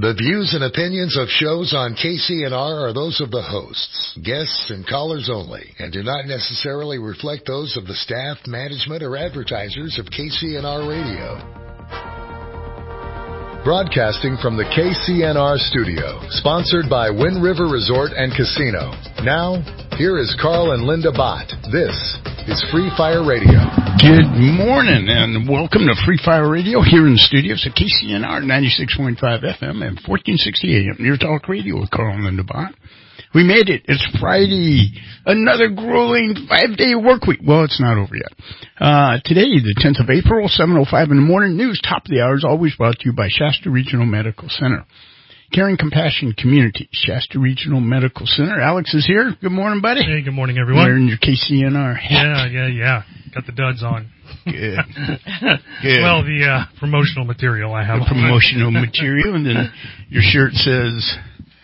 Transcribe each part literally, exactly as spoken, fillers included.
The views and opinions of shows on K C N R are those of the hosts, guests, and callers only, and do not necessarily reflect those of the staff, management, or advertisers of K C N R Radio. Broadcasting from the K C N R studio, sponsored by Wind River Resort and Casino. Now, here is Carl and Linda Bott. This is Free Fire Radio. Good morning and welcome to Free Fire Radio here in the studios at K C N R ninety-six point five F M and fourteen sixty A M. Near Talk Radio with Carl and Linda Bott. We made it. It's Friday. Another grueling five-day work week. Well, it's not over yet. Uh, today, the tenth of April, seven oh five in the morning. News, top of the hour, is always brought to you by Shasta Regional Medical Center. Caring Compassion Community, Shasta Regional Medical Center. Alex is here. Good morning, buddy. Hey, good morning, everyone. Wearing your K C N R hat. Yeah, yeah, yeah. Got the duds on. Good. Good. Well, the uh, promotional material I have. The promotional material, and then your shirt says,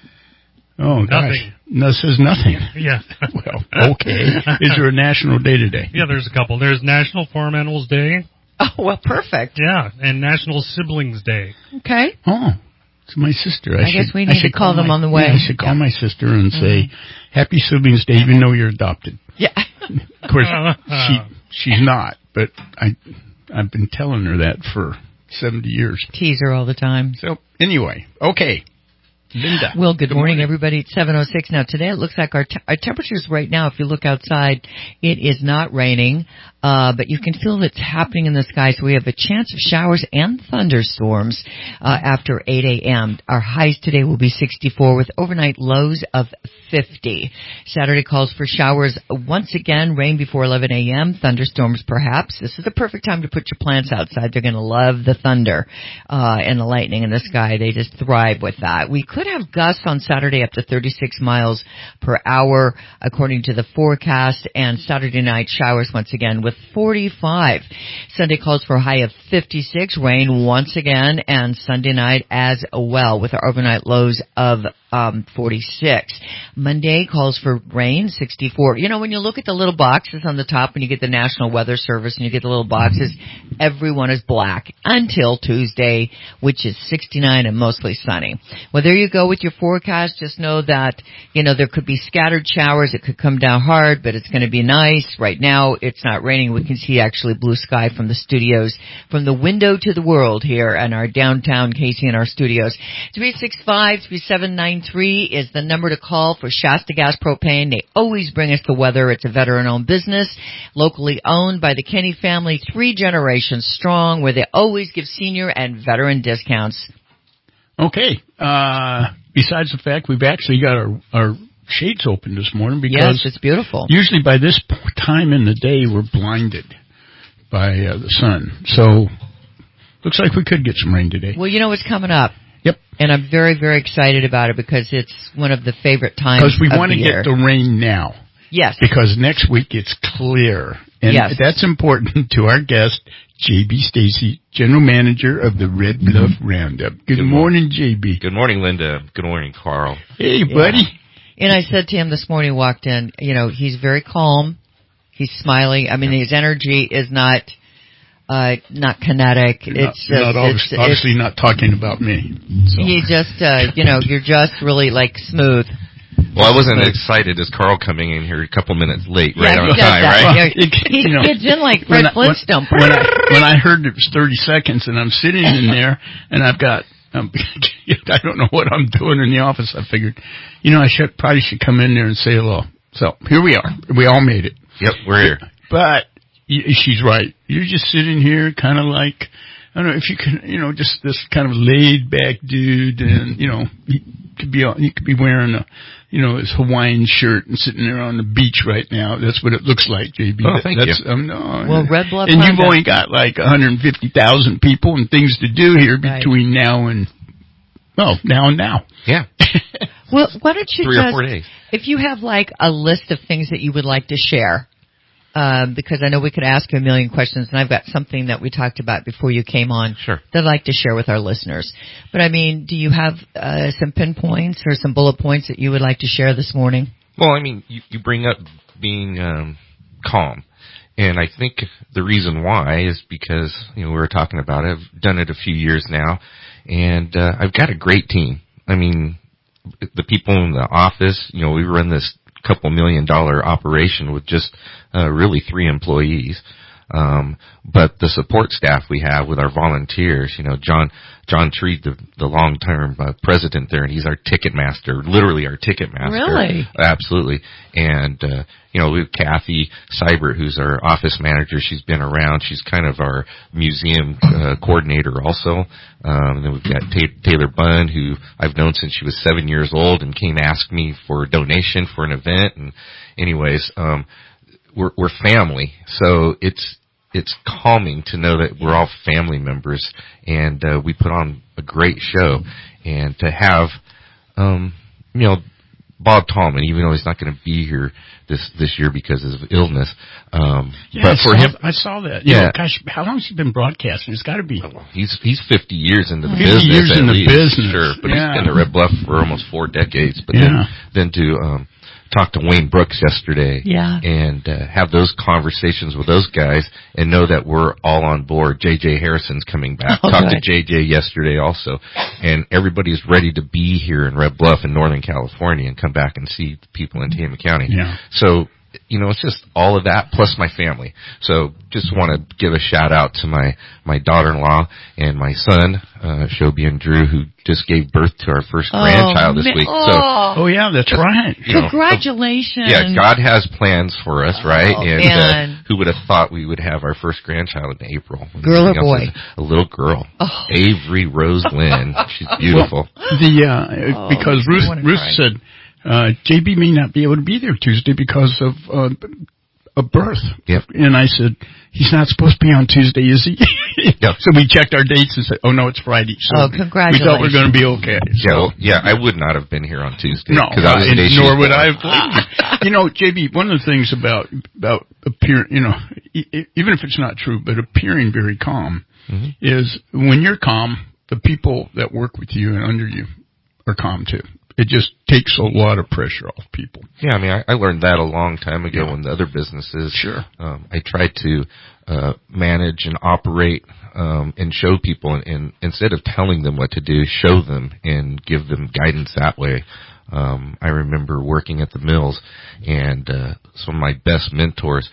oh, gosh. Nothing. No, it says nothing. Yeah. Well, okay. Is there a national day today? Yeah, there's a couple. There's National Farm Animals Day. Oh, well, perfect. Yeah, and National Siblings Day. Okay. Oh, it's my sister. I, I should, guess we need I to call, call them my, on the way. Yeah, I should call yeah. my sister and mm-hmm. say, Happy Siblings Day, even though you're adopted. Yeah. Of course, she she's not, but I, I've been telling her that for seventy years. Tease her all the time. So, anyway, okay. Linda. Well, good, good morning, morning, everybody. It's seven oh six now. Today it looks like our, te- our temperatures right now, if you look outside, it is not raining, uh, but you can feel it's happening in the sky. So we have a chance of showers and thunderstorms uh, after eight a.m. Our highs today will be sixty-four with overnight lows of fifty. Saturday calls for showers once again, rain before eleven a.m., thunderstorms perhaps. This is the perfect time to put your plants outside. They're going to love the thunder uh, and the lightning in the sky. They just thrive with that. We could have gusts on Saturday up to thirty-six miles per hour, according to the forecast, and Saturday night showers once again with forty-five. Sunday calls for a high of fifty-six, rain once again, and Sunday night as well with our overnight lows of um forty-six. Monday calls for rain, sixty-four. You know, when you look at the little boxes on the top and you get the National Weather Service and you get the little boxes, everyone is black until Tuesday, which is sixty-nine and mostly sunny. Well, there you go with your forecast. Just know that, you know, there could be scattered showers. It could come down hard, but it's going to be nice. Right now, it's not raining. We can see actually blue sky from the studios, from the window to the world here in our downtown K C N R studios. three six five, three seven nine three is the number to call for Shasta Gas Propane. They always bring us the weather. It's a veteran-owned business, locally owned by the Kenny family, three generations strong, where they always give senior and veteran discounts. Okay. Uh, besides the fact we've actually got our, our shades open this morning because yes, it's beautiful. Usually by this time in the day we're blinded by uh, the sun. So looks like we could get some rain today. Well, you know what's coming up. Yep. And I'm very, very excited about it because it's one of the favorite times of the year. Because we want to get the rain now. Yes. Because next week it's clear. And yes. that's important to our guest, J B Stacy, General Manager of the Red Bluff Roundup. Good, Good morning, J B. Good morning, Linda. Good morning, Carl. Hey, buddy. Yeah. And I said to him this morning, walked in, you know, he's very calm. He's smiling. I mean, his energy is not... Uh, not kinetic. You're it's not, just, not it's, obviously it's, not talking about me. So. You just, uh, you know, you're just really like smooth. Well, I wasn't smooth. excited as Carl coming in here a couple minutes late, yeah, right on does time, that. right? Yeah, he you know, gets in like Fred when Flintstone. I, when, when, I, when I heard it was thirty seconds, and I'm sitting in there, and I've got, um, I don't know what I'm doing in the office. I figured, you know, I should probably should come in there and say hello. So here we are. We all made it. Yep, we're here. But. She's right. You're just sitting here kind of like, I don't know, if you can, you know, just this kind of laid back dude and, you know, he could be, he could be wearing a, you know, his Hawaiian shirt and sitting there on the beach right now. That's what it looks like, J B. Oh, thank That's, you. Um, no, well, Red Bluff. And you've only got like one hundred fifty thousand people and things to do here right. between now and, well, now and now. Yeah. Well, why don't you Three just, or four days. If you have like a list of things that you would like to share, Um, because I know we could ask you a million questions, and I've got something that we talked about before you came on sure. that I'd like to share with our listeners. But, I mean, do you have uh, some pinpoints or some bullet points that you would like to share this morning? Well, I mean, you, you bring up being um, calm. And I think the reason why is because, you know, we were talking about it. I've done it a few years now. and uh, I've got a great team. I mean, the people in the office, you know, we run this couple million dollar operation with just uh, really three employees. Um, but the support staff we have with our volunteers, you know, John, John Treed, the, the long-term uh, president there, and he's our ticket master, literally our ticket master. Really? Absolutely. And, uh, you know, we have Kathy Seibert, who's our office manager. She's been around. She's kind of our museum, uh, coordinator also. Um, and then we've got Ta- Taylor Bunn, who I've known since she was seven years old and came ask me for a donation for an event. And anyways, um, We're, we're family, so it's it's calming to know that we're all family members, and uh, we put on a great show. And to have, um, you know, Bob Tallman, even though he's not going to be here this this year because of illness, um, yeah, but I for saw, him, I saw that. Yeah, you know, gosh, how long has he been broadcasting? It's got to be. He's he's fifty years into the fifty business. years at in the least, business, sure. But yeah. he's been at Red Bluff for almost four decades. But yeah. then then to um, talk to Wayne Brooks yesterday, yeah. and uh, have those conversations with those guys, and know that we're all on board. J J Harrison's coming back. Oh, Talked good. to J J yesterday also, and everybody's ready to be here in Red Bluff in Northern California and come back and see the people in Tama County. Yeah. So, you know, it's just all of that plus my family. So just want to give a shout out to my, my daughter-in-law and my son, uh, Shobi and Drew, who just gave birth to our first Oh, grandchild this man. week. Oh. So, Oh yeah, that's right. you know, Congratulations. yeah, God has plans for us, right? Oh, and man. Uh, who would have thought we would have our first grandchild in April? Girl or Everything else boy? is A little girl. Oh. Avery Rose Lynn. She's beautiful. The uh, Oh, because I Ruth wanna Ruth cry. said uh, J B may not be able to be there Tuesday because of uh, a birth. Yep. And I said, he's not supposed to be on Tuesday, is he? Yep. So we checked our dates and said, oh no, it's Friday. So Oh, we congratulations. thought we were going to be okay. Yeah, So, well, yeah, I would not have been here on Tuesday. no, because I was and the day she nor was would I born. have blamed you. You know, J B, one of the things about about appear, you know, e- e- even if it's not true, but appearing very calm Mhm. is when you're calm, the people that work with you and under you are calm too. It just takes a lot of pressure off people. Yeah, I mean, I, I learned that a long time ago Yeah. in the other businesses. Sure. Um, I tried to uh, manage and operate um, and show people, and, and instead of telling them what to do, show them and give them guidance that way. Um, I remember working at the mills, and uh, some of my best mentors,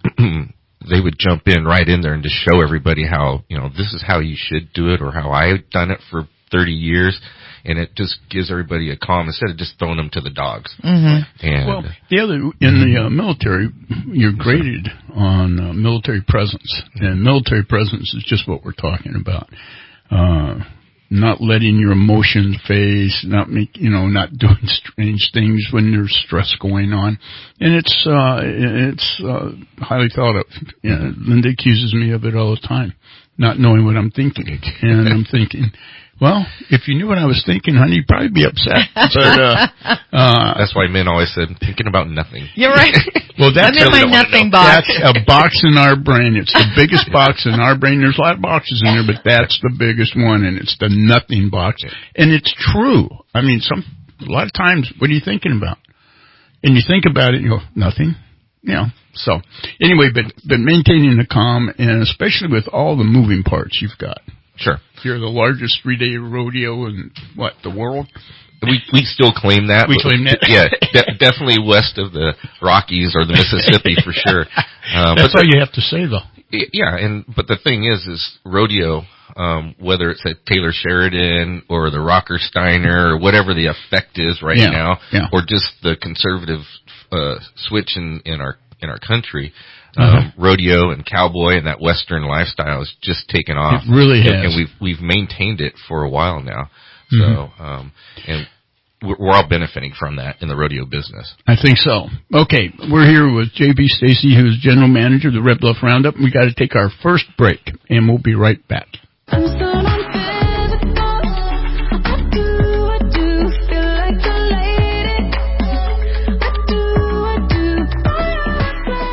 they would jump in right in there and just show everybody how, you know, this is how you should do it, or how I've done it for thirty years. And it just gives everybody a calm instead of just throwing them to the dogs. Mm-hmm. And Well, the other in the uh, military, you're graded on uh, military presence, and military presence is just what we're talking about. Uh, not letting your emotions phase, not make, you know, not doing strange things when there's stress going on, and it's uh, it's uh, highly thought of. You know, Linda accuses me of it all the time, not knowing what I'm thinking, and I'm thinking, well, if you knew what I was thinking, honey, you'd probably be upset. But uh, uh, that's why men always said, thinking about nothing. You're right. well, that's I'm in my really don't wanna nothing know. box. That's a box in our brain. It's the biggest box in our brain. There's a lot of boxes in there, but that's the biggest one, and it's the nothing box. And it's true. I mean, some a lot of times, what are you thinking about? And you think about it, and you go, nothing. You know. So anyway, but but maintaining the calm, and especially with all the moving parts you've got. Sure. You're the largest three-day rodeo in what the world. We we still claim that. We but, claim that. Yeah, de- definitely west of the Rockies or the Mississippi for sure. Um, That's but all you have to say, though. the, yeah, and but the thing is, is rodeo. Um, whether it's at Taylor Sheridan or the Rocker Steiner or whatever the effect is right Yeah, now, yeah. or just the conservative uh, switch in, in our in our country. Uh-huh. Um, rodeo and cowboy and that Western lifestyle has just taken off. It really and, has. and we've we've maintained it for a while now. So, Mm-hmm. um, and we're, we're all benefiting from that in the rodeo business. I think so. Okay, we're here with J B Stacy, who's general manager of the Red Bluff Roundup. We got to take our first break, and we'll be right back. I'm so unphysical. I do, I do feel like a lady. I do, I do.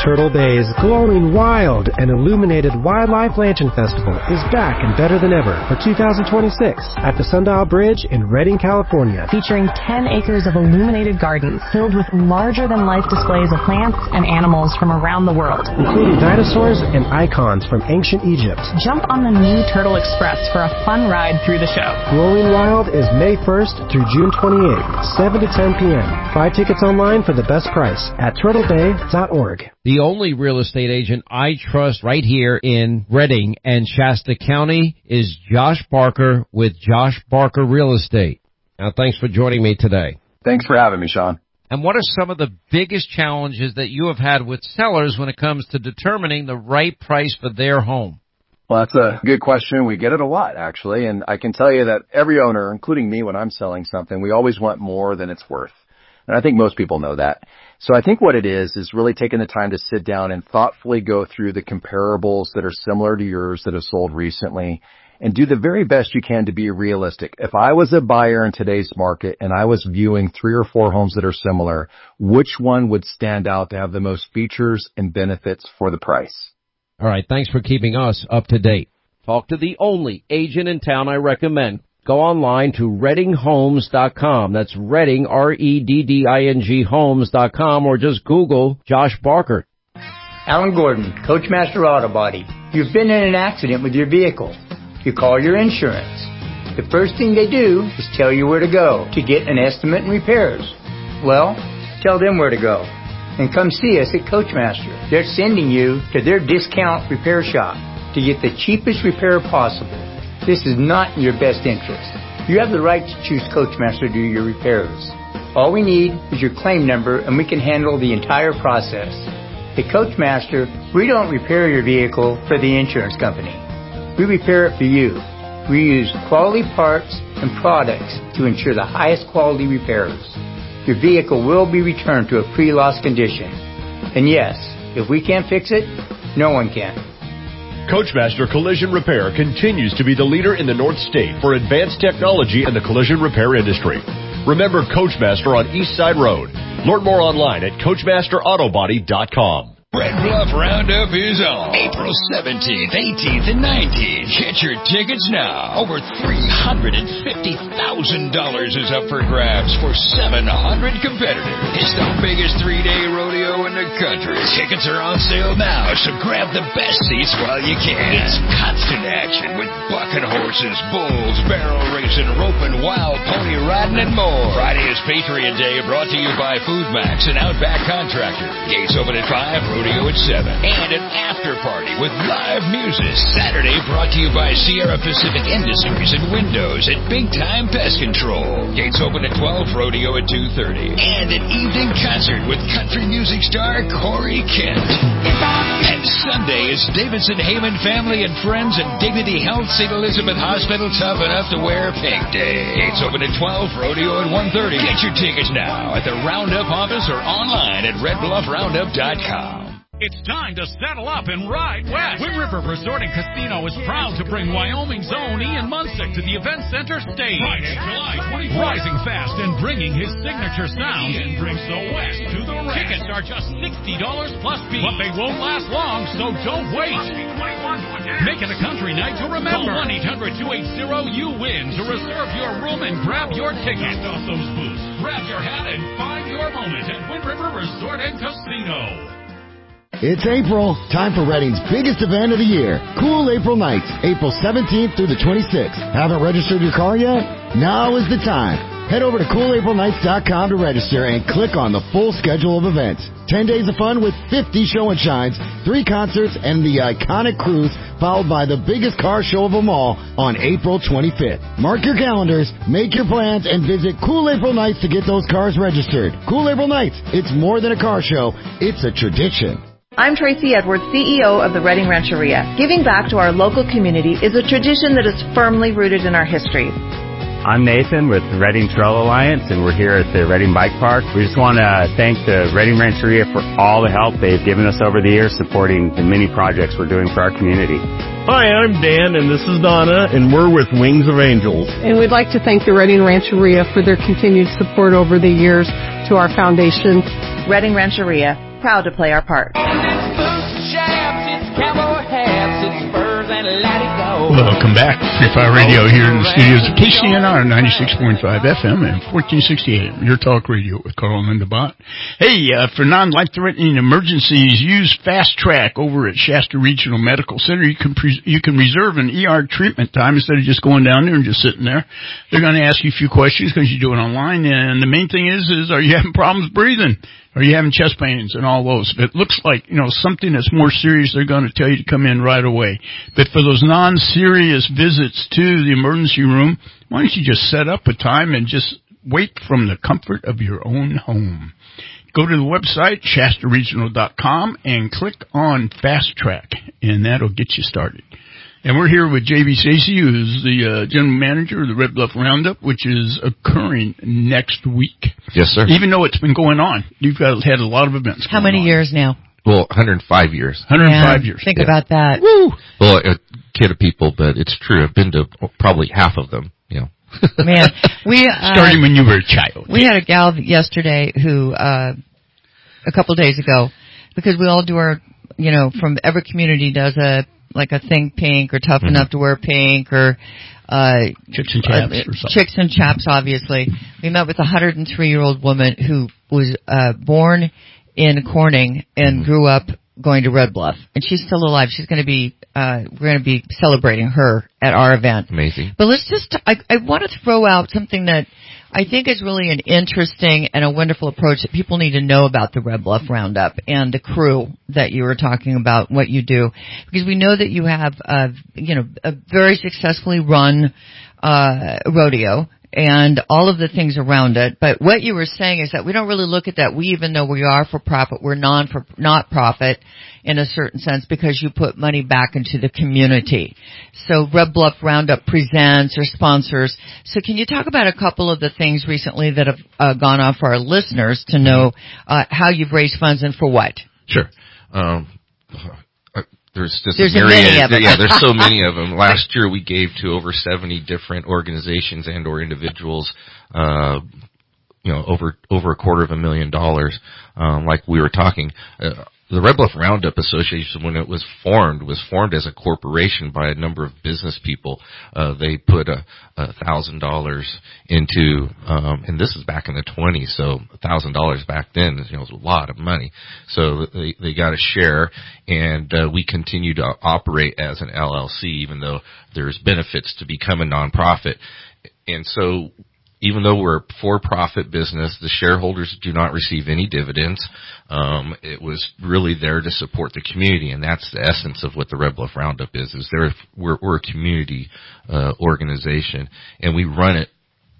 Turtle Bay's glowing wild and illuminated Wildlife Lantern Festival is back and better than ever for two thousand twenty-six at the Sundial Bridge in Redding, California. Featuring ten acres of illuminated gardens filled with larger-than-life displays of plants and animals from around the world, including dinosaurs and icons from ancient Egypt. Jump on the new Turtle Express for a fun ride through the show. Glowing Wild is May first through June twenty-eighth, seven to ten p.m. Buy tickets online for the best price at turtle bay dot org. The only real estate agent I trust right here in Redding and Shasta County is Josh Barker with Josh Barker Real Estate. Now, thanks for joining me today. Thanks for having me, Sean. And what are some of the biggest challenges that you have had with sellers when it comes to determining the right price for their home? Well, that's a good question. We get it a lot, actually. And I can tell you that every owner, including me when I'm selling something, we always want more than it's worth. And I think most people know that. So I think what it is is really taking the time to sit down and thoughtfully go through the comparables that are similar to yours that have sold recently and do the very best you can to be realistic. If I was a buyer in today's market and I was viewing three or four homes that are similar, which one would stand out to have the most features and benefits for the price? All right. Thanks for keeping us up to date. Talk to the only agent in town I recommend. Go online to redding homes dot com. That's Redding, R E D D I N G homes dot com, or just Google Josh Barker. Alan Gordon, Coachmaster Auto Body. You've been in an accident with your vehicle. You call your insurance. The first thing they do is tell you where to go to get an estimate and repairs. Well, tell them where to go. And come see us at Coachmaster. They're sending you to their discount repair shop to get the cheapest repair possible. This is not in your best interest. You have the right to choose Coachmaster to do your repairs. All we need is your claim number and we can handle the entire process. At Coachmaster, we don't repair your vehicle for the insurance company. We repair it for you. We use quality parts and products to ensure the highest quality repairs. Your vehicle will be returned to a pre-loss condition. And yes, if we can't fix it, no one can. Coachmaster Collision Repair continues to be the leader in the North State for advanced technology in the collision repair industry. Remember Coachmaster on East Side Road. Learn more online at coachmaster auto body dot com. Red Bluff Roundup is on April seventeenth, eighteenth, and nineteenth. Get your tickets now. Over three hundred fifty thousand dollars is up for grabs for seven hundred competitors. It's the biggest three-day rodeo in the country. Tickets are on sale now, so grab the best seats while you can. It's constant action with bucking horses, bulls, barrel racing, roping, wild pony riding, and more. Friday is Patriot Day, brought to you by Food Max and Outback Contractor. Gates open at five. Rodeo at seven, and an after party with live music. Saturday brought to you by Sierra Pacific Industries and Windows at Big Time Pest Control. Gates open at twelve, rodeo at two thirty. And an evening concert with country music star Corey Kent. And Sunday is Davidson Heyman Family and Friends and Dignity Health Saint Elizabeth Hospital Tough Enough to Wear Pink Day. Gates open at twelve, rodeo at one thirty. Get your tickets now at the Roundup office or online at red bluff roundup dot com. It's time to saddle up and ride west. Wind River Resort and Casino is proud to bring Wyoming's own Ian Munsick to the Event Center stage. Friday, July twenty-fourth. Rising fast and bringing his signature sound. Ian brings the West to the West. Tickets are just sixty dollars plus fee. But they won't last long, so don't wait. Make it a country night to remember. Call one eight hundred two eight zero U W I N to reserve your room and grab your ticket. Off those booths. Grab your hat and find your moment at Wind River Resort and Casino. It's April, time for Redding's biggest event of the year, Cool April Nights, April seventeenth through the twenty-sixth. Haven't registered your car yet? Now is the time. Head over to cool april nights dot com to register and click on the full schedule of events. ten days of fun with fifty show and shines, three concerts, and the iconic cruise, followed by the biggest car show of them all on April twenty-fifth. Mark your calendars, make your plans, and visit Cool April Nights to get those cars registered. Cool April Nights, it's more than a car show, it's a tradition. I'm Tracy Edwards, C E O of the Redding Rancheria. Giving back to our local community is a tradition that is firmly rooted in our history. I'm Nathan with the Redding Trail Alliance, and we're here at the Redding Bike Park. We just want to thank the Redding Rancheria for all the help they've given us over the years supporting the many projects we're doing for our community. Hi, I'm Dan, and this is Donna, and we're with Wings of Angels. And we'd like to thank the Redding Rancheria for their continued support over the years to our foundation. Redding Rancheria, proud to play our part. cowboy hats and spurs and let it go. Welcome back. Free Fire Radio here in the studios of K C N R ninety-six point five F M and fourteen sixty A M. Your talk radio with Carl and Linda Bott. Hey, uh, for non-life-threatening emergencies, use Fast Track over at Shasta Regional Medical Center. You can pre- you can reserve an E R treatment time instead of just going down there and just sitting there. They're going to ask you a few questions because you do it online. And the main thing is, is are you having problems breathing? Are you having chest pains and all those? If it looks like, you know, something that's more serious, they're going to tell you to come in right away. But for those non-serious visits to the emergency room, why don't you just set up a time and just wait from the comfort of your own home? Go to the website, Shasta Regional dot com, and click on Fast Track, and that'll get you started. And we're here with J B Stacy, who's the uh, general manager of the Red Bluff Roundup, which is occurring next week. Yes, sir. Even though it's been going on, you've got, had a lot of events. How many on. years now? Well, one hundred five years. one hundred five yeah, years. Think yeah. about that. Woo! Well, a kid of people, but it's true. I've been to probably half of them, you know. Man, we uh, starting when you were a child. We had a gal yesterday who uh a couple days ago, because we all do our, you know, from every community does a like a Think Pink or Tough mm-hmm. Enough to Wear Pink or uh Chicks and Chaps uh, or something. Chicks and Chaps, obviously. We met with a one hundred three year old woman who was uh born in Corning and mm-hmm. grew up going to Red Bluff, and she's still alive. She's going to be, uh, we're going to be celebrating her at our event. Amazing. But let's just, I, I want to throw out something that I think is really an interesting and a wonderful approach that people need to know about the Red Bluff Roundup and the crew that you were talking about, what you do. Because we know that you have, uh, you know, a very successfully run, uh, rodeo and all of the things around it. But what you were saying is that we don't really look at that. We, even though we are for profit, we're non for not profit in a certain sense because you put money back into the community. So Red Bluff Roundup presents or sponsors. So can you talk about a couple of the things recently that have uh, gone on for our listeners to know uh, how you've raised funds and for what? Sure. Um, There's just there's a myriad. Many of them. Yeah, there's so many of them. Last year we gave to over seventy different organizations and or individuals, uh, you know, over over a quarter of a million dollars. Um, like we were talking, uh, the Red Bluff Roundup Association, when it was formed, was formed as a corporation by a number of business people. Uh, they put a, a thousand dollars into, um, and this is back in the twenties, so a thousand dollars back then, you know, was a lot of money. So they, they got a share, and, uh, we continue to operate as an L L C, even though there's benefits to become a nonprofit. And so, even though we're a for-profit business, the shareholders do not receive any dividends. Um, it was really there to support the community, and that's the essence of what the Red Bluff Roundup is. Is there we're, we're a community uh, organization, and we run it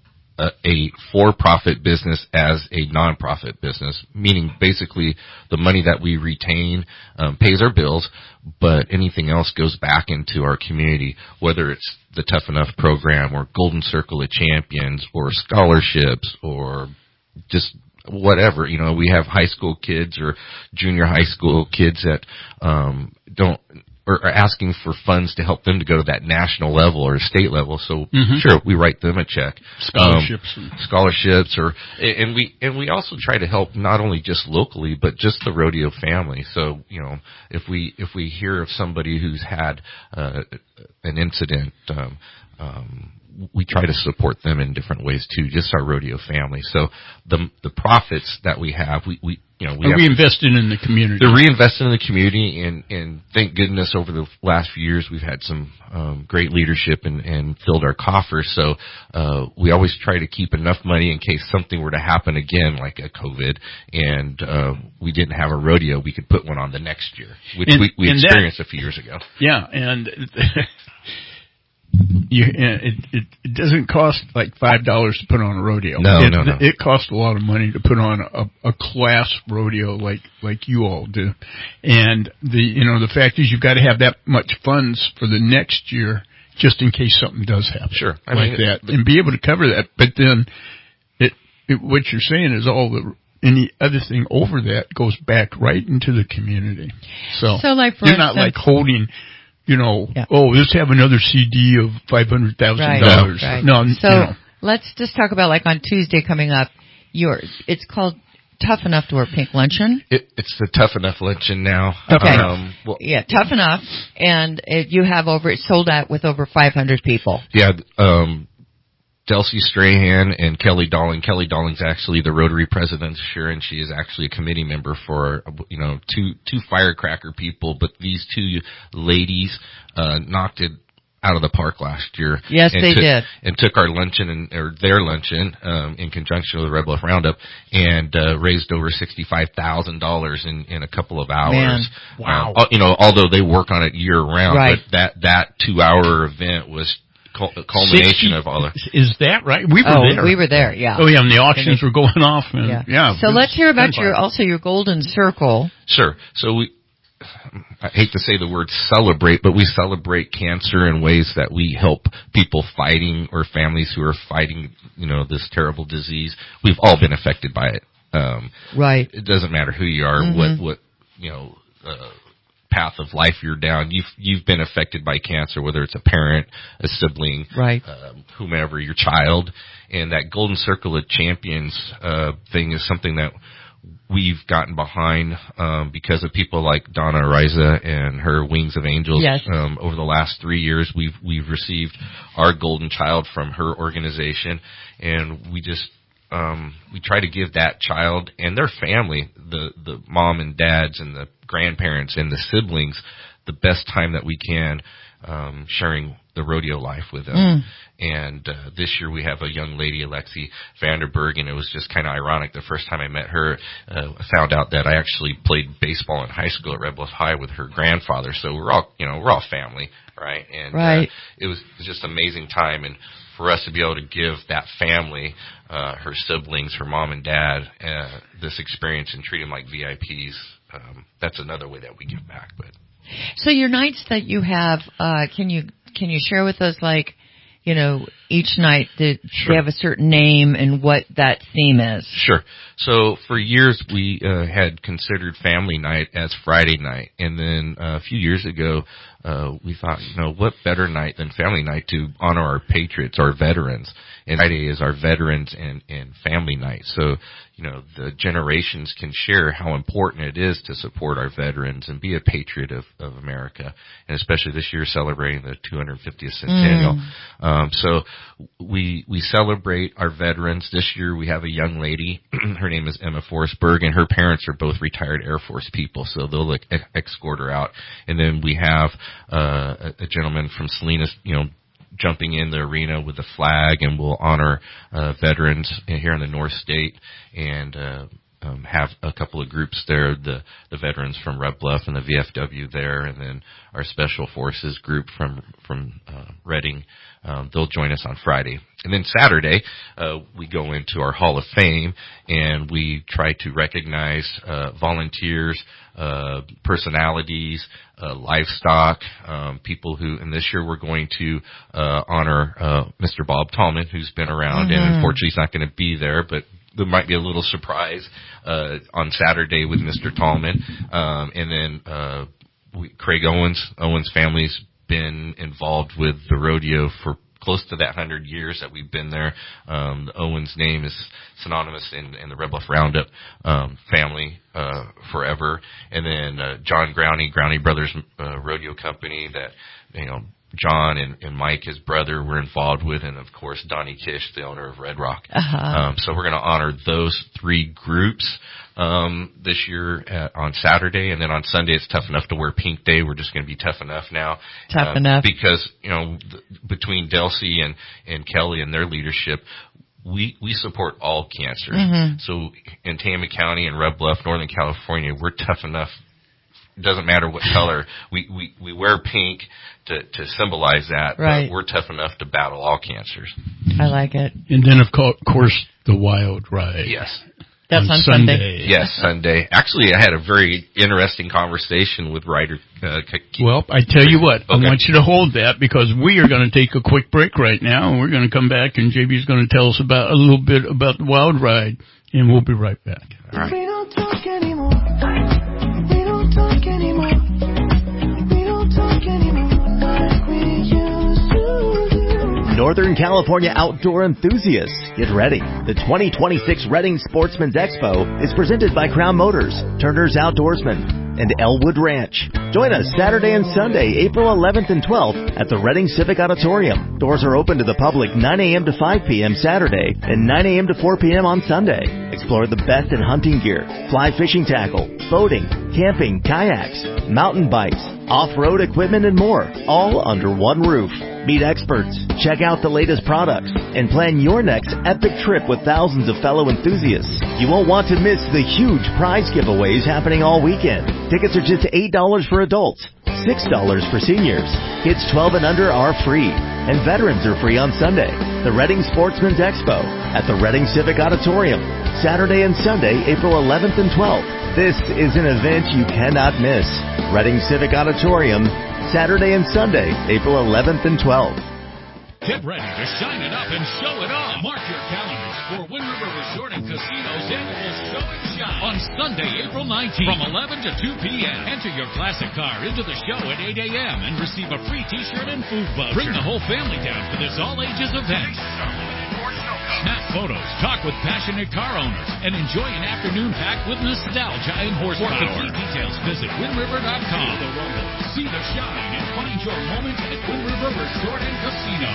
a, a for-profit business as a non-profit business, meaning basically the money that we retain um, pays our bills, but anything else goes back into our community, whether it's the Tough Enough program or Golden Circle of Champions or scholarships or just whatever. You know, we have high school kids or junior high school kids that um don't or are asking for funds to help them to go to that national level or state level. So mm-hmm. sure, we write them a check. Scholarships. Um, scholarships or, and we, and we also try to help not only just locally, but just the rodeo family. So, you know, if we, if we hear of somebody who's had, uh, an incident, um, um, we try to support them in different ways too, just our rodeo family. So the, the profits that we have, we, we, you know, we are have reinvesting in the community. They're reinvesting in the community, and, and thank goodness over the last few years we've had some um, great leadership and, and filled our coffers. So uh, we always try to keep enough money in case something were to happen again, like a COVID, and uh, we didn't have a rodeo, we could put one on the next year, which and, we, we experienced that, a few years ago. Yeah, and You, it, it, it doesn't cost like five dollars to put on a rodeo. No, it, no, no. It costs a lot of money to put on a, a class rodeo like like you all do, and the you know the fact is you've got to have that much funds for the next year just in case something does happen. Sure, I like mean, that, and be able to cover that. But then, it, it what you're saying is all the any other thing over that goes back right into the community. So, so like for you're instance, not like holding. You know, yeah. oh, let's have another C D of five hundred thousand right, dollars. Right. No, so you know. let's just talk about like on Tuesday coming up. Your it's called Tough Enough to Wear Pink luncheon? It, it's the Tough Enough luncheon now. Okay. Um, well, yeah, Tough Enough, and it, you have over it sold out with over five hundred people. Yeah, um, Delcy Strahan and Kelly Dolling. Kelly Dolling's actually the Rotary president this year, and she is actually a committee member for, you know, two two firecracker people. But these two ladies uh, knocked it out of the park last year. Yes, and they took, did. And took our luncheon and or their luncheon um, in conjunction with the Red Bluff Roundup and uh, raised over sixty-five thousand dollars in in a couple of hours. Man. Wow. Um, you know, although they work on it year round, Right. but that that two hour event was culmination sixty of all the. Is that right? We were oh, there. we were there, yeah. Oh, yeah, and the auctions were going off. And, yeah. yeah. So let's hear about your, fun. also your Golden Circle. Sure. So we, I hate to say the word celebrate, but we celebrate cancer in ways that we help people fighting or families who are fighting, you know, this terrible disease. We've all been affected by it. Um, right. It doesn't matter who you are, Mm-hmm. what, what, you know, uh, path of life you're down. You've, you've been affected by cancer, whether it's a parent, a sibling, right. um, whomever, your child. And that Golden Circle of Champions, uh, thing is something that we've gotten behind, um, because of people like Donna Ariza and her Wings of Angels. Yes. Um, over the last three years, we've, we've received our golden child from her organization, and we just, Um, we try to give that child and their family, the, the mom and dads and the grandparents and the siblings, the best time that we can, um, sharing the rodeo life with them. Mm. And, uh, this year we have a young lady, Alexi Vanderberg, and it was just kind of ironic. The first time I met her, uh, I found out that I actually played baseball in high school at Red Bluff High with her grandfather. So we're all, you know, we're all family, right? And, right. uh, it was just an amazing time. And, for us to be able to give that family, uh, her siblings, her mom and dad, uh, this experience and treat them like V I Ps, um, that's another way that we give back. But so your nights that you have, uh, can you can you share with us, like, you know, each night that Sure. they have a certain name and what that theme is? Sure. So for years we uh, had considered family night as Friday night, and then uh, a few years ago uh, we thought, you know, what better night than family night to honor our patriots, our veterans. And Friday is our veterans and, and family night. So, you know, the generations can share how important it is to support our veterans and be a patriot of, of America. And especially this year celebrating the two hundred fiftieth centennial. Mm. Um, so we, we celebrate our veterans. This year we have a young lady. Her name is Emma Forsberg, and her parents are both retired Air Force people. So they'll like, escort her out. And then we have, uh, a, a gentleman from Salinas, you know, jumping in the arena with the flag, and we'll honor uh, veterans here in the North State, and uh, um, have a couple of groups there, the the veterans from Red Bluff and the V F W there, and then our Special Forces group from from uh, Reading. Um, they'll join us on Friday. And then Saturday, uh, we go into our Hall of Fame, and we try to recognize uh, volunteers, uh, personalities, uh, livestock, um, people who, and this year we're going to uh, honor uh, Mister Bob Tallman, who's been around, mm-hmm. and unfortunately he's not going to be there, but there might be a little surprise uh, on Saturday with Mister Tallman. Um, and then uh, we, Craig Owens, Owens family's been involved with the rodeo for close to that hundred years that we've been there. Um, the Owens name is synonymous in, in the Red Bluff Roundup um, family uh, forever. And then uh, John Growney, Growney Brothers uh, Rodeo Company that, you know, John and, and Mike, his brother, were involved with, and of course Donnie Kish, the owner of Red Rock. Uh-huh. Um, so we're going to honor those three groups um, this year at, on Saturday, and then on Sunday it's Tough Enough to Wear Pink Day. We're just going to be tough enough now. Tough uh, enough because you know th- between Delcy and and Kelly and their leadership, we we support all cancer. Mm-hmm. So in Tama County and Red Bluff, Northern California, we're tough enough. It doesn't matter what color. We, we, we wear pink to, to symbolize that, right. but we're tough enough to battle all cancers. I like it. And then, of course, the Wild Ride. Yes. That's on, on Sunday. Sunday. Yes, Sunday. Actually, I had a very interesting conversation with Ryder. Uh, K- well, I tell you what, okay. I want you to hold that because we are going to take a quick break right now, and we're going to come back, and J B's going to tell us about a little bit about the Wild Ride, and we'll be right back. All right. We don't talk anymore. We don't talk anymore. We don't talk anymore like we used to do. Northern California outdoor enthusiasts, get ready. The twenty twenty-six Reading Sportsman's Expo is presented by Crown Motors, Turner's Outdoorsman, and Elwood Ranch. Join us Saturday and Sunday, April eleventh and twelfth at the Reading Civic Auditorium. Doors are open to the public nine a.m. to five p.m. Saturday and nine a.m. to four p.m. on Sunday. Explore the best in hunting gear, fly fishing tackle, boating, camping, kayaks, mountain bikes, off-road equipment, and more, all under one roof. Meet experts, check out the latest products, and plan your next epic trip with thousands of fellow enthusiasts. You won't want to miss the huge prize giveaways happening all weekend. Tickets are just eight dollars for adults, six dollars for seniors. Kids twelve and under are free, and veterans are free on Sunday. The Reading Sportsman's Expo at the Reading Civic Auditorium, Saturday and Sunday, April eleventh and twelfth. This is an event you cannot miss. Reading Civic Auditorium, Saturday and Sunday, April eleventh and twelfth. Get ready to shine it up and show it off. Mark your calendars for Wind River Resort and Casino's annual Show and Shine on Sunday, April nineteenth from eleven to two p.m. Enter your classic car into the show at eight a.m. and receive a free t-shirt and food voucher. Bring the whole family down for this all-ages event. Snap photos, talk with passionate car owners, and enjoy an afternoon packed with nostalgia and horsepower. For complete details, visit wind river dot com. See the shine and find your moment at Wind River Resort and Casino.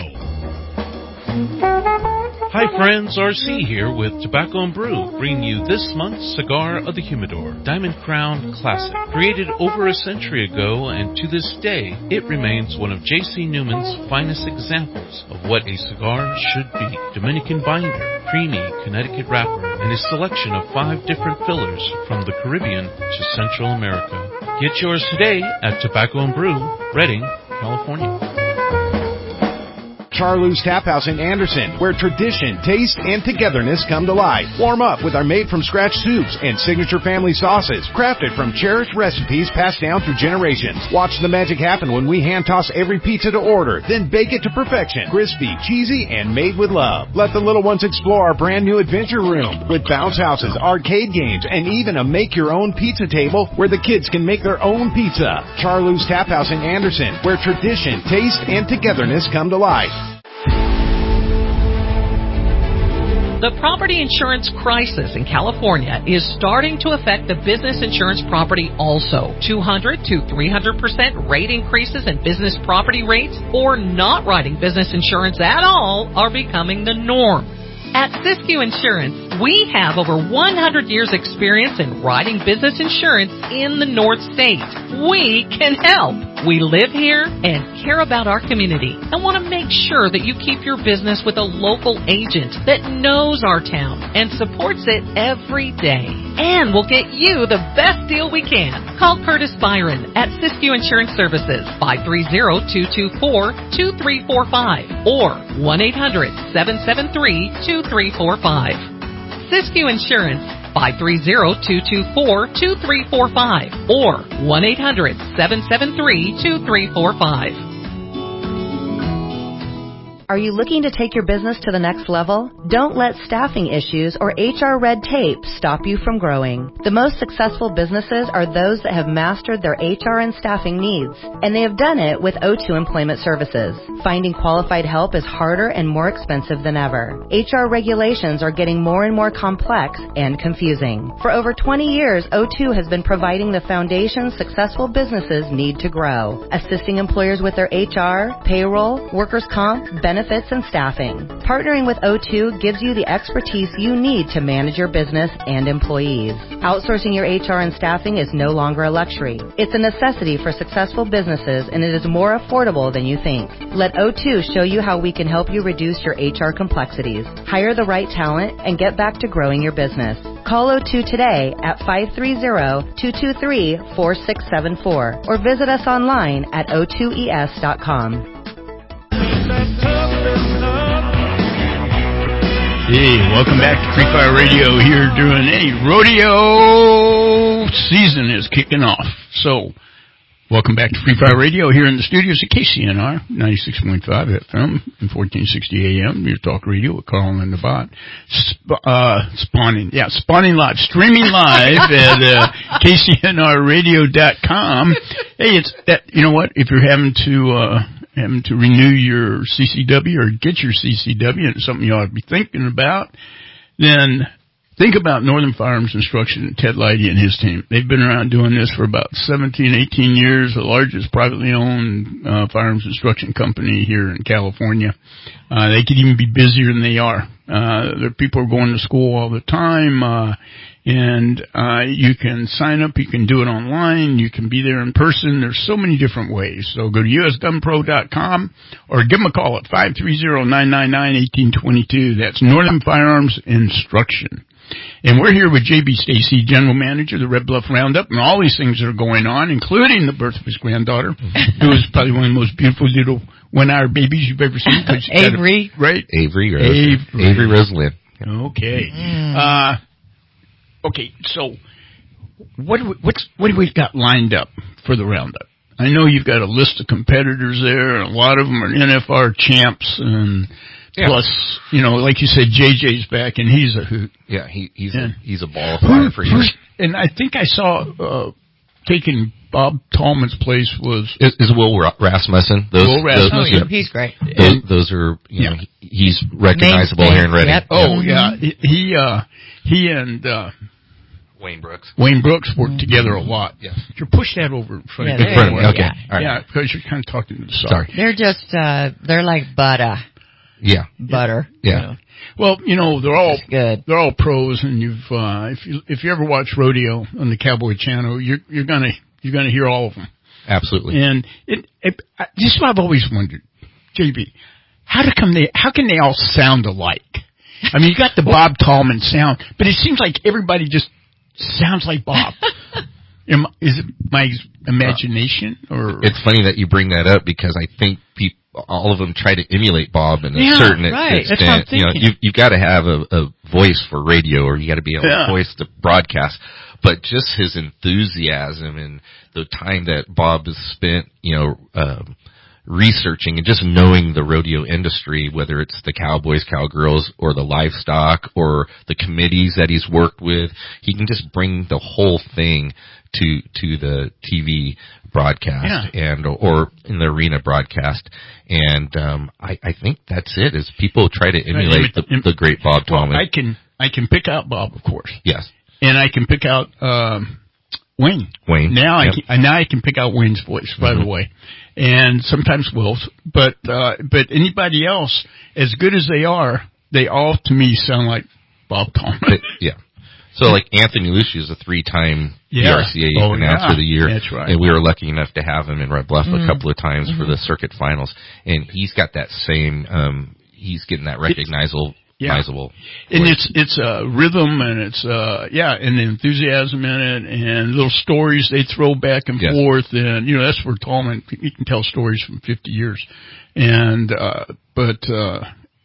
Hi friends, R C here with Tobacco and Brew, bringing you this month's Cigar of the Humidor, Diamond Crown Classic. Created over a century ago, and to this day, it remains one of J C Newman's finest examples of what a cigar should be. Dominican binder, creamy Connecticut wrapper, and a selection of five different fillers from the Caribbean to Central America. Get yours today at Tobacco and Brew, Redding, California. Charlou's Tap House in Anderson, where tradition, taste, and togetherness come to life. Warm up with our made-from-scratch soups and signature family sauces, crafted from cherished recipes passed down through generations. Watch the magic happen when we hand-toss every pizza to order, then bake it to perfection. Crispy, cheesy, and made with love. Let the little ones explore our brand-new adventure room with bounce houses, arcade games, and even a make-your-own pizza table where the kids can make their own pizza. Charlou's Tap House in Anderson, where tradition, taste, and togetherness come to life. The property insurance crisis in California is starting to affect the business insurance property also. two hundred to three hundred percent rate increases in business property rates or not writing business insurance at all are becoming the norm. At Siskiyou Insurance, we have over one hundred years experience in writing business insurance in the North State. We can help. We live here and care about our community and want to make sure that you keep your business with a local agent that knows our town and supports it every day. And we'll get you the best deal we can. Call Curtis Byron at Siskiyou Insurance Services, five three zero, two two four, two three four five or one eight hundred, seven seven three, two three four five. Siskiyou Insurance, five three zero, two two four, two three four five or one eight hundred, seven seven three, two three four five. Are you looking to take your business to the next level? Don't let staffing issues or H R red tape stop you from growing. The most successful businesses are those that have mastered their H R and staffing needs, and they have done it with O two Employment Services. Finding qualified help is harder and more expensive than ever. H R regulations are getting more and more complex and confusing. For over twenty years, O two has been providing the foundation successful businesses need to grow, assisting employers with their H R, payroll, workers' comp, benefits, benefits, and staffing. Partnering with O two gives you the expertise you need to manage your business and employees. Outsourcing your H R and staffing is no longer a luxury. It's a necessity for successful businesses, and it is more affordable than you think. Let O two show you how we can help you reduce your H R complexities, hire the right talent, and get back to growing your business. Call O two today at five three zero, two two three, four six seven four or visit us online at o two e s dot com. Hey, welcome back to Free Fire Radio here doing a rodeo season is kicking off. So, welcome back to Free Fire Radio here in the studios at K C N R ninety-six point five F M and fourteen sixty A M. Your talk radio with Carl and the Bot. Sp- uh, spawning, yeah, spawning live, streaming live at uh, K C N R radio dot com. Hey, it's that, you know what? If you're having to, uh, having to renew your C C W or get your C C W, and it's something you ought to be thinking about, then think about Northern Firearms Instruction and Ted Leidy and his team. They've been around doing this for about seventeen, eighteen years, the largest privately owned uh, firearms instruction company here in California. Uh, they could even be busier than they are. Uh, their people are going to school all the time, uh, and uh, you can sign up, you can do it online, you can be there in person. There's so many different ways. So go to U S gun pro dot com or give them a call at five three zero, nine nine nine, one eight two two. That's Northern Firearms Instruction. And we're here with J B Stacy, General Manager of the Red Bluff Roundup, and all these things that are going on, including the birth of his granddaughter, who is probably one of the most beautiful little one-hour babies you've ever seen. Avery. A, right? Avery Rosalyn. Avery, Avery Rosalyn. Okay. Mm. Uh, okay, so what do we, what's, what do we got lined up for the Roundup? I know you've got a list of competitors there, and a lot of them are N F R champs, and yeah. Plus, you know, like you said, J J's back, and he's a hoot. Yeah, he, he's and a, he's a ball of fire for you. And I think I saw uh, taking Bob Tallman's place was is, is Will Rasmussen. Those, Will Rasmussen. Those, oh, yeah, he's great. Those, those are you know, yeah. he's recognizable here in Reading. Yep. Oh yeah, he, he uh he and uh Wayne Brooks. Wayne Brooks work mm-hmm. together a lot. Yes. You push that over in front yeah, of you. In front of me. Okay. Yeah. All right. Yeah, because you're kind of talking to the side. Sorry. They're just uh they're like butter. Yeah. Butter. Yeah. You know. Well, you know, they're all That's good. They're all pros, and you've uh if you if you ever watch rodeo on the Cowboy Channel, you're you're gonna you're gonna hear all of them. Absolutely. And it, it this is what I've always wondered, J B, how do come they how can they all sound alike? I mean, you got the Bob Tallman sound, but it seems like everybody just sounds like Bob. Am, is it my imagination, or it's funny that you bring that up because I think people, all of them try to emulate Bob in a yeah, certain right. extent. That's what I'm you know, thinking. you, you've got to have a, a voice for radio, or you got to be able yeah. to voice the broadcast. But just his enthusiasm and the time that Bob has spent, you know, um, researching and just knowing the rodeo industry, whether it's the cowboys, cowgirls, or the livestock, or the committees that he's worked with, he can just bring the whole thing to to the T V broadcast yeah. and or in the arena broadcast. And um, I, I think that's it. Is people try to emulate the, the great Bob well, Tallman. I can I can pick out Bob, of course. Yes, and I can pick out um, Wayne. Wayne. Now yep. I can, now I can pick out Wayne's voice, by mm-hmm. the way, and sometimes Will's. But uh, but anybody else, as good as they are, they all to me sound like Bob Tallman. But, yeah. So like Anthony Lucci is a three-time yeah. P R C A oh, announcer yeah. of the year. That's right. And we were lucky enough to have him in Red Bluff mm-hmm. a couple of times mm-hmm. for the circuit finals. And he's got that same, um, he's getting that recognizable. Yeah. And it's, it's, uh, rhythm and it's, uh, yeah, and the enthusiasm in it and little stories they throw back and yes. forth. And, you know, that's where Tallman, he can tell stories from fifty years. And, uh, but, uh,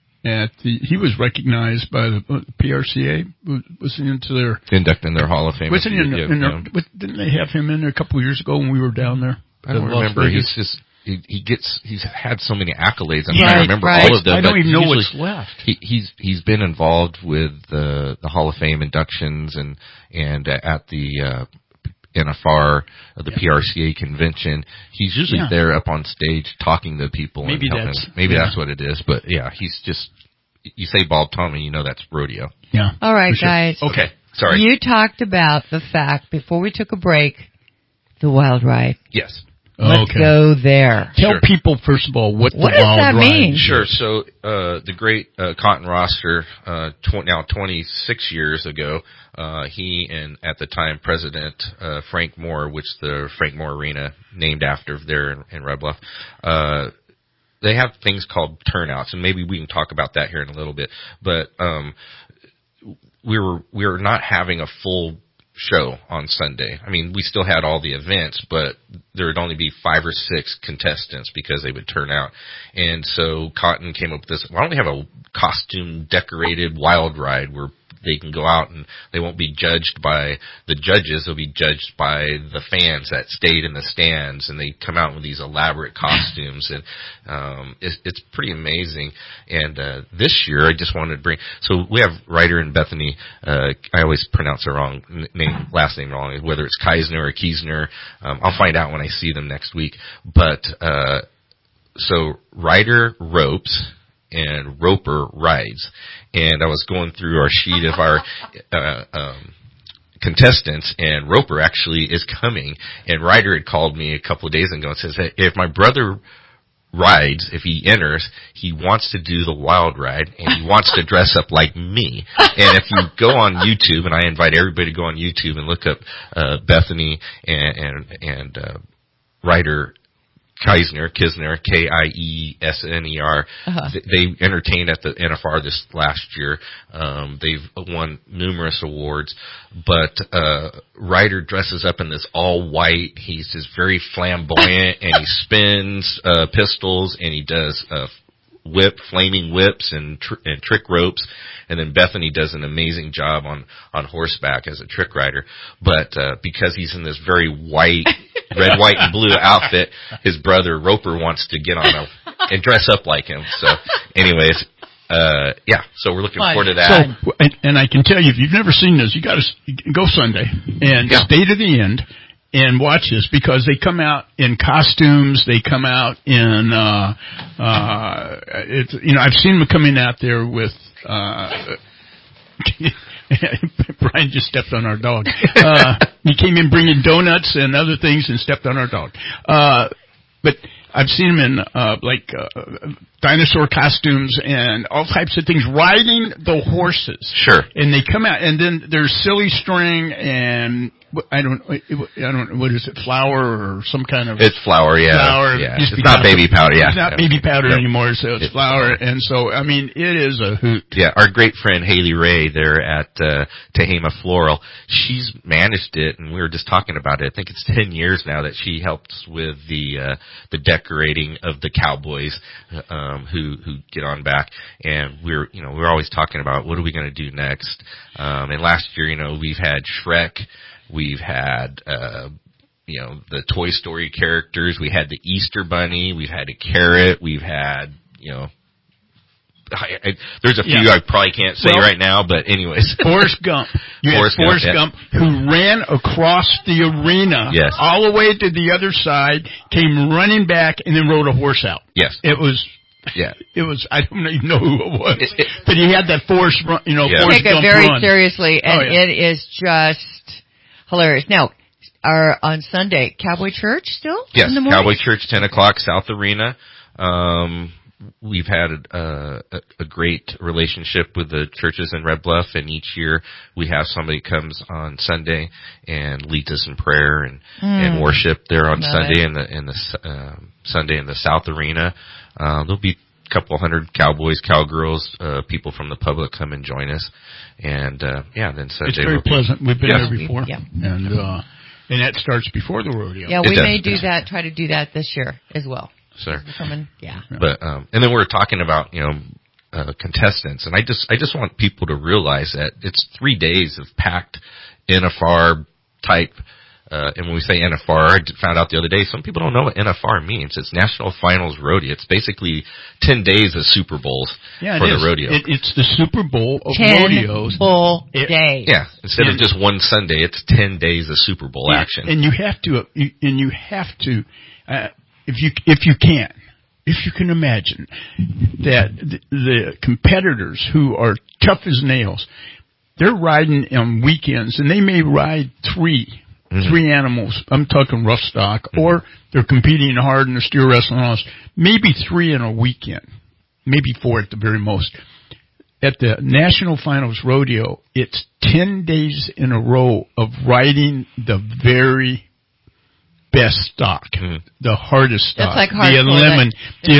at the, he was recognized by the uh, P R C A, was, was into their... Induct in their Hall of Fame. Wasn't in, in their, was, didn't they have him in there a couple of years ago when we were down there? I don't remember. He's just, he, he gets, he's had so many accolades. I'm yeah, trying to remember right. all of them. I don't even know usually, what's left. He, he's, he's been involved with the, the Hall of Fame inductions and, and uh, at the, uh, N F R, uh, the yeah. P R C A convention. He's usually yeah. there up on stage talking to people. Maybe and helping. that's, Maybe yeah. that's what it is. But yeah, he's just, you say Bob Tallman, you know that's rodeo. Yeah. All right, sure. guys. Okay. Sorry. You talked about the fact, before we took a break, the wild ride. Yes. Let's okay. go there. Tell sure. people, first of all, what, what the does wild that ride mean? is. Sure. So, uh, the great, uh, Cotton Roster, uh, tw- now twenty-six years ago, uh, he and at the time President, uh, Frank Moore, which the Frank Moore Arena named after there in, in Red Bluff, uh, they have things called turnouts, and maybe we can talk about that here in a little bit. But um, we were we were not having a full show on Sunday. I mean, we still had all the events, but there would only be five or six contestants because they would turn out. And so Cotton came up with this, why don't we have a costume decorated wild ride where they can go out and they won't be judged by the judges. They'll be judged by the fans that stayed in the stands, and they come out with these elaborate costumes, and um, it's, it's pretty amazing. And uh, this year, I just wanted to bring. So we have Ryder and Bethany. Uh, I always pronounce their wrong name, last name wrong, whether it's Keisner or Kiesner. Um, I'll find out when I see them next week. But uh, so Ryder ropes and Roper rides. And I was going through our sheet of our uh, um, contestants, and Roper actually is coming. And Ryder had called me a couple of days ago and says, hey, if my brother rides, if he enters, he wants to do the wild ride, and he wants to dress up like me. And if you go on YouTube, and I invite everybody to go on YouTube and look up uh, Bethany and and, and uh, Ryder Kisner, Kisner, K I E S N E R. Uh-huh. They entertained at the N F R this last year. Um, they've won numerous awards, but uh, Ryder dresses up in this all white. He's just very flamboyant, and he spins uh, pistols, and he does uh, whip, flaming whips, and, tr- and trick ropes. And then Bethany does an amazing job on, on horseback as a trick rider. But uh, because he's in this very white, red, white, and blue outfit, his brother Roper wants to get on a, and dress up like him. So, anyways, uh, yeah. So we're looking Fun. forward to that. So, and, and I can tell you, if you've never seen this, you got to go Sunday and yeah. stay to the end and watch this, because they come out in costumes. They come out in, uh, uh, it's, you know, I've seen them coming out there with, uh, Brian just stepped on our dog. Uh, he came in bringing donuts and other things and stepped on our dog. Uh, but I've seen him in, uh, like, uh, dinosaur costumes and all types of things, riding the horses. Sure. And they come out, and then there's silly string and, I don't, I don't know, what is it, flour or some kind of... It's flour, yeah. Flour. Yeah. It's not baby powder, yeah. It's not yeah. baby powder yeah. anymore, so it's, it's flour. And so, I mean, it is a hoot. Yeah, our great friend Haley Ray there at uh, Tehama Floral, she's managed it, and we were just talking about it. I think it's ten years now that she helps with the uh, the decorating of the cowboys um, who who get on back. And we're, you know, we're always talking about what are we going to do next. Um, and last year, you know, we've had Shrek. We've had, uh, you know, the Toy Story characters. We had the Easter Bunny. We've had a carrot. We've had, you know, I, I, there's a few yeah. I probably can't say well, right now, but anyways. Forrest Gump. You Forrest had Forrest Gump, Gump yeah. who ran across the arena yes. all the way to the other side, came running back, and then rode a horse out. Yes. It was... Yeah, it was. I don't even know who it was, it, it, but he had that Forrest, run, you know, yeah. Forrest Take Gump it very run. seriously, and oh, yeah. it is just hilarious. Now, are on Sunday Cowboy Church still? Yes, in the morning? Cowboy Church, ten o'clock, South Arena. Um, we've had uh, a, a great relationship with the churches in Red Bluff, and each year we have somebody comes on Sunday and leads us in prayer and, mm. and worship there on Love Sunday it. in the in the uh, Sunday in the South Arena. Uh, there'll be a couple hundred cowboys, cowgirls, uh, people from the public come and join us, and uh, yeah, then Sunday. It's very we'll pleasant. Be, We've been yes. there before, yeah. and uh, and that starts before the rodeo. Yeah, it we does. may do that. Try to do that this year as well. Sure. Coming, yeah. But um, and then we're talking about you know uh, contestants, and I just I just want people to realize that it's three days of packed N F R type. Uh, and when we say N F R, I found out the other day, some people don't know what N F R means. It's National Finals Rodeo. It's basically ten days of Super Bowls yeah, for the is. rodeo. It, it's the Super Bowl of ten rodeos. Full it, days. Yeah, instead and, of just one Sunday, it's ten days of Super Bowl yeah, action. And you have to, you, and you have to, uh, if you if you can, if you can imagine that the, the competitors who are tough as nails, they're riding on weekends, and they may ride three. Mm-hmm. Three animals, I'm talking rough stock, mm-hmm. or they're competing hard in the steer wrestling house, maybe three in a weekend, maybe four at the very most. At the National Finals Rodeo, it's ten days in a row of riding the very best stock, mm-hmm. the hardest stock, That's like the, elimin- the,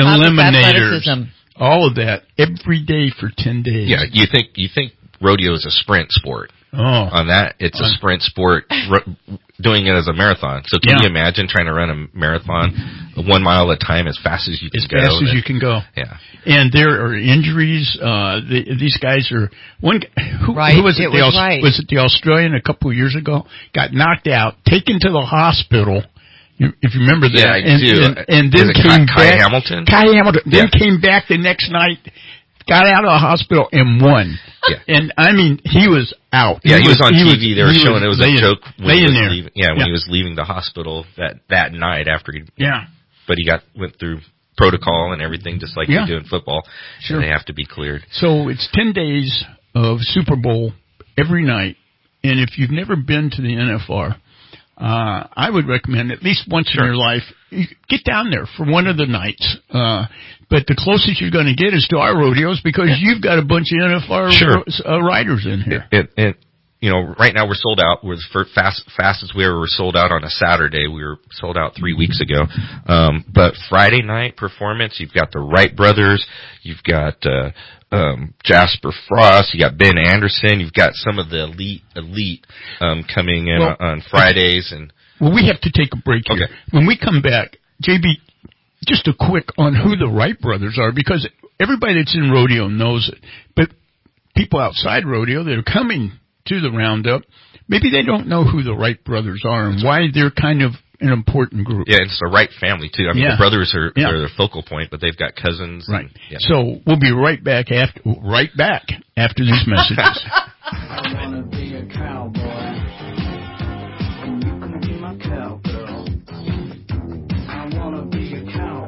the eliminators, all of that, every day for ten days. Yeah, you think you think rodeo is a sprint sport. Oh. On that, it's a sprint sport, r- doing it as a marathon. So can yeah. you imagine trying to run a marathon one mile at a time as fast as you can as go? As fast as and, you can go. Yeah. And there are injuries. Uh, the, these guys are, one, who, right. who was it? it the was, Aus- right. was it the Australian a couple of years ago? Got knocked out, taken to the hospital. If you remember that. Yeah, I and, do. And, and then came Kai, back. Kai Hamilton? Kai Hamilton. Then yeah. came back the next night. Got out of the hospital and won. Yeah. And I mean, he was out. Yeah, he, he was, was on he T V. Was, they were showing it was laying, a joke when he was there. leaving. Yeah, when yeah. he was leaving the hospital that that night after he. Yeah. But he got went through protocol and everything, just like Yeah. you do in football. Sure. And they have to be cleared. So it's ten days of Super Bowl every night. And if you've never been to the N F R, uh, I would recommend at least once Sure. in your life, you get down there for one of the nights. Uh, but the closest you're going to get is to our rodeos because yeah. you've got a bunch of N F R sure. uh, riders in here. It, it, it, you know, right now we're sold out. We're the fast, fastest we ever were sold out on a Saturday. We were sold out three weeks ago. Um, but Friday night performance, you've got the Wright brothers, you've got, uh, um, Jasper Frost, you got Ben Anderson, you've got some of the elite, elite, um, coming in well, on Fridays and. Well, we have to take a break here. Okay. When we come back, J B, just a quick on who the Wright brothers are because everybody that's in rodeo knows it. But people outside rodeo that are coming to the roundup, maybe they don't know who the Wright brothers are and why they're kind of an important group. Yeah, it's the Wright family too. I mean, yeah. the brothers are yeah. they're the focal point, but they've got cousins. Right. And, yeah. So we'll be right back after right back after these messages. I wanna be a cowboy, and you can be my cowgirl. I wanna be a cowboy.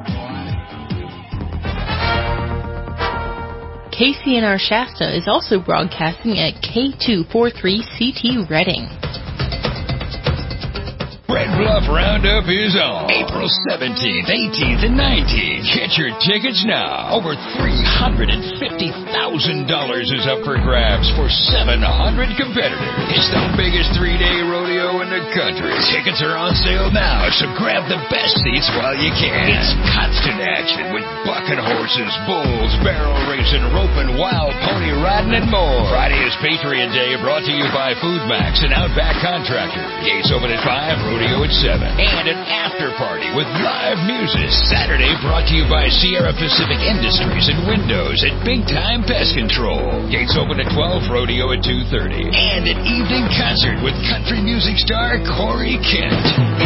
K C N R Shasta is also broadcasting at K two forty-three C T Redding. Red Bluff Roundup is on April seventeenth, eighteenth, and nineteenth. Get your tickets now. Over three hundred fifty thousand dollars is up for grabs for seven hundred competitors. It's the biggest three-day rodeo in the country. Tickets are on sale now, so grab the best seats while you can. It's constant action with bucking horses, bulls, barrel racing, roping, wild pony riding, and more. Friday is Patriot Day, brought to you by Food Max and Outback Contractor. Gates open at five, rodeo at seven. And an after party with live music. Saturday brought to you by Sierra Pacific Industries and Windows at Big Time Pest Control. Gates open at twelve, rodeo at two thirty. And an evening concert with country music star Corey Kent.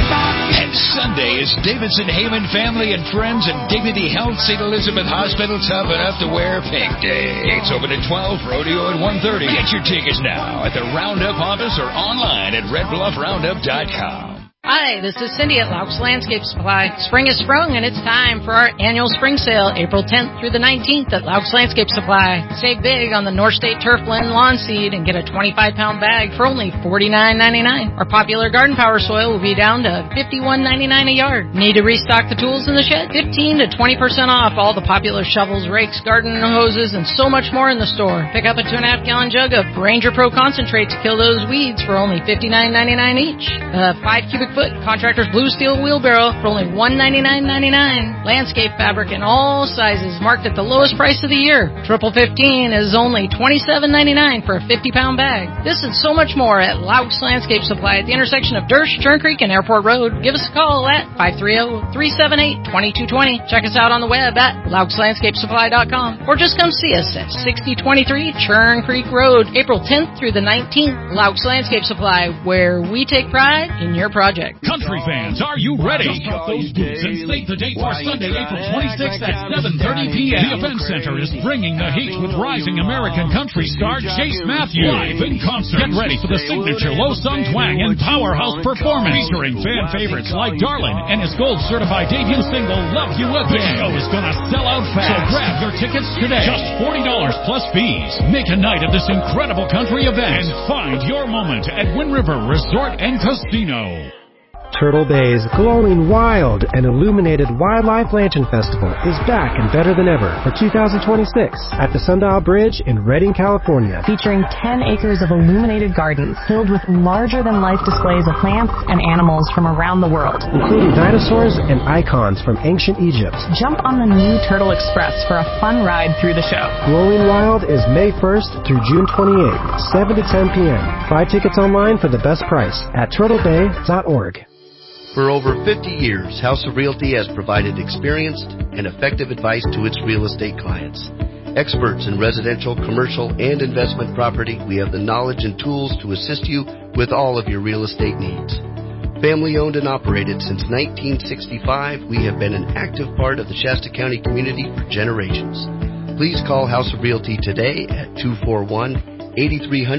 And Sunday is Davidson Heyman Family and Friends and Dignity Health Saint Elizabeth Hospital Tough Enough to Wear Pink Day. Gates open at twelve, rodeo at one thirty. Get your tickets now at the Roundup office or online at red bluff roundup dot com. Hi, this is Cindy at Laux Landscape Supply. Spring is sprung, and it's time for our annual spring sale, April tenth through the nineteenth at Laux Landscape Supply. Save big on the North State Turf Blend Lawn Seed and get a twenty-five pound bag for only forty-nine ninety-nine. Our popular Garden Power Soil will be down to fifty-one ninety-nine a yard. Need to restock the tools in the shed? fifteen to twenty percent off all the popular shovels, rakes, garden hoses, and so much more in the store. Pick up a two and a half gallon jug of Ranger Pro Concentrate to kill those weeds for only fifty-nine ninety-nine each. A five cubic foot Contractor's Blue Steel Wheelbarrow for only one ninety-nine ninety-nine. Landscape fabric in all sizes marked at the lowest price of the year. Triple fifteen is only twenty-seven ninety-nine for a fifty pound bag. This and so much more at Laux Landscape Supply at the intersection of Dersh, Churn Creek, and Airport Road. Give us a call at five three zero, three seven eight, two two two zero. Check us out on the web at laux landscape supply dot com or just come see us at sixty twenty-three Churn Creek Road, April tenth through the nineteenth. Laux Landscape Supply, where we take pride in your project. Country fans, are you ready? Just drop those boots and save the date for Sunday, April twenty-sixth at seven thirty p.m. The Event Center is bringing the heat with rising American country star Chase Matthews live in concert. Get ready for the signature low-sung twang and powerhouse performance featuring fan favorites like Darlin and his gold-certified debut single Love You Again. The show is gonna sell out fast, so grab your tickets today. Just forty dollars plus fees. Make a night of this incredible country event and find your moment at Wind River Resort and Casino. Turtle Bay's glowing wild and illuminated Wildlife Lantern Festival is back and better than ever for two thousand twenty-six at the Sundial Bridge in Redding, California. Featuring ten acres of illuminated gardens filled with larger-than-life displays of plants and animals from around the world, including dinosaurs and icons from ancient Egypt. Jump on the new Turtle Express for a fun ride through the show. Glowing Wild is May first through June twenty-eighth, seven to ten p.m. Buy tickets online for the best price at turtle bay dot org. For over fifty years, House of Realty has provided experienced and effective advice to its real estate clients. Experts in residential, commercial, and investment property, we have the knowledge and tools to assist you with all of your real estate needs. Family owned and operated since nineteen sixty-five, we have been an active part of the Shasta County community for generations. Please call House of Realty today at two four one, eight three zero zero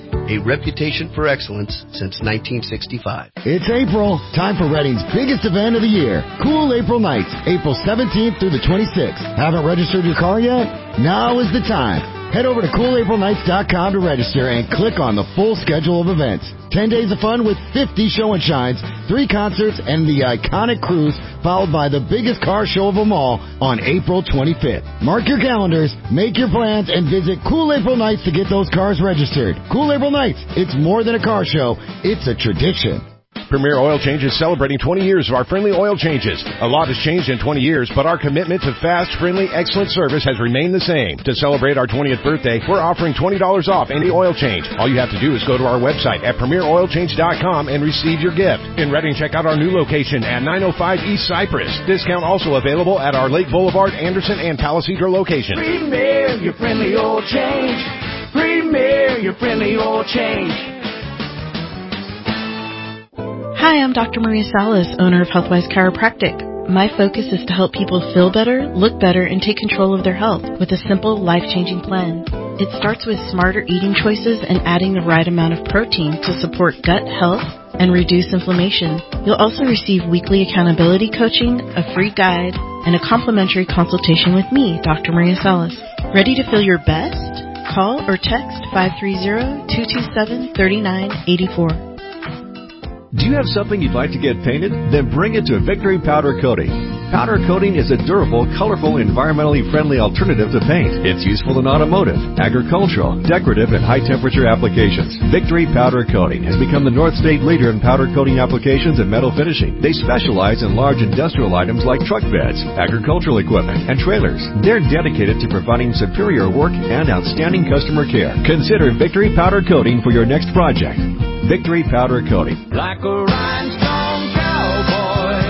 a reputation for excellence since nineteen sixty-five. It's April, time for Reading's biggest event of the year, Cool April Nights, April seventeenth through the twenty-sixth. Haven't registered your car yet? Now is the time. Head over to cool april nights dot com to register and click on the full schedule of events. ten days of fun with fifty show and shines, three concerts, and the iconic cruise, followed by the biggest car show of them all on April twenty-fifth. Mark your calendars, make your plans, and visit Cool April Nights to get those cars registered. Cool April Nights, it's more than a car show, it's a tradition. Premier Oil Change is celebrating twenty years of our friendly oil changes. A lot has changed in twenty years, but our commitment to fast, friendly, excellent service has remained the same. To celebrate our twentieth birthday, we're offering twenty dollars off any oil change. All you have to do is go to our website at premier oil change dot com and receive your gift. In Reading, check out our new location at nine oh five East Cypress. Discount also available at our Lake Boulevard, Anderson, and Palisadro locations. Premier, your friendly oil change. Premier, your friendly oil change. Hi, I'm Doctor Maria Salas, owner of Healthwise Chiropractic. My focus is to help people feel better, look better, and take control of their health with a simple, life-changing plan. It starts with smarter eating choices and adding the right amount of protein to support gut health and reduce inflammation. You'll also receive weekly accountability coaching, a free guide, and a complimentary consultation with me, Doctor Maria Salas. Ready to feel your best? Call or text five three zero, two two seven, three nine eight four. Do you have something you'd like to get painted? Then bring it to Victory Powder Coating. Powder coating is a durable, colorful, environmentally friendly alternative to paint. It's useful in automotive, agricultural, decorative, and high-temperature applications. Victory Powder Coating has become the North State leader in powder coating applications and metal finishing. They specialize in large industrial items like truck beds, agricultural equipment, and trailers. They're dedicated to providing superior work and outstanding customer care. Consider Victory Powder Coating for your next project. Victory Powder Coating. Like a rhinestone cowboy,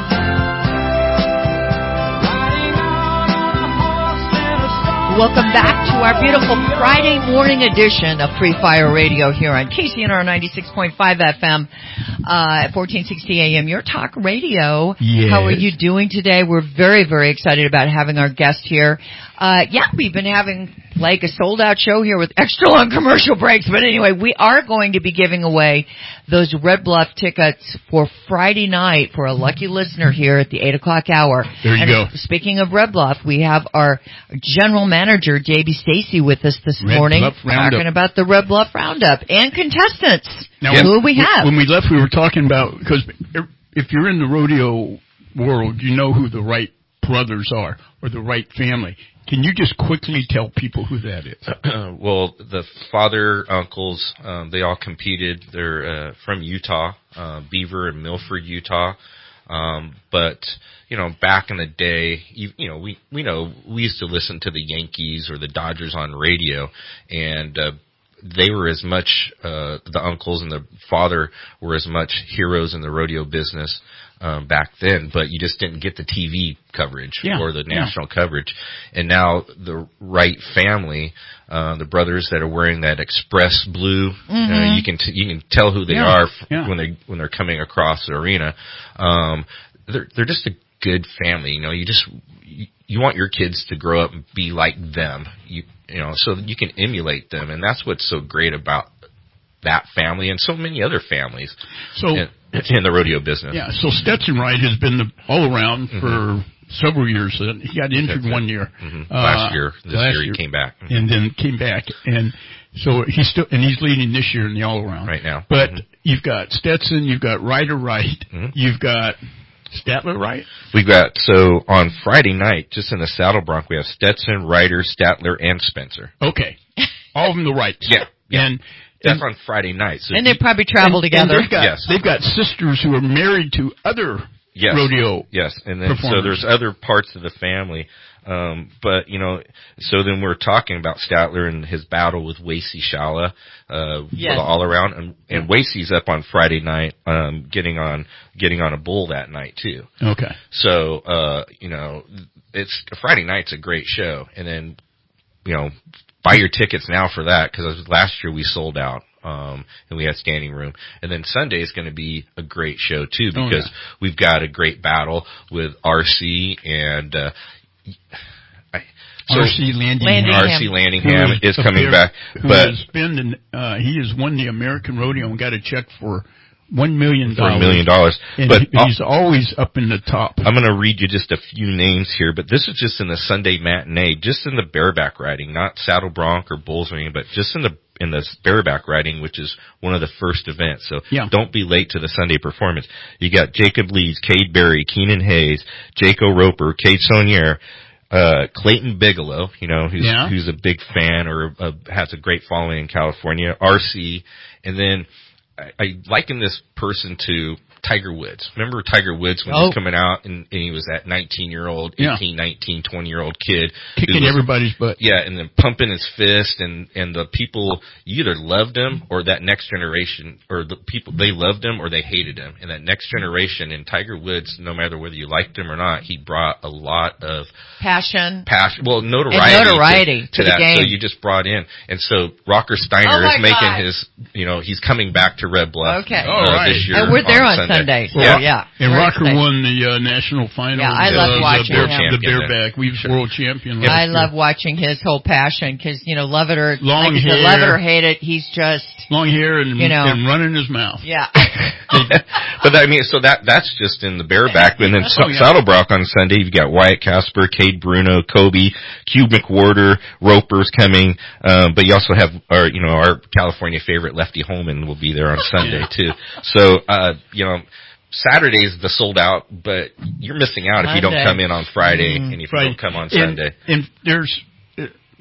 riding out on a horse in a storm. Welcome back to our beautiful Friday morning edition of Free Fire Radio here on K C N R ninety-six point five F M uh, at fourteen sixty A M. Your talk radio. Yes. How are you doing today? We're very, very excited about having our guest here. Uh, yeah, we've been having like a sold out show here with extra long commercial breaks. But anyway, we are going to be giving away those Red Bluff tickets for Friday night for a lucky listener here at the eight o'clock hour. There you and go. Speaking of Red Bluff, we have our general manager, J B Stacy, with us this Red morning Bluff Roundup. talking about the Red Bluff Roundup and contestants. Now, who we have. When we left, we were talking about, because if you're in the rodeo world, you know who the right brothers are or the right family. Can you just quickly tell people who that is? Well, the father, uncles, um, they all competed. They're uh, from Utah, uh, Beaver and Milford, Utah. Um, but, you know, back in the day, you, you know, we, we know we used to listen to the Yankees or the Dodgers on radio, and uh, they were as much, uh, the uncles and the father were as much heroes in the rodeo business um, back then, but you just didn't get the T V coverage Yeah, or the yeah. national coverage. And now the Wright family, uh, the brothers that are wearing that express blue, uh, Mhm. you can t- you can tell who they Yeah, are f- yeah. when they when they're coming across the arena. Um, they're they're just a good family. You know, you just you, you want your kids to grow up and be like them. You you know, so that you can emulate them, and that's what's so great about that family and so many other families. So in, in the rodeo business. Yeah, so Stetson Wright has been the, all around Mhm. for several years. Uh, He got injured That's it. one year. Mhm. Uh, Last year. This last year he came back. And then came back. And so he's still, and he's leading this year in the all around. Right now. But Mhm. you've got Stetson, you've got Ryder Wright, Mhm. you've got Statler Wright. We've got, so on Friday night, just in the saddle bronc, we have Stetson, Ryder, Statler, and Spencer. Okay. All of them the Wrights. Yeah. yeah. And That's on Friday night. So And they probably travel and- together. And they've got, Yes. they've got sisters who are married to other Yes. rodeo Yes, and then so performers. there's other parts of the family. Um, but, you know, so then we're talking about Statler and his battle with Wasey Shala, uh, Yes. for the all around. And, and Wasey's up on Friday night, um, getting on, getting on a bull that night too. Okay. So, uh, you know, it's, Friday night's a great show. And then, you know, buy your tickets now for that, because last year we sold out. Um, and we had standing room. And then Sunday is going to be a great show too, Oh, because yeah. we've got a great battle with R C and, uh, I, R C Landingham. R C Landingham is coming back, who but has been in, uh, he has won the American Rodeo and got a check for one million dollars. For a million dollars. And But he, he's always up in the top. I'm going to read you just a few names here, but this is just in the Sunday matinee, just in the bareback riding, not saddle bronc or bulls ring, but just in the in the bareback riding, which is one of the first events. So yeah. don't be late to the Sunday performance. You got Jacob Leeds, Cade Berry, Keenan Hayes, Jaco Roper, Cade Saunier, uh, Clayton Bigelow, you know, who's, yeah. who's a big fan or uh, has a great following in California, R C, and then I, I liken this person to Tiger Woods. Remember Tiger Woods when oh. he was coming out and, and he was that nineteen-year-old, eighteen, yeah. nineteen, twenty-year-old kid. Kicking was, everybody's butt. Yeah, and then pumping his fist, and, and the people, you either loved him or that next generation, or the people, they loved him or they hated him. And that next generation, and Tiger Woods, no matter whether you liked him or not, he brought a lot of passion, passion, well, notoriety, and notoriety to, to, to the that. game. So you just brought in. And so Rocker Steiner oh is making God. his, you know, he's coming back to Red Bluff. Okay. Uh, All right. this year and we're there on, on Sunday. Sunday. So yeah. yeah. And Very Rocker exciting. won the uh, national final. Yeah, I uh, love watching the, him. the bareback. We was world champion. Yeah, I year. love watching his whole passion because, you know, love it or long like hair, said, love it or hate it, he's just long hair and you know, and running his mouth. Yeah. But I mean, so that that's just in the bareback, and then oh, yeah. Saddlebrock on Sunday. You've got Wyatt Casper, Cade Bruno, Kobe, Q McWhorter, Roper's coming, um, but you also have our, you know, our California favorite Lefty Holman will be there on Sunday yeah. too. So, uh, you know. Saturday's the sold out, but you're missing out if you don't come in on Friday mm, and if Friday. you don't come on Sunday. And, and there's uh,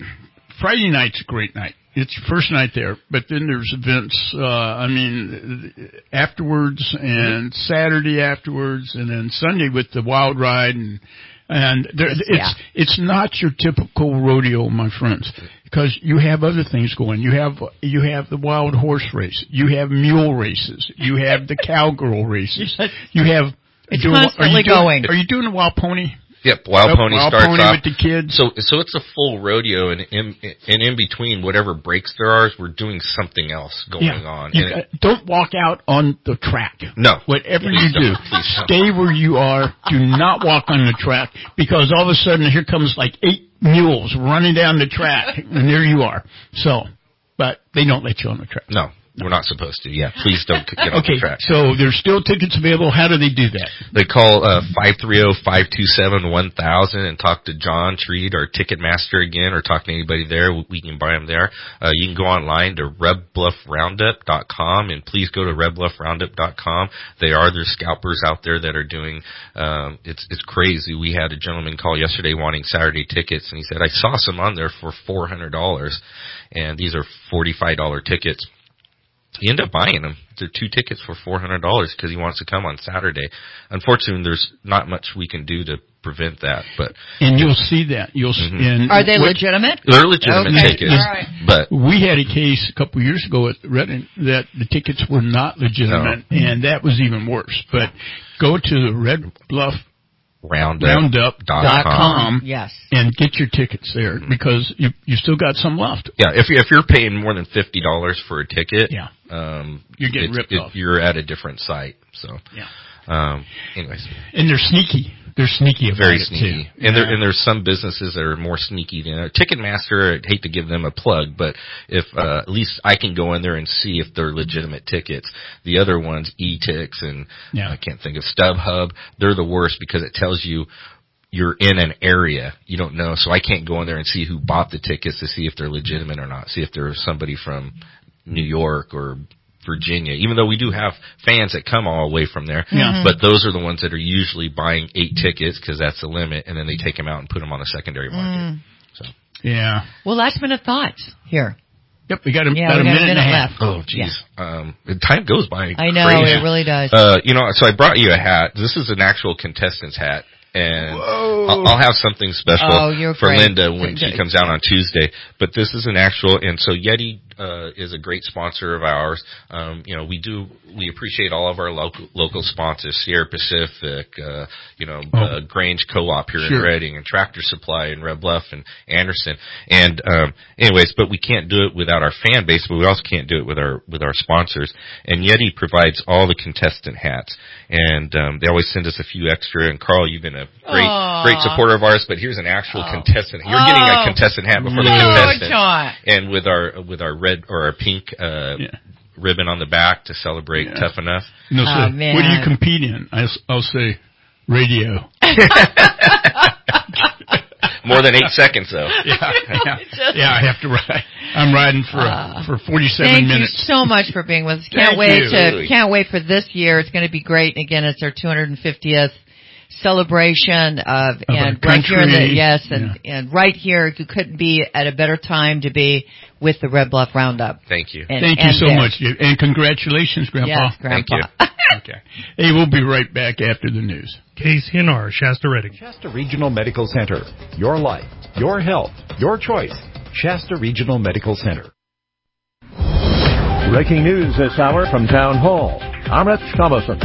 Friday night's a great night. It's your first night there, but then there's events. Uh, I mean, afterwards and Saturday afterwards, and then Sunday with the wild ride and. And there, it's yeah. it's not your typical rodeo, my friends, because you have other things going. You have you have the wild horse race, you have mule races, you have the cowgirl races, you have. It's doing, constantly are you doing, going. Are you doing the wild pony? Yep, Wild Yep, Pony Wild starts Pony off with the kids. So, so it's a full rodeo, and in, and in between whatever breaks there are, we're doing something else going yeah. on. You, and uh, don't walk out on the track. No, whatever please you do, don't, stay where you are. Do not walk on the track because all of a sudden here comes like eight mules running down the track, and there you are. So, but they don't let you on the track. No. We're not supposed to. Yeah, please don't get on okay, the track. So there's still tickets available. How do they do that? They call uh five three zero, five two seven, one thousand and talk to John Treat, our Ticketmaster again, or talk to anybody there. We can buy them there. Uh, you can go online to red bluff roundup dot com, and please go to red bluff roundup dot com. They are there's scalpers out there that are doing. Um, it's it's crazy. We had a gentleman call yesterday wanting Saturday tickets, and he said I saw some on there for four hundred dollars, and these are forty-five dollar tickets. He ended up buying them. They're two tickets for four hundred dollars because he wants to come on Saturday. Unfortunately, there's not much we can do to prevent that. But and you'll see that. You'll mm-hmm. and are they what, legitimate? They're legitimate okay. tickets. All right. But we had a case a couple of years ago at Redding that the tickets were not legitimate, no. and that was even worse. But go to the Red Bluff Roundup dot com yes. and get your tickets there mm-hmm. because you you still got some left. Yeah, if you if you're paying more than fifty dollars for a ticket, yeah, um, you're getting ripped it, off. You're at a different site. So yeah. Um, anyways, and they're sneaky. They're sneaky about Very it sneaky. too. And yeah. there and there's some businesses that are more sneaky than uh, Ticketmaster. I'd hate to give them a plug, but if uh, at least I can go in there and see if they're legitimate tickets. The other ones, E-Tix and yeah. I can't think of StubHub, they're the worst because it tells you you're in an area you don't know. So I can't go in there and see who bought the tickets to see if they're legitimate or not. See if there's somebody from New York or Virginia, even though we do have fans that come all the way from there. Yeah. But those are the ones that are usually buying eight tickets because that's the limit, and then they take them out and put them on the secondary market. Mm. So yeah. Well, last minute thoughts here. Yep, we got a, yeah, about we a got minute, a minute and a half. left. Oh, jeez. Yeah. Um, the time goes by. I know, crazy. it really does. Uh, you know, so I brought you a hat. This is an actual contestant's hat. And I'll, I'll have something special oh, for great. Linda when she comes out on Tuesday. But this is an actual, and so Yeti uh, is a great sponsor of ours. Um, you know, we do we appreciate all of our local local sponsors: Sierra Pacific, uh, you know, oh. uh, Grange Co-op here sure. in Reading, and Tractor Supply in Red Bluff and Anderson. And um, anyways, but we can't do it without our fan base, but we also can't do it with our with our sponsors. And Yeti provides all the contestant hats, and um, they always send us a few extra. And Carl, you've been a great Aww. great supporter of ours, but here's an actual oh. contestant. You're oh. getting a contestant hat before no, the contestant, John. and with our with our red or our pink uh, yeah. ribbon on the back to celebrate yeah. Tough Enough. No, so oh, man. what do you compete in? I'll, I'll say radio. More than eight seconds, though. Yeah, yeah, yeah. I have to ride. I'm riding for uh, for forty-seven thank minutes. Thank you so much for being with us. Can't Thank wait you. to Really. Can't wait for this year. It's going to be great. Again, it's our two hundred fiftieth celebration of, of and right here in the yes, and yeah. and right here, you couldn't be at a better time to be with the Red Bluff Roundup. Thank you. And, Thank you so there. much, and congratulations, Grandpa. Yes, Grandpa. Thank you. Okay. Hey, we'll be right back after the news. Case Hinar, Shasta Redding. Shasta Regional Medical Center. Your life, your health, your choice. Shasta Regional Medical Center. Breaking news this hour from Town Hall. I'm Rich Thomason.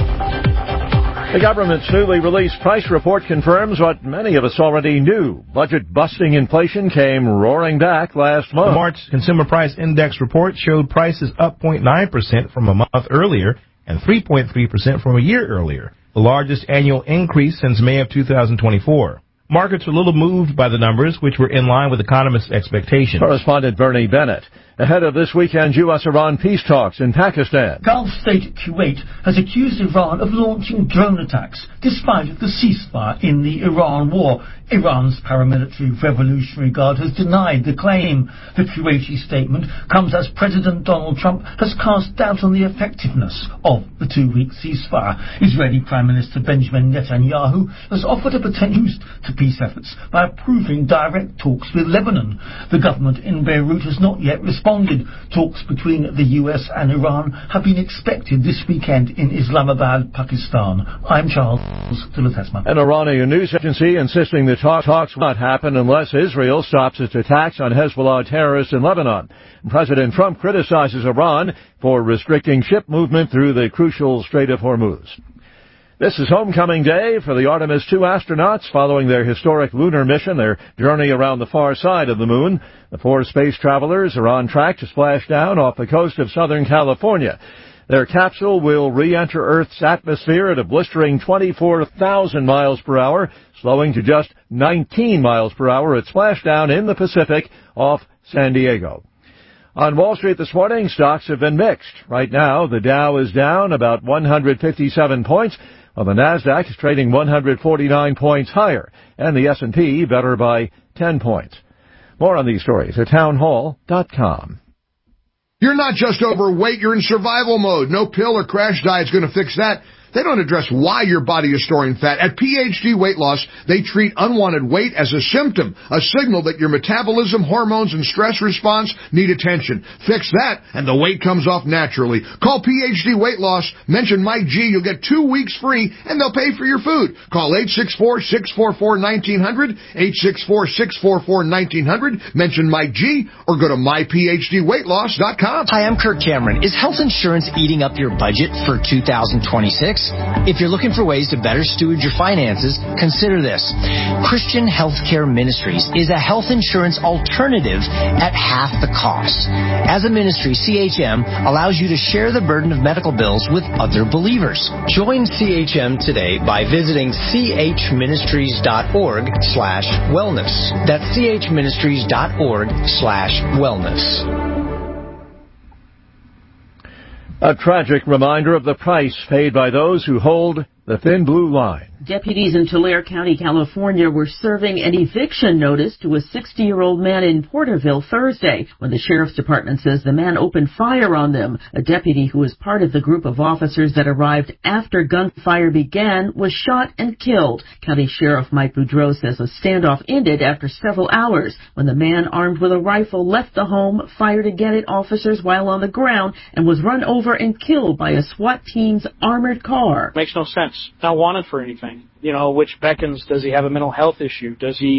The government's newly released price report confirms what many of us already knew. Budget-busting inflation came roaring back last month. The March Consumer Price Index report showed prices up zero point nine percent from a month earlier and three point three percent from a year earlier, the largest annual increase since May of two thousand twenty-four. Markets were a little moved by the numbers, which were in line with economists' expectations. Correspondent Bernie Bennett. Ahead of this weekend's U S Iran peace talks in Pakistan. Gulf state Kuwait has accused Iran of launching drone attacks despite the ceasefire in the Iran war. Iran's paramilitary Revolutionary Guard has denied the claim. The Kuwaiti statement comes as President Donald Trump has cast doubt on the effectiveness of the two-week ceasefire. Israeli Prime Minister Benjamin Netanyahu has offered a potential boost to peace efforts by approving direct talks with Lebanon. The government in Beirut has not yet responded. Talks between the U S and Iran have been expected this weekend in Islamabad, Pakistan. I'm Charles Tillerthesma. An Iranian news agency insisting the talk talks will not happen unless Israel stops its attacks on Hezbollah terrorists in Lebanon. President Trump criticizes Iran for restricting ship movement through the crucial Strait of Hormuz. This is homecoming day for the Artemis two astronauts following their historic lunar mission, their journey around the far side of the moon. The four space travelers are on track to splash down off the coast of Southern California. Their capsule will re-enter Earth's atmosphere at a blistering twenty-four thousand miles per hour, slowing to just nineteen miles per hour at splashdown in the Pacific off San Diego. On Wall Street this morning, stocks have been mixed. Right now, the Dow is down about one hundred fifty-seven points, while the NASDAQ is trading one hundred forty-nine points higher, and the S and P better by ten points. More on these stories at townhall dot com. You're not just overweight, you're in survival mode. No pill or crash diet's going to fix that. They don't address why your body is storing fat. At P H D Weight Loss, they treat unwanted weight as a symptom, a signal that your metabolism, hormones, and stress response need attention. Fix that, and the weight comes off naturally. Call P H D Weight Loss, mention Mike G, you'll get two weeks free, and they'll pay for your food. Call eight six four, six four four, one nine zero zero, eight six four, six four four, one nine zero zero, mention Mike G, or go to my p h d weight loss dot com. Hi, I'm Kirk Cameron. Is health insurance eating up your budget for two thousand twenty-six? If you're looking for ways to better steward your finances, consider this. Christian Healthcare Ministries is a health insurance alternative at half the cost. As a ministry, C H M allows you to share the burden of medical bills with other believers. Join C H M today by visiting chministries.org slash wellness. That's chministries.org slash wellness. A tragic reminder of the price paid by those who hold the thin blue line. Deputies in Tulare County, California were serving an eviction notice to a sixty-year-old man in Porterville Thursday when the sheriff's department says the man opened fire on them. A deputy who was part of the group of officers that arrived after gunfire began was shot and killed. County Sheriff Mike Boudreau says a standoff ended after several hours when the man armed with a rifle left the home, fired again at officers while on the ground, and was run over and killed by a SWAT team's armored car. Makes no sense. Not wanted for anything. You know, which beckons, does he have a mental health issue? Does he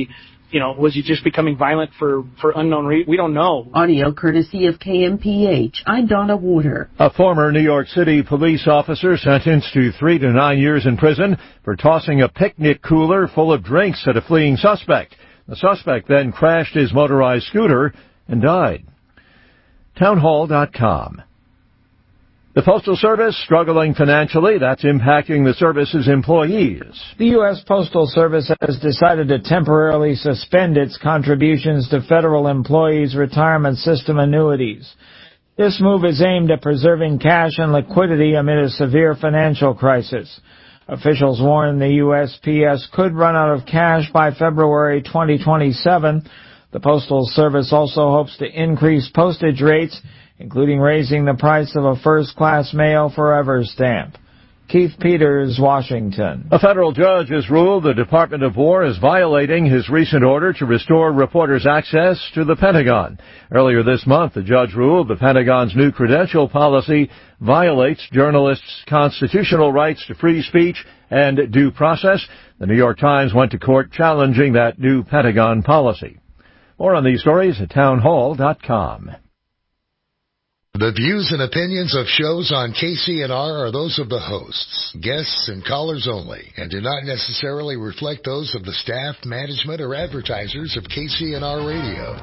you know, was he just becoming violent for, for unknown reasons? We don't know. Audio courtesy of K M P H. I'm Donna Wooter. A former New York City police officer sentenced to three to nine years in prison for tossing a picnic cooler full of drinks at a fleeing suspect. The suspect then crashed his motorized scooter and died. Townhall dot com. The Postal Service struggling financially. That's impacting the service's employees. The U S Postal Service has decided to temporarily suspend its contributions to federal employees' retirement system annuities. This move is aimed at preserving cash and liquidity amid a severe financial crisis. Officials warn the U S P S could run out of cash by February twenty twenty-seven. The Postal Service also hopes to increase postage rates, including raising the price of a first-class mail forever stamp. Keith Peters, Washington. A federal judge has ruled the Department of War is violating his recent order to restore reporters' access to the Pentagon. Earlier this month, the judge ruled the Pentagon's new credential policy violates journalists' constitutional rights to free speech and due process. The New York Times went to court challenging that new Pentagon policy. More on these stories at townhall dot com. The views and opinions of shows on K C N R are those of the hosts, guests, and callers only, and do not necessarily reflect those of the staff, management, or advertisers of K C N R Radio.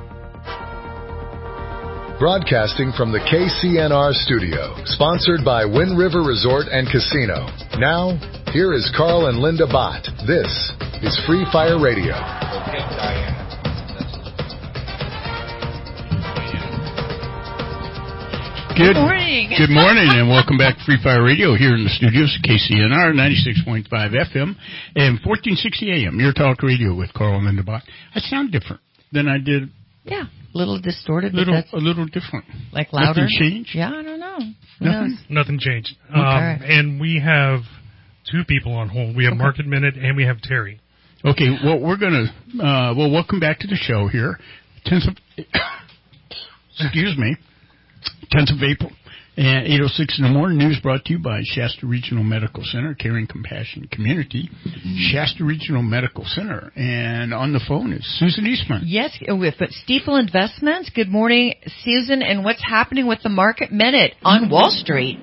Broadcasting from the K C N R studio, sponsored by Wind River Resort and Casino. Now, here is Carl and Linda Bott. This is Free Fire Radio. Okay, Diane. Good morning. Good morning, and welcome back to Free Fire Radio here in the studios of K C N R ninety-six point five F M and fourteen sixty A M. Your talk radio with Carl and Linda Bott. I sound different than I did. Yeah, a little distorted. Little, but that's a little different. Like louder. Nothing changed? Yeah, I don't know. Who Nothing, knows? nothing changed. Okay. Um, and we have two people on hold. We have Okay. Market Minute and we have Terry. Okay, well, we're going to, uh, well, welcome back to the show here. tenth of, excuse me, tenth of April. And eight oh six in the morning, news brought to you by Shasta Regional Medical Center, Caring Compassion Community, Shasta Regional Medical Center. And on the phone is Susan Eastman. Yes, with Stifel Investments. Good morning, Susan, and what's happening with the Market Minute on Wall Street?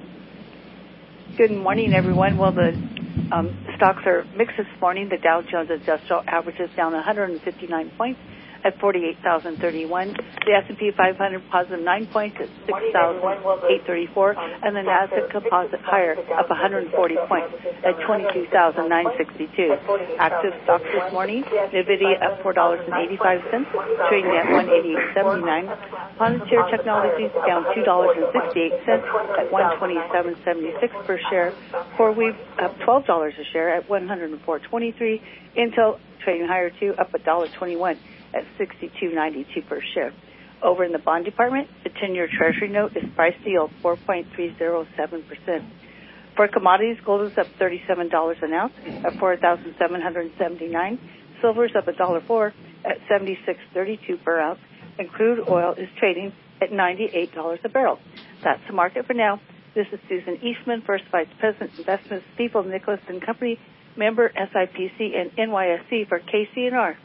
Good morning, everyone. Well, the um, stocks are mixed this morning. The Dow Jones Industrial Average is down one hundred fifty-nine points at forty-eight thousand thirty-one. The S and P five hundred positive nine points at six thousand eight hundred thirty-four, and the Nasdaq Composite higher up one hundred forty points at twenty-two thousand nine hundred sixty-two. Active stocks this morning: NVIDIA up four dollars and eighty-five cents, trading at one eighty-eight seventy-nine. Palantir Technologies down two dollars and sixty-eight cents at one twenty-seven seventy-six per share. CoreWeave up twelve dollars a share at one hundred four twenty-three. Intel trading higher too, up one dollar twenty-one at sixty-two ninety-two per share. Over in the bond department, the ten-year Treasury note is priced to yield four point three zero seven percent. For commodities, gold is up thirty-seven dollars an ounce at four thousand seven hundred seventy-nine dollars. Silver is up one dollar four at seventy-six thirty-two per ounce, and crude oil is trading at ninety-eight dollars a barrel. That's the market for now. This is Susan Eastman, First Vice President, Investments, Stifel Nicolaus and Company, member S I P C and N Y S C for K C N R.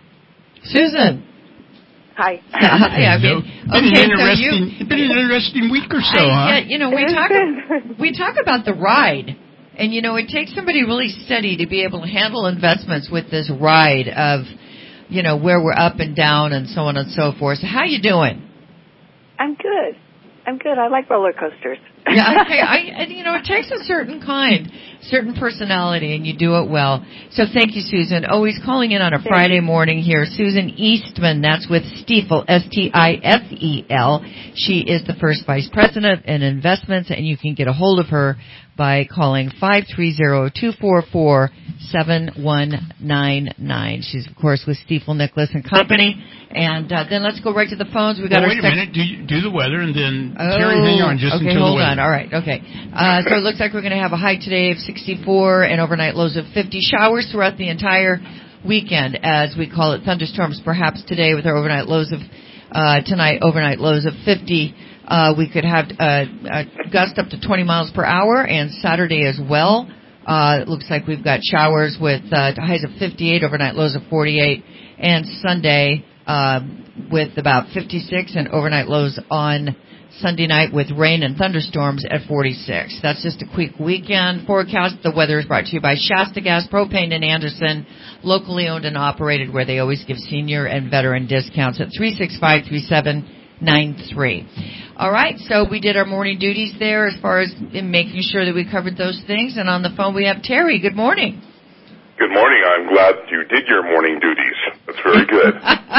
Susan. Hi. Hi. I mean, been okay, an so interesting, you, been an interesting week or so, I, huh? yeah, you know, we talk we talk about the ride, and you know, it takes somebody really steady to be able to handle investments with this ride of, you know, where we're up and down and so on and so forth. So how you doing? I'm good. I'm good. I like roller coasters. Yeah, okay. I, and, you know, it takes a certain kind, certain personality, and you do it well. So thank you, Susan. Always calling in on a Thank Friday you. morning here. Susan Eastman, that's with Stifel, S T I F E L. She is the First Vice President in Investments, and you can get a hold of her by calling five three zero, two four four, seven one nine nine. She's, of course, with Stifel Nicolaus and Company. And uh, then let's go right to the phones. We got well, our wait a sec- minute. Do, you, do the weather, and then Oh, Terry, hang on just okay, until hold the weather. on. All right, okay. Uh, so it looks like we're going to have a high today of sixty-four and overnight lows of fifty. Showers throughout the entire weekend, as we call it, thunderstorms perhaps today with our overnight lows of, uh, tonight, overnight lows of fifty. Uh, we could have uh, a gust up to twenty miles per hour, and Saturday as well. Uh, it looks like we've got showers with uh, highs of fifty-eight, overnight lows of forty-eight, and Sunday uh, with about fifty-six, and overnight lows on Sunday night with rain and thunderstorms at forty-six. That's just a quick weekend forecast. The weather is brought to you by Shasta Gas Propane in Anderson, locally owned and operated, where they always give senior and veteran discounts at three six five, three seven nine three. All right, so we did our morning duties there as far as in making sure that we covered those things. And on the phone we have Terry. Good morning. Good morning. I'm glad you did your morning duties. That's very good.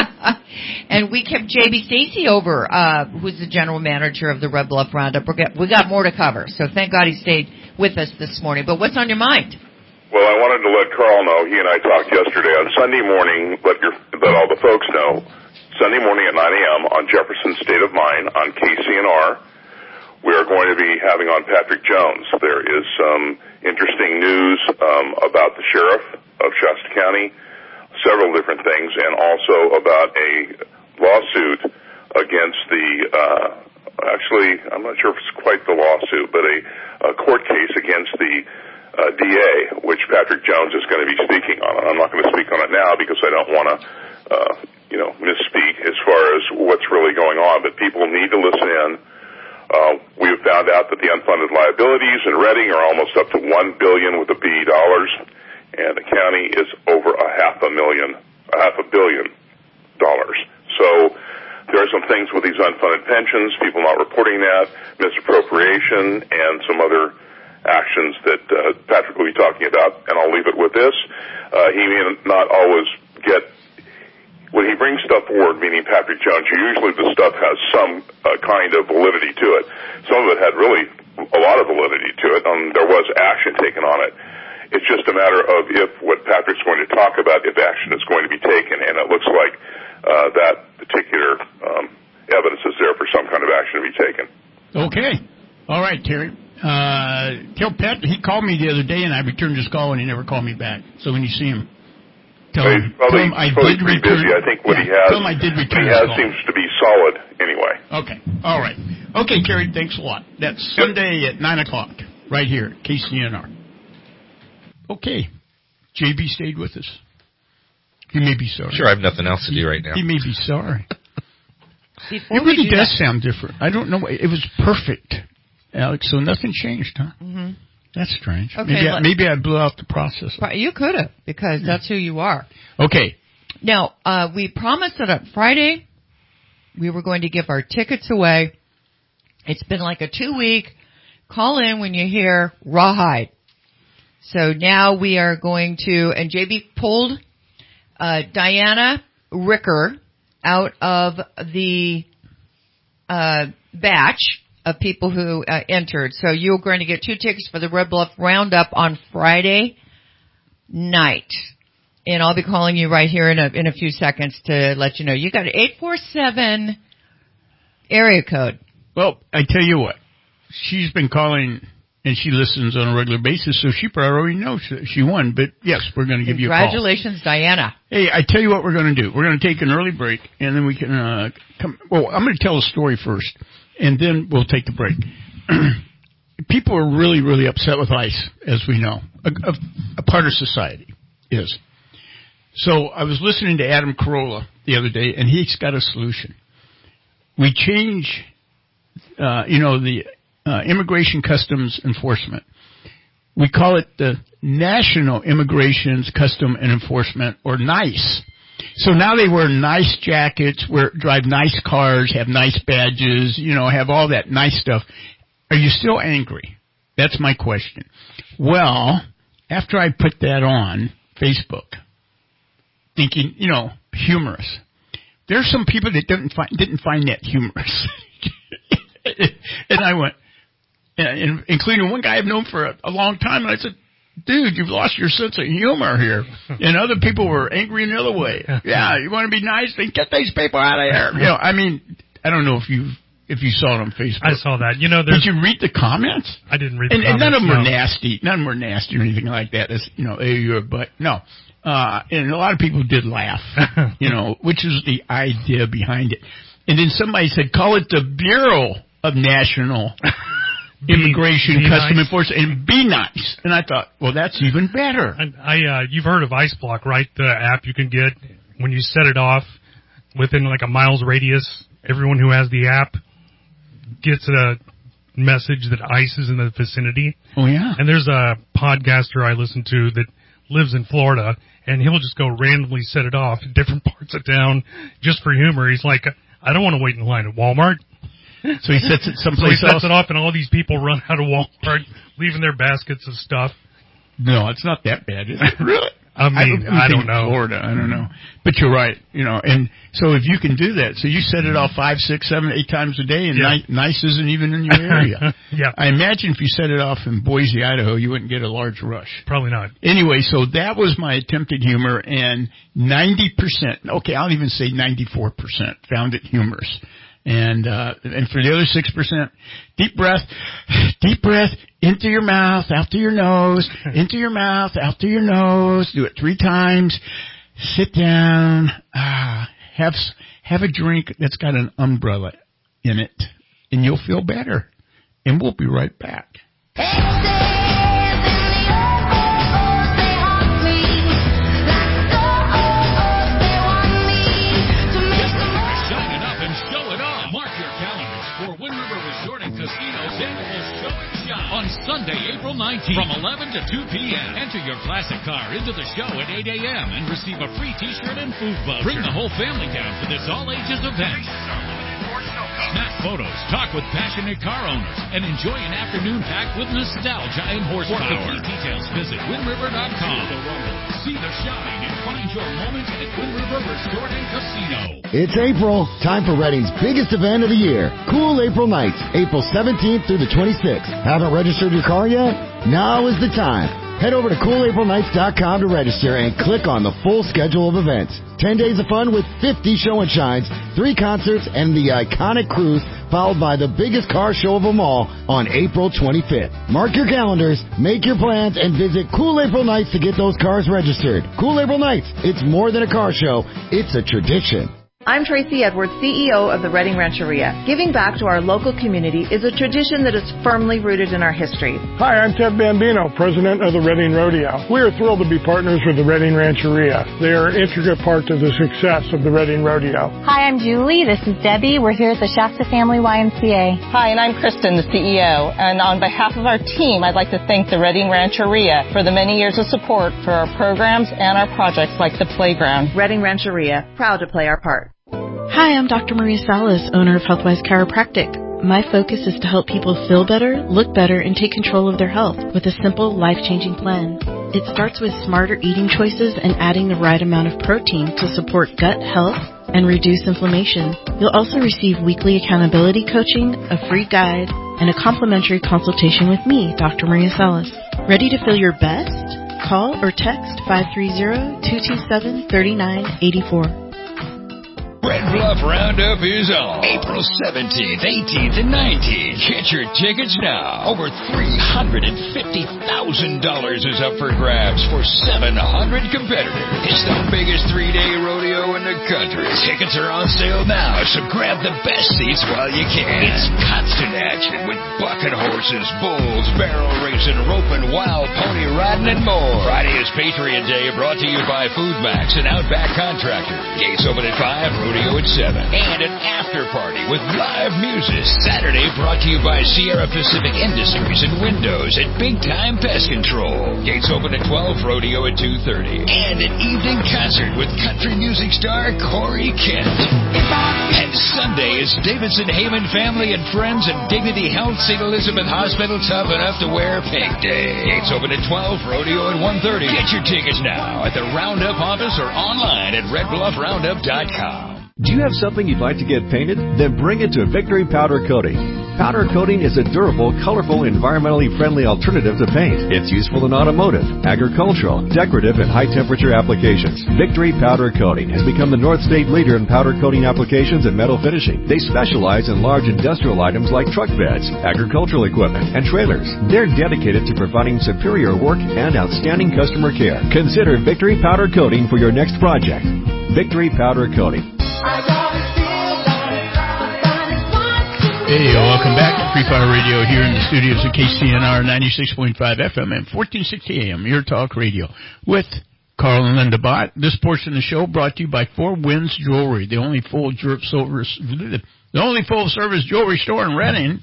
And we kept J B Stacy over, uh, who's the general manager of the Red Bluff Roundup. We got, we got more to cover, so thank God he stayed with us this morning. But what's on your mind? Well, I wanted to let Carl know. He and I talked yesterday on Sunday morning. Let your let all the folks know. Sunday morning at nine a.m. on Jefferson State of Mind on K C N R, we are going to be having on Patrick Jones. There is some interesting news um, about the sheriff of Shasta County, several different things, and also about a lawsuit against the, uh, actually, I'm not sure if it's quite the lawsuit, but a, a court case against the uh, D A, which Patrick Jones is going to be speaking on. I'm not going to speak on it now because I don't want to, uh, you know, misspeak as far as what's really going on, but people need to listen in. Uh, we have found out that the unfunded liabilities in Reading are almost up to one billion with a B dollars, and the county is over a half a million, a half a billion dollars. So there are some things with these unfunded pensions, people not reporting that, misappropriation, and some other actions that uh, Patrick will be talking about. And I'll leave it with this: uh, he may not always get. When he brings stuff forward, meaning Patrick Jones, usually the stuff has some uh, kind of validity to it. Some of it had really a lot of validity to it, and there was action taken on it. It's just a matter of if what Patrick's going to talk about, if action is going to be taken, and it looks like uh, that particular um, evidence is there for some kind of action to be taken. Okay. All right, Terry. Uh, tell Pat, he called me the other day, and I returned his call, and he never called me back. So when you see him, Tell so him, he's probably, tell him I probably did pretty return, busy. I think what yeah, he has, tell him I did what return he has call. seems to be solid anyway. Okay. All right. Okay, Terry, thanks a lot. That's Sunday at nine o'clock right here at K C N R. Okay. J B stayed with us. He may be sorry. Sure, I have nothing else to do right now. He may be sorry. Before it really do does that, sound different. I don't know. It was perfect, Alex, so nothing changed, huh? Mm-hmm. That's strange. Okay, maybe, I, let, maybe I blew out the processor. You could have, because yeah. that's who you are. Okay. Now, uh, we promised that on Friday we were going to give our tickets away. It's been like a two-week call in when you hear Rawhide. So now we are going to, and J B pulled uh, Diana Ricker out of the uh, batch of people who uh, entered. So you're going to get two tickets for the Red Bluff Roundup on Friday night. And I'll be calling you right here in a in a few seconds to let you know. You got an eight four seven area code. Well, I tell you what. She's been calling, and she listens on a regular basis, so she probably already knows she won. But, yes, we're going to give you a call. Congratulations, Diana. Hey, I tell you what we're going to do. We're going to take an early break, and then we can uh, come. Well, I'm going to tell a story first, and then we'll take the break. People are really, really upset with ICE, as we know. A, a, a part of society is. So I was listening to Adam Carolla the other day, and he's got a solution. We change, uh, you know, the uh, Immigration Customs Enforcement. We call it the National Immigrations Custom and Enforcement, or NICE. So now they wear nice jackets, wear, drive nice cars, have nice badges, you know, have all that nice stuff. Are you still angry? That's my question. Well, after I put that on Facebook, thinking, you know, humorous. There's some people that didn't find didn't find that humorous, and I went, and including one guy I've known for a, a long time. And I said, "Dude, you've lost your sense of humor here." And other people were angry in the other way. Yeah, you want to be nice? Then get these people out of here. You know, I mean, I don't know if you if you saw it on Facebook. I saw that. You know, there's, did you read the comments? I didn't read and, the comments. And none of them no. were nasty. None of them were nasty or anything like that. It's, you know, hey, you're a butt. No. Uh, and a lot of people did laugh, you know, which is the idea behind it. And then somebody said, call it the Bureau of National be, Immigration be Custom nice. Enforcement, and be nice. And I thought, well, that's even better. I, I uh, you've heard of ICE Block, right? The app you can get. when you set it off within like a mile's radius, everyone who has the app gets a message that ICE is in the vicinity. Oh, yeah. And there's a podcaster I listen to that lives in Florida, and he'll just go randomly set it off in different parts of town just for humor. He's like, I don't want to wait in line at Walmart. So he sets it someplace so he sets else? it off, and all these people run out of Walmart, leaving their baskets of stuff. No, it's not that bad, is it? Really? I mean, I, I don't know. Florida, I don't know. But you're right, you know, and so if you can do that, so you set it off five, six, seven, eight times a day, and yeah. ni- nice isn't even in your area. Yeah. I imagine if you set it off in Boise, Idaho, you wouldn't get a large rush. Probably not. Anyway, so that was my attempt at humor, and ninety percent, okay, I'll even say ninety-four percent found it humorous. And, uh, and for the other six percent, deep breath, deep breath, into your mouth, out through your nose, into your mouth, out through your nose, do it three times, sit down, ah, have, have a drink that's got an umbrella in it, and you'll feel better. And we'll be right back. On Sunday, April nineteenth, from eleven to two p.m. Enter your classic car into the show at eight a.m. and receive a free t-shirt and food voucher. Bring the whole family down for this all-ages event. Snap photos, talk with passionate car owners, and enjoy an afternoon packed with nostalgia and horsepower. For complete details, visit Wind River dot com. See the shine and find your moment at Wind River Resort and Casino. It's April, time for Reading's biggest event of the year, Cool April Nights, April seventeenth through the twenty-sixth. Haven't registered your car yet? Now is the time. Head over to cool april nights dot com to register and click on the full schedule of events. ten days of fun with fifty show and shines, three concerts, and the iconic cruise, followed by the biggest car show of them all on April twenty-fifth. Mark your calendars, make your plans, and visit Cool April Nights to get those cars registered. Cool April Nights, it's more than a car show, it's a tradition. I'm Tracy Edwards, C E O of the Reading Rancheria. Giving back to our local community is a tradition that is firmly rooted in our history. Hi, I'm Ted Bambino, president of the Reading Rodeo. We are thrilled to be partners with the Reading Rancheria. They are an intricate part of the success of the Reading Rodeo. Hi, I'm Julie. This is Debbie. We're here at the Shasta Family Y M C A. Hi, and I'm Kristen, the C E O. And on behalf of our team, I'd like to thank the Reading Rancheria for the many years of support for our programs and our projects like the playground. Reading Rancheria, proud to play our part. Hi, I'm Doctor Maria Salas, owner of Healthwise Chiropractic. My focus is to help people feel better, look better, and take control of their health with a simple, life-changing plan. It starts with smarter eating choices and adding the right amount of protein to support gut health and reduce inflammation. You'll also receive weekly accountability coaching, a free guide, and a complimentary consultation with me, Doctor Maria Salas. Ready to feel your best? Call or text five three zero, two two seven, three nine eight four. Red Bluff Roundup is on April seventeenth, eighteenth, and nineteenth. Get your tickets now. Over three hundred fifty thousand dollars is up for grabs for seven hundred competitors. It's the biggest three-day rodeo in the country. Tickets are on sale now, so grab the best seats while you can. It's constant action with bucking horses, bulls, barrel racing, roping, wild pony riding, and more. Friday is Patriot Day, brought to you by Food Max and Outback Contractors. Gates open at five. Rodeo at seven, and an after party with live music. Saturday brought to you by Sierra Pacific Industries and Windows at Big Time Pest Control. Gates open at twelve, rodeo at two thirty, and an evening concert with country music star Corey Kent. And Sunday is Davidson Heyman Family and Friends and Dignity Health Saint Elizabeth Hospital Tough Enough to Wear Pink Day. Gates open at twelve, rodeo at one thirty. Get your tickets now at the Roundup office or online at red bluff roundup dot com. Do you have something you'd like to get painted? Then bring it to Victory Powder Coating. Powder coating is a durable, colorful, environmentally friendly alternative to paint. It's useful in automotive, agricultural, decorative, and high-temperature applications. Victory Powder Coating has become the North State leader in powder coating applications and metal finishing. They specialize in large industrial items like truck beds, agricultural equipment, and trailers. They're dedicated to providing superior work and outstanding customer care. Consider Victory Powder Coating for your next project. Victory Powder Coating. Hey, welcome back to Free Fire Radio here in the studios of K C N R ninety-six point five F M and fourteen sixty A M, your talk radio, with Carl and Linda Bott. This portion of the show brought to you by Four Winds Jewelry, the only full service, the only full service jewelry store in Reading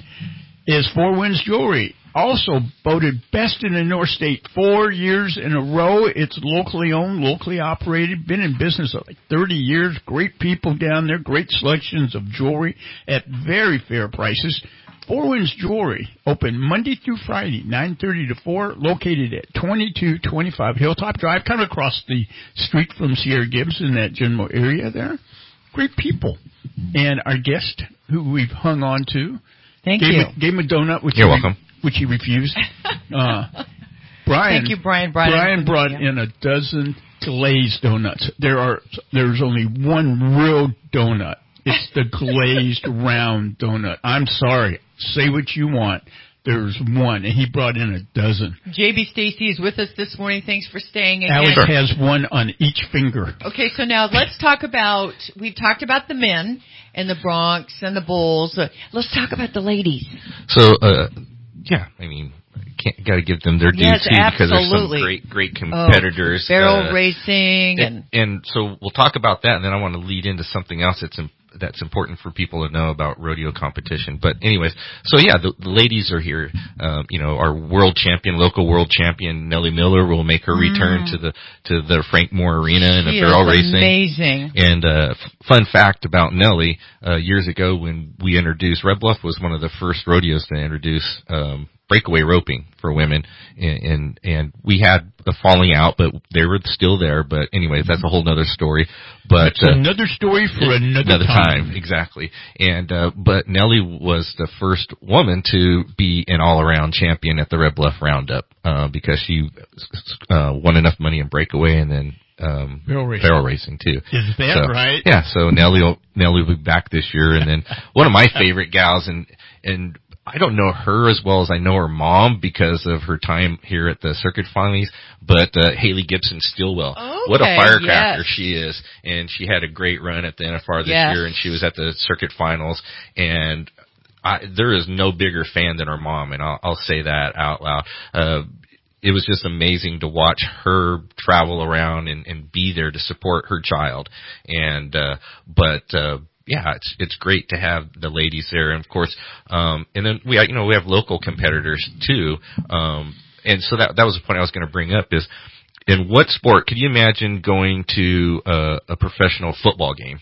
is Four Winds Jewelry. Also voted best in the North State four years in a row. It's locally owned, locally operated, been in business for like thirty years. Great people down there, great selections of jewelry at very fair prices. Four Winds Jewelry, open Monday through Friday, nine thirty to four, located at twenty-two twenty-five Hilltop Drive, kind of across the street from Sierra Gibbs in that general area there. Great people. And our guest, who we've hung on to, Thank gave you. Me, gave him a donut, which You're he, welcome. which he refused. Uh, Brian, Thank you, Brian. Brian, Brian brought yeah. in a dozen glazed donuts. There are there's only one real donut. It's the glazed round donut. I'm sorry. Say what you want. There's one, and he brought in a dozen. J B Stacy is with us this morning. Thanks for staying again. Alex has one on each finger. Okay, so now let's talk about, we've talked about the men and the Bronx and the Bulls. Uh, let's talk about the ladies. So, uh, yeah, I mean, can't, gotta give them their due yes, too, because there's some absolutely. great, great competitors. Oh, barrel uh, racing and, and, and so we'll talk about that, and then I want to lead into something else that's important. That's important for people to know about rodeo competition. But anyways, so yeah, the, the ladies are here. Um, you know, our world champion, local world champion Nellie Miller will make her mm. return to the to the Frank Moore Arena in she a barrel is racing. Amazing. And uh, f- fun fact about Nellie: uh, years ago, when we introduced Red Bluff, was one of the first rodeos to introduce um, breakaway roping for women, and, and and we had a falling out, but they were still there. But anyways, that's a whole nother story. But that's uh, another story for another, another time. time. Exactly. And uh, but Nellie was the first woman to be an all-around champion at the Red Bluff Roundup uh, because she uh, won enough money in breakaway and then um barrel racing, barrel racing too. Is that so, right? Yeah. So Nellie will, Nellie will be back this year, and then one of my favorite gals, and and. I don't know her as well as I know her mom because of her time here at the circuit finals, but uh, Haley Gibson Stillwell. Okay, what a firecracker yes. she is. And she had a great run at the N F R this yes. year, and she was at the circuit finals. And I, there is no bigger fan than her mom, and I'll, I'll say that out loud. Uh, it was just amazing to watch her travel around and, and be there to support her child. And, uh, but, uh, yeah, it's it's great to have the ladies there, and of course, um, and then we you know we have local competitors too, um, and so that that was the point I was going to bring up is, in what sport could you imagine going to a, a professional football game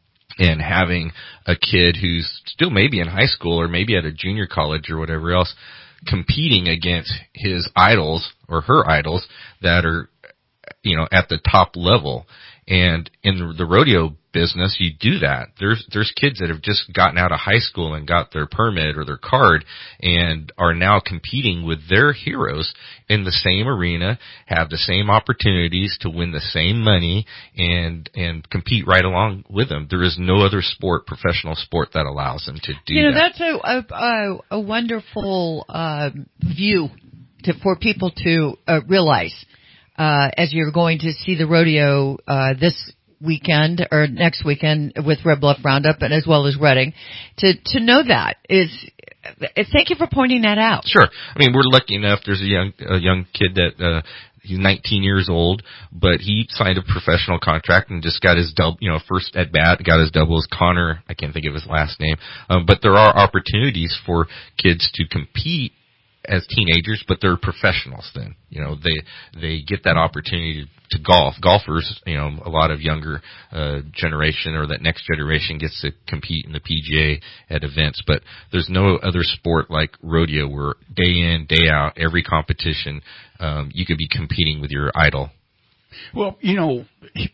and having a kid who's still maybe in high school or maybe at a junior college or whatever else competing against his idols or her idols that are you know at the top level? And in the rodeo business, you do that. There's there's kids that have just gotten out of high school and got their permit or their card and are now competing with their heroes in the same arena, have the same opportunities to win the same money and and compete right along with them. There is no other sport, professional sport, that allows them to do you know, that. That's a a, a wonderful uh, view to, for people to uh, realize. Uh, as you're going to see the rodeo uh, this weekend or next weekend with Red Bluff Roundup, and as well as Reading, to to know that is. Thank you for pointing that out. Sure. I mean, we're lucky enough. There's a young a young kid that uh, he's nineteen years old, but he signed a professional contract and just got his double. You know, first at bat, got his doubles. Connor, I can't think of his last name, um, but there are opportunities for kids to compete as teenagers, but they're professionals then. You know, they they get that opportunity to golf. Golfers, you know, a lot of younger uh generation or that next generation gets to compete in the P G A at events, but there's no other sport like rodeo where day in, day out, every competition, um you could be competing with your idol. Well, you know,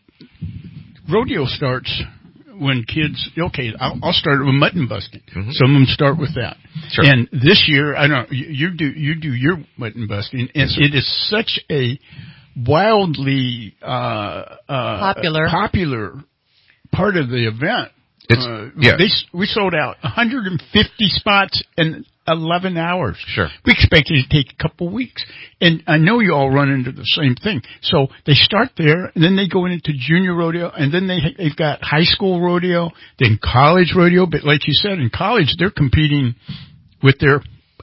rodeo starts when kids, okay, I'll, I'll start with mutton busting. Mm-hmm. Some of them start with that. Sure. And this year, I don't know, you, you do, you do your mutton busting, and yes, it is such a wildly, uh, uh, popular, popular part of the event. It's, uh, yeah. They, we sold out one hundred fifty spots in eleven hours. Sure. We expected it to take a couple of weeks. And I know you all run into the same thing. So they start there, and then they go into junior rodeo, and then they, they've got high school rodeo, then college rodeo. But like you said, in college, they're competing with their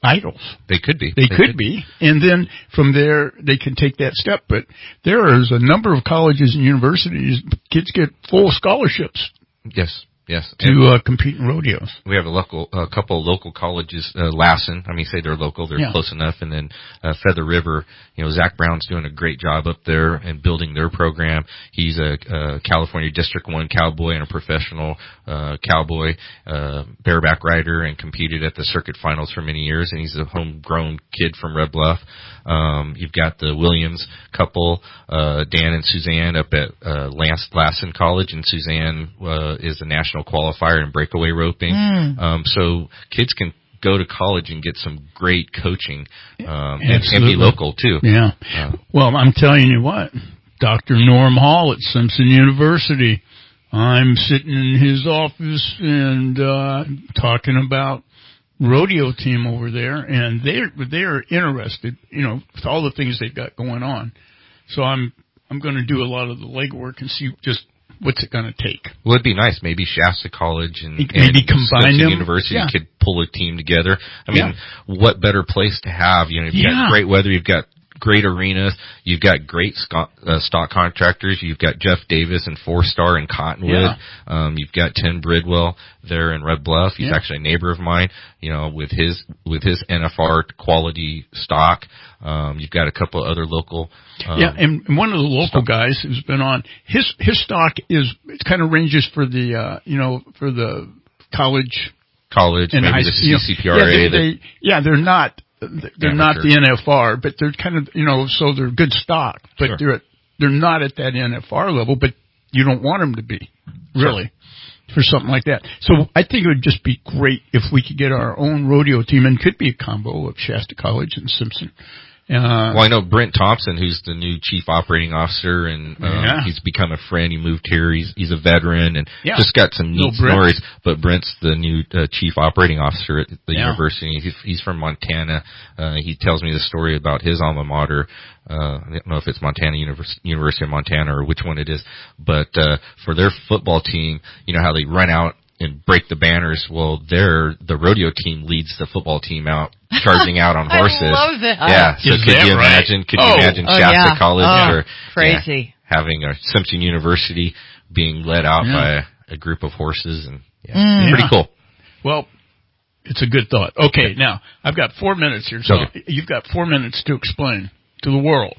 idols. They could be. They, they could, could be. And then from there, they can take that step. But there is a number of colleges and universities, kids get full scholarships. Yes. Yes, to uh, compete in rodeos. We have a local, a couple of local colleges, uh, Lassen. I mean, say they're local, they're yeah. close enough, and then uh, Feather River. You know, Zach Brown's doing a great job up there and building their program. He's a, a California District One cowboy and a professional uh, cowboy, uh, bareback rider, and competed at the circuit finals for many years. And he's a homegrown kid from Red Bluff. Um, you've got the Williams couple, uh, Dan and Suzanne up at uh, Lance Lassen College, and Suzanne uh, is a national qualifier in breakaway roping. Mm. Um, so kids can go to college and get some great coaching, um, and, and be local too. Yeah. Uh, well, I'm telling you what, Doctor Norm Hall at Simpson University, I'm sitting in his office and uh talking about rodeo team over there, and they're they're interested, you know, with all the things they've got going on. So I'm I'm going to do a lot of the legwork and see just what's it going to take. Well, it'd be nice. Maybe Shasta College and, maybe and combine them. University yeah. could pull a team together. I mean, yeah. what better place to have? You know, you've yeah. got great weather, you've got great arenas, you've got great stock, uh, stock contractors, you've got Jeff Davis and Four Star in Cottonwood, yeah. um, you've got Tim Bridwell there in Red Bluff. He's yeah. actually a neighbor of mine, you know, with his, with his N F R quality stock. Um, you've got a couple of other local, um, yeah, and one of the local stock guys who's been on, his, his stock is, it kind of ranges for the, uh, you know, for the college, college, and maybe high, the you know, C C P R A. Yeah, they, that, they, yeah, they're not, they're amateur. not the N F R, but they're kind of, you know, so they're good stock, but sure. they're at, they're not at that N F R level, but you don't want them to be, really. Sure. For something like that. So I think it would just be great if we could get our own rodeo team, and could be a combo of Shasta College and Simpson. Uh, well, I know Brent Thompson, who's the new chief operating officer, and um, yeah. he's become a friend. He moved here. He's he's a veteran, and yeah. just got some neat Brent. stories. But Brent's the new uh, chief operating officer at the yeah. university. He's, he's from Montana. Uh, he tells me the story about his alma mater. Uh, I don't know if it's Montana Univers- University of Montana or which one it is, but uh, for their football team, you know how they run out and break the banners. Well, their the rodeo team leads the football team out, charging out on horses. I love that. Yeah. So Is could that you right? imagine? Could oh. you imagine oh, Shasta yeah. College oh, or crazy yeah, having a Simpson University being led out yeah. by a, a group of horses, and yeah, mm. pretty cool. Well, it's a good thought. Okay, okay. Now I've got four minutes here, so okay. you've got four minutes to explain to the world,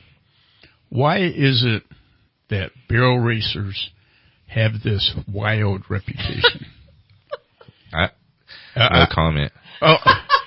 why is it that barrel racers have this wild reputation? I, uh, no comment. Oh,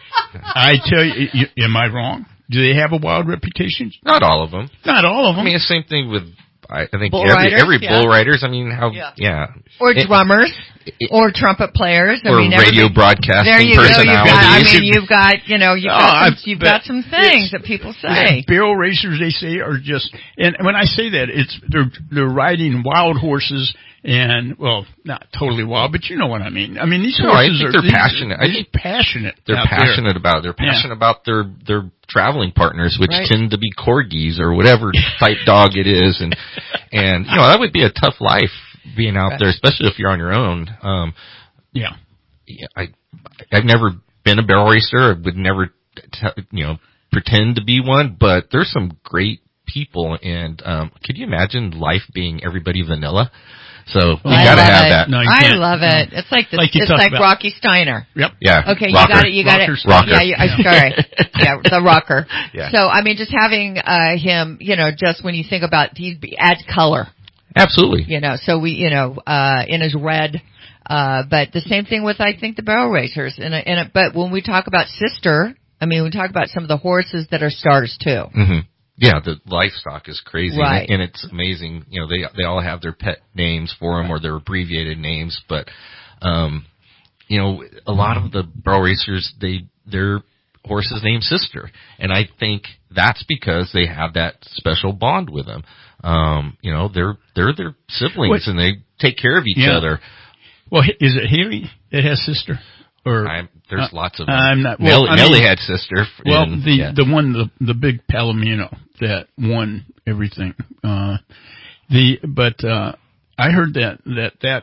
I tell you, you, am I wrong? Do they have a wild reputation? Not all of them. Not all of them. I mean, the same thing with, I, I think bull every, riders, every yeah. bull riders, I mean, how, yeah. yeah. Or it, drummers, it, or trumpet players. I or mean, radio everybody, broadcasting there you go. You've got, I personalities. mean, you've got, you know, you've, Oh, got, some, I you've bet. got some things that people say. Yeah, barrel racers, they say, are just, and when I say that, it's, they're, they're riding wild horses, and, well, not totally wild, but you know what I mean. I mean, these no, horses I think are, they're these, passionate. I they're think passionate. They're passionate there. about it. They're passionate yeah. about their, their traveling partners, which right. tend to be corgis or whatever type dog it is. And, and, you know, that would be a tough life being out right. there, especially if you're on your own. Um, yeah. yeah. I, I've never been a barrel racer. I would never, t- you know, pretend to be one, but there's some great people. And, um, could you imagine life being everybody vanilla? So you well, gotta have it. that. No, I love it. It's like the, like it's like about. Rocky Steiner. Yep. Yeah. Okay, rocker. you got it. You got Rocker it. Rocker. Yeah, you, I'm sorry. Yeah, the rocker. Yeah. So I mean, just having uh him, you know, just when you think about, he adds color. Absolutely. You know, so we, you know, uh in his red. Uh, but the same thing with, I think, the barrel racers. And, and but when we talk about sister, I mean, we talk about some of the horses that are stars too. Mm-hmm. Yeah, the livestock is crazy, right. and it's amazing. You know, they they all have their pet names for them or their abbreviated names, but um, you know, a lot of the barrel racers, they their horse's named Sister, and I think that's because they have that special bond with them. Um, you know, they're they're their siblings, what? and they take care of each yeah. other. Well, is it Haley that has Sister? Or I'm, there's uh, lots of them. I'm not. Well, Nellie, I mean, Nellie had Sister. Well, in, the yeah. the one the the big Palomino that won everything. Uh, the but uh, I heard that that that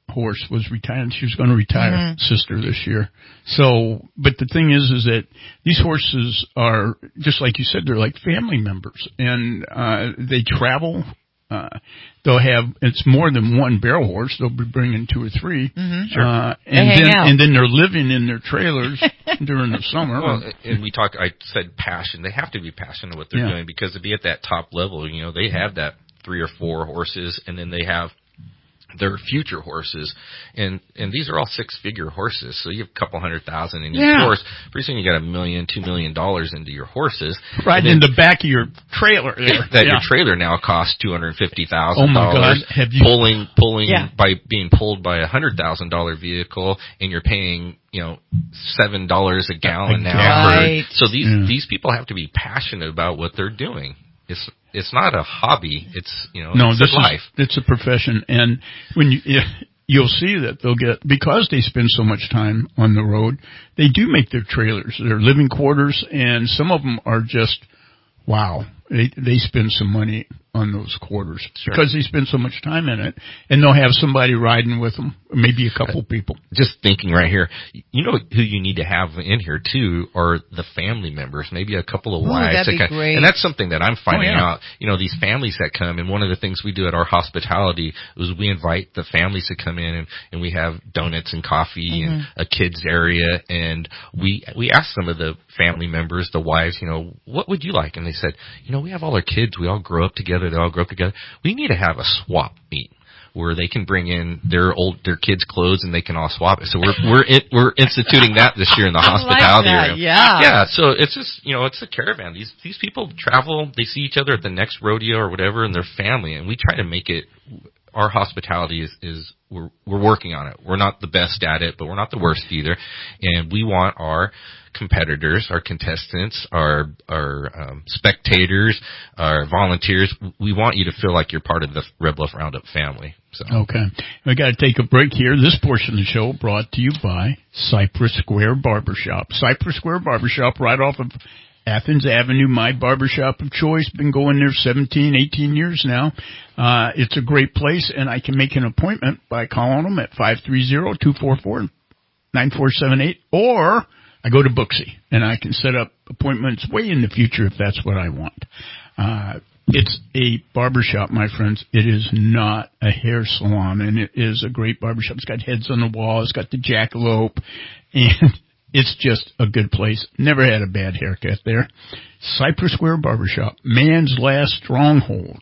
horse was retired. She was going to retire, Mm-hmm. sister, this year. So, but the thing is, is that these horses are, just like you said, they're like family members. And uh they travel. Uh, they'll have, it's more than one barrel horse. They'll be bringing two or three. Mm-hmm. Sure. Uh, They and hang then, out. and then they're living in their trailers during the summer. Well, and we talk. I said passion. They have to be passionate what they're Yeah. doing, because to be at that top level, you know, they have that three or four horses, and then they have their future horses, and and these are all six figure horses. So you have a couple hundred thousand in Yeah. each horse. Pretty soon you got a million, two million dollars into your horses. Right And then in the back of your trailer there. that Yeah. your trailer now costs two hundred fifty thousand Oh my dollars. God! Have you pulling pulling Yeah. by being pulled by a hundred thousand dollar vehicle, and you're paying, you know, seven dollars a gallon now. Right. For, so these Yeah. these people have to be passionate about what they're doing. It's it's not a hobby. It's, you know, No, it's this a life. is it's a profession, and when you you'll see that they'll get, because they spend so much time on the road, they do make their trailers, their living quarters, and some of them are just wow. They they spend some money on those quarters Sure. because they spend so much time in it, and they'll have somebody riding with them, maybe a couple people. Just thinking right here, you know who you need to have in here too are the family members, maybe a couple of Ooh, wives. that'd that be kind- great. And that's something that I'm finding Oh, yeah. out, you know, these families that come, and one of the things we do at our hospitality is we invite the families to come in, and, and we have donuts and coffee and a kids area, and we, we ask some of the family members, the wives, you know, what would you like? And they said, you know, we have all our kids, we all grow up together, they all grow up together. We need to have a swap meet where they can bring in their old their kids' clothes and they can all swap it. So we're we're it, we're instituting that this year in the I like hospitality that, room. yeah. Yeah. So it's just, you know, it's a caravan. These these people travel, they see each other at the next rodeo or whatever, and they're family, and we try to make it. Our hospitality is is we're we're working on it. We're not the best at it, but we're not the worst either, and we want our competitors, our contestants, our our um, spectators, our volunteers. We want you to feel like you're part of the Red Bluff Roundup family. So Okay. We got to take a break here. This portion of the show brought to you by Cypress Square Barbershop. Cypress Square Barbershop right off of Athens Avenue, my barbershop of choice. Been going there seventeen, eighteen years now. Uh, it's a great place, and I can make an appointment by calling them at five three zero, two four four, nine four seven eight, or I go to Booksy, and I can set up appointments way in the future if that's what I want. Uh, it's a barbershop, my friends. It is not a hair salon, and it is a great barbershop. It's got heads on the wall. It's got the jackalope, and it's just a good place. Never had a bad haircut there. Cypress Square Barbershop, man's last stronghold.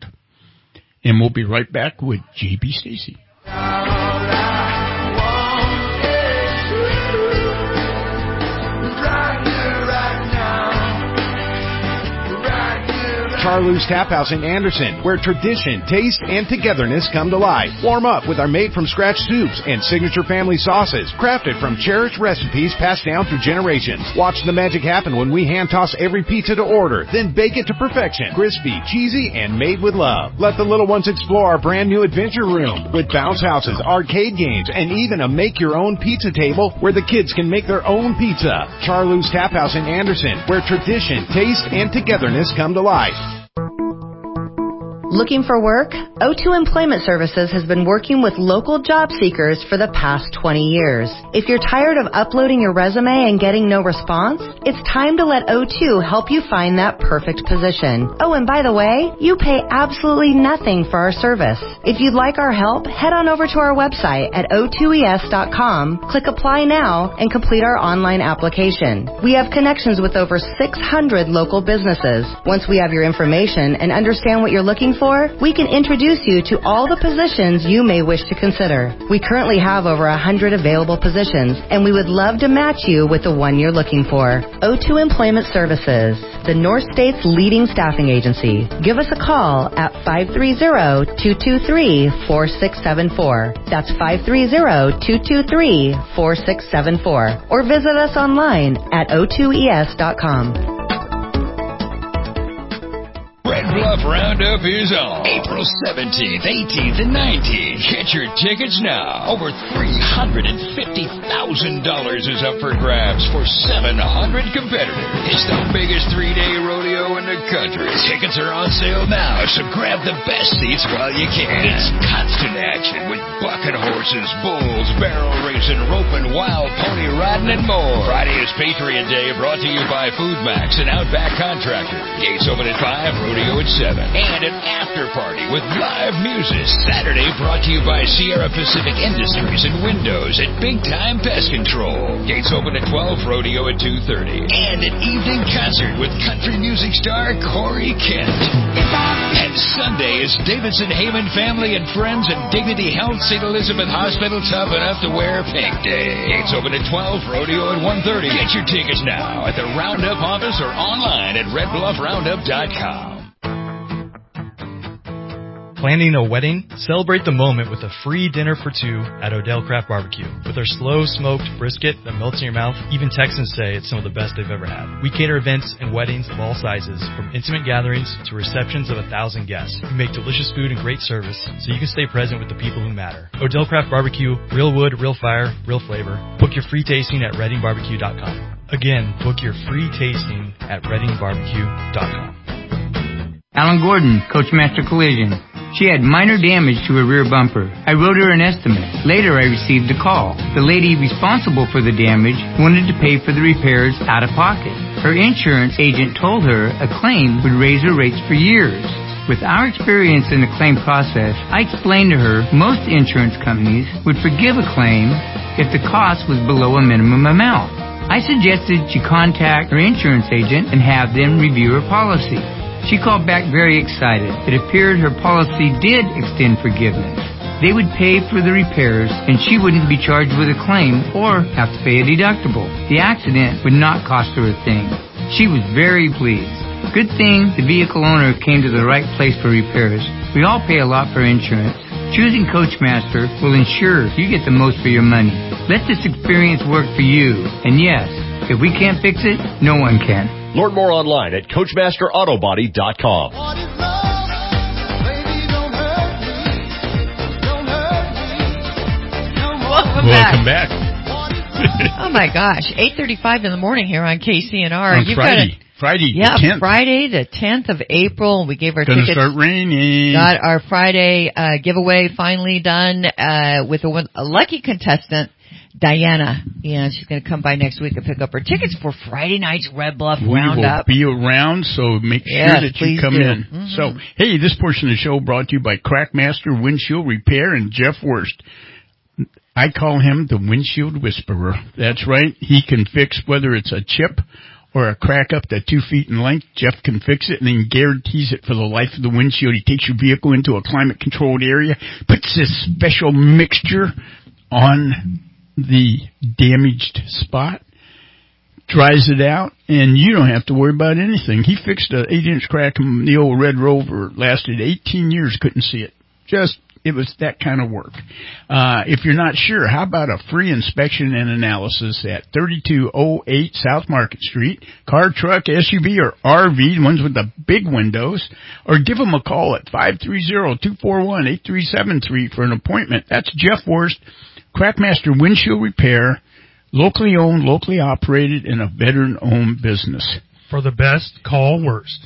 And we'll be right back with J B Stacy. Charlou's Tap House in Anderson, where tradition, taste, and togetherness come to life. Warm up with our made-from-scratch soups and signature family sauces, crafted from cherished recipes passed down through generations. Watch the magic happen when we hand-toss every pizza to order, then bake it to perfection. Crispy, cheesy, and made with love. Let the little ones explore our brand-new adventure room with bounce houses, arcade games, and even a make-your-own pizza table where the kids can make their own pizza. Charlou's Tap House in Anderson, where tradition, taste, and togetherness come to life. Looking for work? O two Employment Services has been working with local job seekers for the past twenty years. If you're tired of uploading your resume and getting no response, it's time to let O two help you find that perfect position. Oh, and by the way, you pay absolutely nothing for our service. If you'd like our help, head on over to our website at O two E S dot com, click Apply Now, and complete our online application. We have connections with over six hundred local businesses. Once we have your information and understand what you're looking for, we can introduce you to all the positions you may wish to consider. We currently have over one hundred available positions, and we would love to match you with the one you're looking for. O two Employment Services, the North State's leading staffing agency. Give us a call at five three zero, two two three, four six seven four. That's five three zero, two two three, four six seven four. Or visit us online at O two E S dot com. Red Bluff Bluff Roundup is on April seventeenth, eighteenth, and nineteenth. Get your tickets now. Over three hundred fifty thousand dollars is up for grabs for seven hundred competitors. It's the biggest three-day rodeo in the country. Tickets are on sale now, so grab the best seats while you can. It's constant action with bucket horses, bulls, barrel racing, roping, wild pony riding, and more. Friday is Patriot Day, brought to you by Food Max and Outback Contractor. Gates open at five, rodeo at seven. And an after party with live music. Saturday brought to you by Sierra Pacific Industries and Windows at Big Time Pest Control. Gates open at twelve, rodeo at two thirty. And an evening concert with country music star Corey Kent. And Sunday is Davidson Heyman Family and Friends and Dignity Health Saint Elizabeth Hospital Tough Enough to Wear Pink Day. Gates open at twelve, rodeo at one thirty. Get your tickets now at the Roundup office or online at red bluff roundup dot com. Planning a wedding? Celebrate the moment with a free dinner for two at Odell Craft Barbecue. With our slow smoked brisket that melts in your mouth, even Texans say it's some of the best they've ever had. We cater events and weddings of all sizes, from intimate gatherings to receptions of a thousand guests. We make delicious food and great service, so you can stay present with the people who matter. Odell Craft Barbecue, real wood, real fire, real flavor. Book your free tasting at redding barbecue dot com. Again, book your free tasting at redding barbecue dot com. Alan Gordon, Coachmaster Collision. She had minor damage to her rear bumper. I wrote her an estimate. Later, I received a call. The lady responsible for the damage wanted to pay for the repairs out of pocket. Her insurance agent told her a claim would raise her rates for years. With our experience in the claim process, I explained to her most insurance companies would forgive a claim if the cost was below a minimum amount. I suggested she contact her insurance agent and have them review her policy. She called back very excited. It appeared her policy did extend forgiveness. They would pay for the repairs, and she wouldn't be charged with a claim or have to pay a deductible. The accident would not cost her a thing. She was very pleased. Good thing the vehicle owner came to the right place for repairs. We all pay a lot for insurance. Choosing Coachmaster will ensure you get the most for your money. Let this experience work for you. And yes, if we can't fix it, no one can. Learn more online at coachmaster auto body dot com. Welcome, Welcome back. back. Oh my gosh, eight thirty-five in the morning here on K C N R. On You've Friday. got a, Friday, yeah, the tenth. Friday the tenth of April. We gave our Gonna tickets. start raining. Got our Friday uh, giveaway finally done uh, with a, a lucky contestant, Diana. Yeah, she's going to come by next week and pick up her tickets for Friday night's Red Bluff we Roundup. will be around, so make sure Yes, that you come do. in. Mm-hmm. So, hey, this portion of the show brought to you by Crackmaster Windshield Repair and Jeff Worst. I call him the Windshield Whisperer. That's right. He can fix whether it's a chip or a crack up to two feet in length. Jeff can fix it and then guarantees it for the life of the windshield. He takes your vehicle into a climate-controlled area, puts this special mixture on the damaged spot, dries it out, and you don't have to worry about anything. He fixed an eight-inch crack in the old Red Rover. Lasted eighteen years, couldn't see it. Just, it was that kind of work. Uh, if you're not sure, how about a free inspection and analysis at thirty-two oh eight South Market Street? Car, truck, S U V, or R V, ones with the big windows. Or give them a call at five three zero, two four one, eight three seven three for an appointment. That's Jeff Worst, Crackmaster Windshield Repair, locally owned, locally operated, and a veteran-owned business. For the best, call Worst.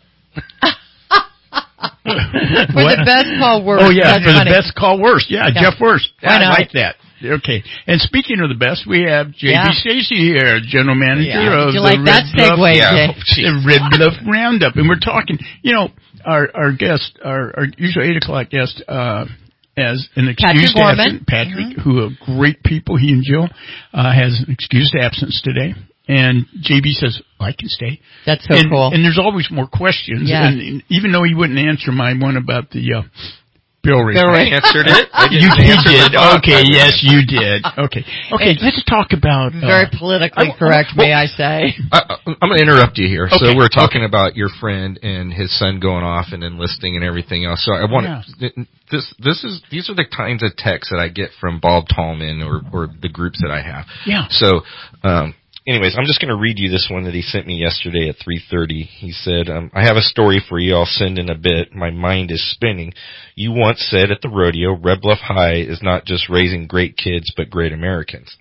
For the best, call Worst. Oh, yeah, That's for funny. the best, call Worst. Yeah, Yeah. Jeff Worst. Why I not? like that. Okay. And speaking of the best, we have J B Yeah. Stacy here, General Manager Yeah. of Did you the like Red that Bluff, segue, yeah, Jay? the Red Bluff Roundup. And we're talking, you know, our, our guest, our, our usual eight o'clock guest, uh, as an excused Patrick absence, Gorman. Patrick, Mm-hmm. who are great people, he and Jill, uh, has an excused absence today. And J B says, oh, I can stay. That's so and, cool. And there's always more questions. Yes. And, and even though he wouldn't answer my one about the, uh, Bill Ray. Bill Ray answered it. I You, didn't you answer did. the phone. Okay, yes, you did. Okay. Okay, let's talk about... Very uh, politically I- correct, well, may I say. I, I'm going to interrupt you here. Okay, So we're talking okay. about your friend and his son going off and enlisting and everything else. So I want Yeah. to, this, this is, these are the kinds of texts that I get from Bob Tallman or, or the groups that I have. Yeah. So, um, anyways, I'm just going to read you this one that he sent me yesterday at three thirty. He said, um, I have a story for you. I'll send in a bit. My mind is spinning. You once said at the rodeo, Red Bluff High is not just raising great kids, but great Americans.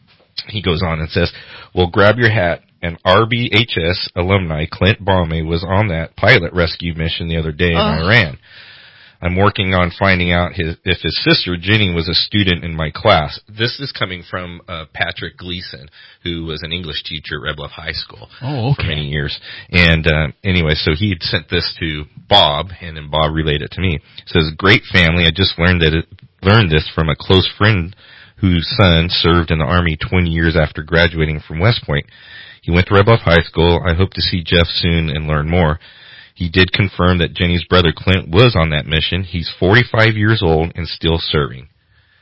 He goes on and says, well, grab your hat. An R B H S alumni, Clint Baume, was on that pilot rescue mission the other day in Oh. Iran. I'm working on finding out his, if his sister, Jenny, was a student in my class. This is coming from uh, Patrick Gleason, who was an English teacher at Red Bluff High School Oh, okay. for many years. And uh, anyway, so he had sent this to Bob, and then Bob relayed it to me. It says, great family. I just learned that it, learned this from a close friend whose son served in the Army twenty years after graduating from West Point. He went to Red Bluff High School. I hope to see Jeff soon and learn more. He did confirm that Jenny's brother Clint was on that mission. He's forty-five years old and still serving.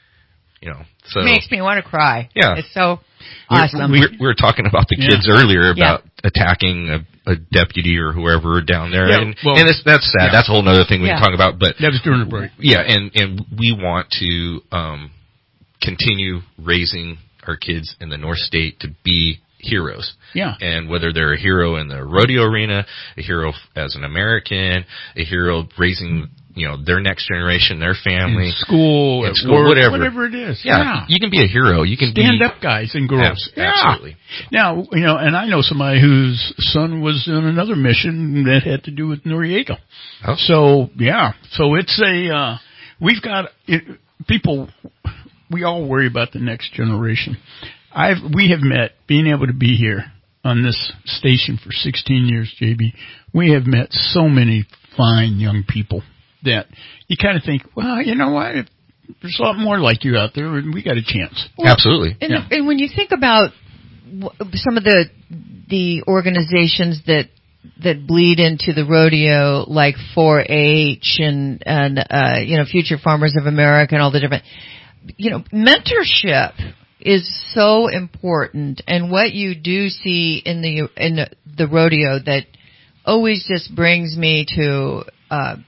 You know, so makes me want to cry. Yeah. It's so we're, awesome. We were, we were talking about the kids Yeah. earlier about Yeah. attacking a, a deputy or whoever down there, Yeah, and, well, and it's, that's sad. yeah. That's a whole other thing we Yeah. can talk about. But that was during the break. Yeah, and and we want to um, continue raising our kids in the North State to be heroes. Yeah. And whether they're a hero in the rodeo arena, a hero as an American, a hero raising, you know, their next generation, their family. In school, in at school, work, whatever. whatever it is. Yeah. Yeah. You can be a hero. You can Stand be, up guys and girls. Yeah, Yeah. absolutely. Now, you know, and I know somebody whose son was in another mission that had to do with Noriega. Oh. So, yeah. So it's a, uh, we've got, it, people, we all worry about the next generation. I've, we have met, being able to be here on this station for sixteen years, J B, we have met so many fine young people that you kind of think, well, you know what, if there's a lot more like you out there, and we got a chance. Well, Absolutely. And, Yeah. and when you think about w- some of the the organizations that that bleed into the rodeo, like four H and and uh, you know, Future Farmers of America and all the different, you know, mentorship is so important. And what you do see in the in the, the rodeo that always just brings me to uh,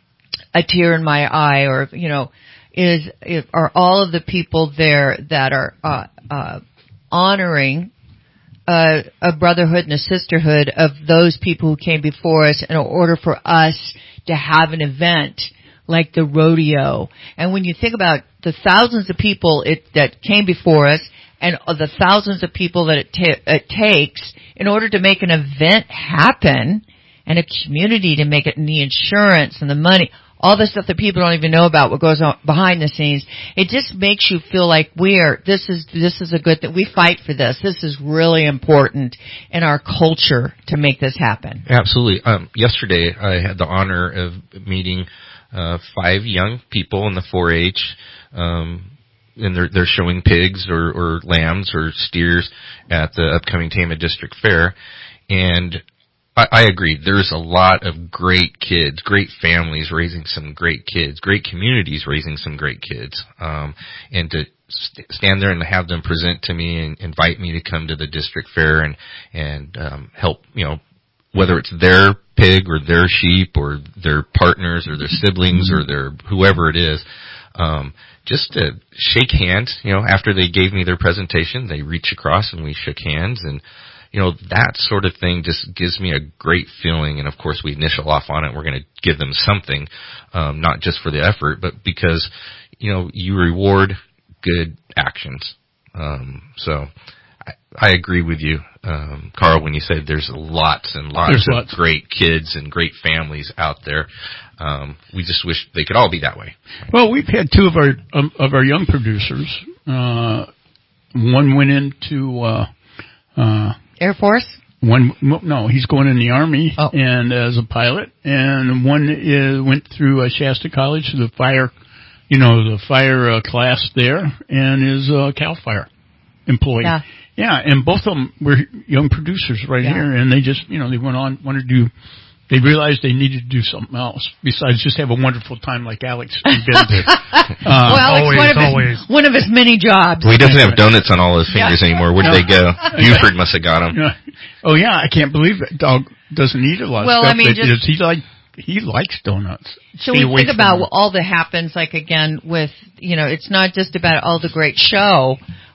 a tear in my eye, or you know, is are all of the people there that are uh, uh, honoring uh, a brotherhood and a sisterhood of those people who came before us in order for us to have an event like the rodeo. And when you think about the thousands of people it, that came before us and the thousands of people that it, ta- it takes in order to make an event happen, and a community to make it, and the insurance and the money, all the stuff that people don't even know about, what goes on behind the scenes, it just makes you feel like we're, this is, this is a good thing. We fight for this. This is really important in our culture to make this happen. Absolutely. Um, yesterday, I had the honor of meeting uh, five young people in the four H, um, and they're, they're showing pigs or, or lambs or steers at the upcoming Tama District Fair. And I, I agree. There's a lot of great kids, great families raising some great kids, great communities raising some great kids. Um, and to st- stand there and have them present to me and invite me to come to the district fair and, and, um, help, you know, whether it's their pig or their sheep or their partners or their siblings or their whoever it is, um, just to shake hands, you know, after they gave me their presentation, they reach across and we shook hands, and, you know, that sort of thing just gives me a great feeling. And of course we initial off on it. We're going to give them something, um, not just for the effort, but because, you know, you reward good actions. Um, so I, I agree with you, um, Carl, when you said there's lots and lots There's of lots. great kids and great families out there. Um, we just wish they could all be that way. Well, we've had two of our um, of our young producers. Uh, one went into uh, uh, Air Force. One, no, he's going in the Army oh. and as a pilot, and one is, went through uh, Shasta College, the fire, you know, the fire uh, class there, and is a Cal Fire employee. Yeah. Yeah, and both of them were young producers right Yeah. here, and they just, you know, they went on, wanted to do, they realized they needed to do something else besides just have a wonderful time like Alex did. Uh, well, Alex, always, one, of always. his, one of his many jobs. Well, he doesn't have donuts on all his fingers Yeah. anymore. Where'd No. they go? Buford must have got them. Yeah. Oh yeah, I can't believe that dog doesn't eat a lot Well, of I stuff. mean, It just- is- he like he likes donuts. So Stay we away think from about them. all that happens, like again with, you know, it's not just about all the great show,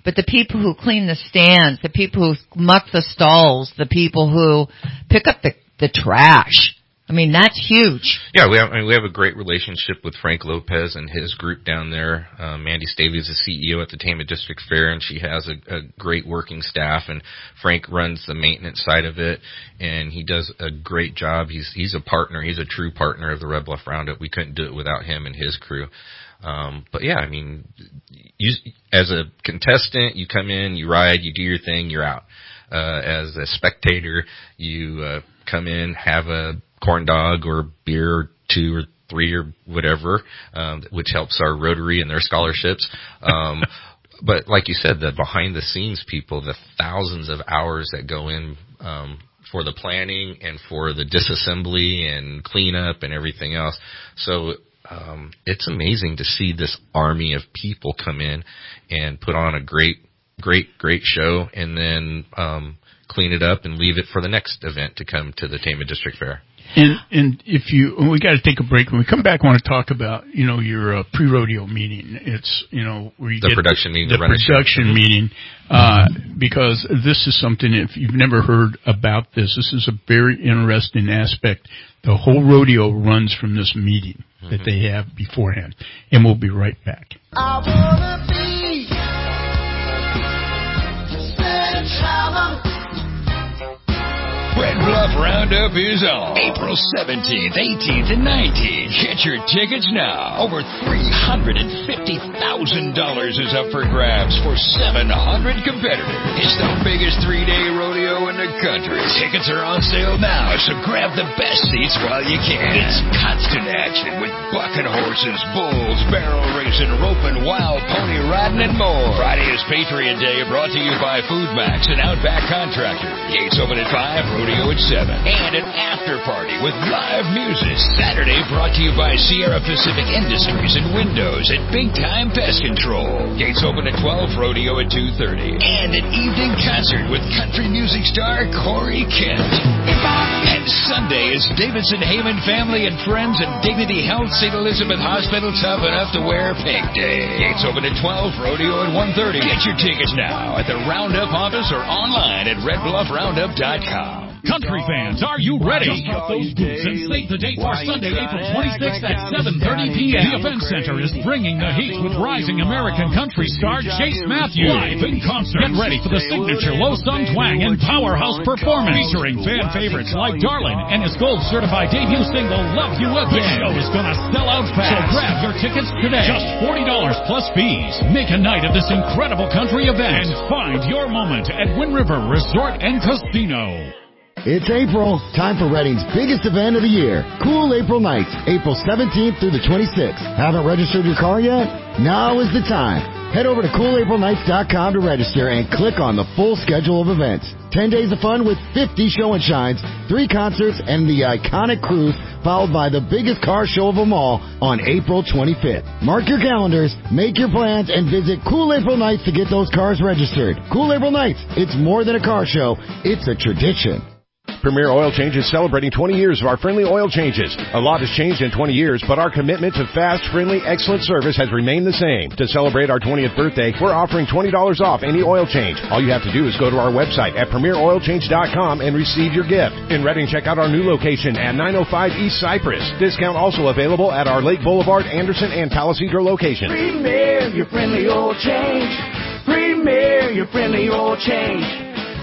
but the people who clean the stands, the people who muck the stalls, the people who pick up the, the trash. I mean, that's huge. Yeah, we have, I mean, we have a great relationship with Frank Lopez and his group down there. Um, Mandy Staley is the C E O at the Tama District Fair, and she has a, a great working staff, and Frank runs the maintenance side of it, and he does a great job. He's he's a partner. He's a true partner of the Red Bluff Roundup. We couldn't do it without him and his crew. Um, but yeah, I mean, you, as a contestant, you come in, you ride, you do your thing, you're out. Uh, as a spectator, you uh, come in, have a corn dog or beer or two or three or whatever, um, which helps our Rotary and their scholarships. Um, but like you said, the behind the scenes people, the thousands of hours that go in, um, for the planning and for the disassembly and cleanup and everything else. So, um, it's amazing to see this army of people come in and put on a great, great, great show, and then, um, clean it up and leave it for the next event to come to the Tama District Fair. And and if you, we got to take a break. When we come back, I want to talk about, you know, your uh, pre-rodeo meeting. It's, you know, where you the get production meeting, the, the production meeting, uh, because this is something, if you've never heard about this, this is a very interesting aspect. The whole rodeo runs from this meeting mm-hmm. that they have beforehand, and we'll be right back. I wanna be Santa Red Bluff Roundup is on April seventeenth, eighteenth, and nineteenth. Get your tickets now. Over three hundred fifty thousand dollars is up for grabs for seven hundred competitors. It's the biggest three-day rodeo in the country. Tickets are on sale now, so grab the best seats while you can. It's constant action with bucking horses, bulls, barrel racing, roping, wild pony riding, and more. Friday is Patriot Day, brought to you by Food Max and Outback Contractor. Gates open at five, rodeo at seven. And an after party with live music. Saturday brought to you by Sierra Pacific Industries and Windows at Big Time Pest Control. Gates open at twelve, rodeo at two thirty. And an evening concert with country music star Corey Kent. And Sunday is Davidson Heyman Family and Friends and Dignity Health Saint Elizabeth Hospital Tough Enough to Wear Pink Day. Gates open at twelve, rodeo at one thirty. Get your tickets now at the Roundup office or online at red bluff roundup dot com. Country fans, are you ready? Just get those boots and save the date for Sunday, April twenty-sixth at seven thirty p.m. The Event Center is bringing the heat with rising American country star Chase Matthews. Live in concert. Get ready for the signature low-sung twang and powerhouse performance featuring fan favorites like Darlin and his gold-certified debut single, Love You Again. The show is going to sell out fast, so grab your tickets today. Just forty dollars plus fees. Make a night of this incredible country event and find your moment at Wind River Resort and Casino. It's April, time for Reading's biggest event of the year, Cool April Nights, April seventeenth through the twenty-sixth. Haven't registered your car yet? Now is the time. Head over to cool april nights dot com to register and click on the full schedule of events. ten days of fun with fifty show and shines, three concerts, and the iconic cruise, followed by the biggest car show of them all on April twenty-fifth. Mark your calendars, make your plans, and visit Cool April Nights to get those cars registered. Cool April Nights, it's more than a car show, it's a tradition. Premier Oil Change is celebrating twenty years of our friendly oil changes. A lot has changed in twenty years, but our commitment to fast, friendly, excellent service has remained the same. To celebrate our twentieth birthday, we're offering twenty dollars off any oil change. All you have to do is go to our website at premier oil change dot com and receive your gift. In Reading, check out our new location at nine oh five East Cypress. Discount also available at our Lake Boulevard, Anderson, and Palisadro locations. Premier, your friendly oil change. Premier, your friendly oil change.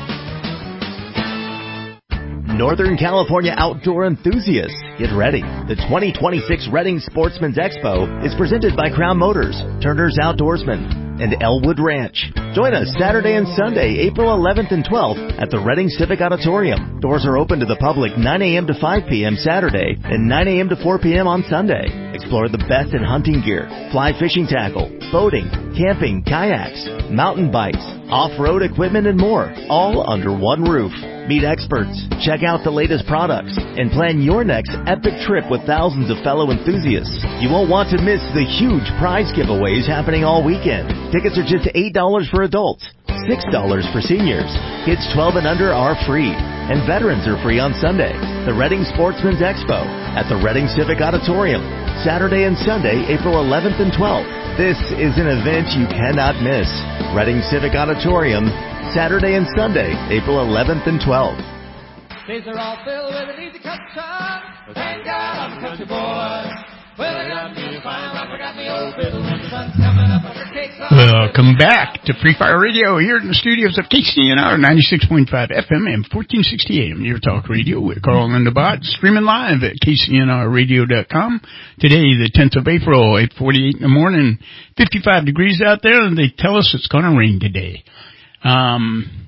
Northern California outdoor enthusiasts, get ready. The twenty twenty-six Reading Sportsman's Expo is presented by Crown Motors, Turner's Outdoorsman, and Elwood Ranch. Join us Saturday and Sunday, April eleventh and twelfth at the Reading Civic Auditorium. Doors are open to the public nine a.m. to five p.m. Saturday and nine a.m. to four p.m. on Sunday. Explore the best in hunting gear, fly fishing tackle, boating, camping, kayaks, mountain bikes, off-road equipment, and more, all under one roof. Meet experts, check out the latest products, and plan your next epic trip with thousands of fellow enthusiasts. You won't want to miss the huge prize giveaways happening all weekend. Tickets are just eight dollars for adults, six dollars for seniors. Kids twelve and under are free, and veterans are free on Sunday. The Reading Sportsman's Expo at the Reading Civic Auditorium, Saturday and Sunday, April eleventh and twelfth. This is an event you cannot miss. Reading Civic Auditorium, Saturday and Sunday, April eleventh and twelfth. Days are all filled with an easy custom. Thank God I'm a country boy. Well, I got me a fine rock, I got me old fiddle, and the sun's coming up, and the cake's on. Welcome back to Free Fire Radio here in the studios of K C N R ninety-six point five F M and fourteen sixty A M. Your talk radio with Carl and the Bot, streaming live at K C N R radio dot com. Today, the tenth of April, eight forty-eight in the morning, fifty-five degrees out there, and they tell us it's going to rain today. Um,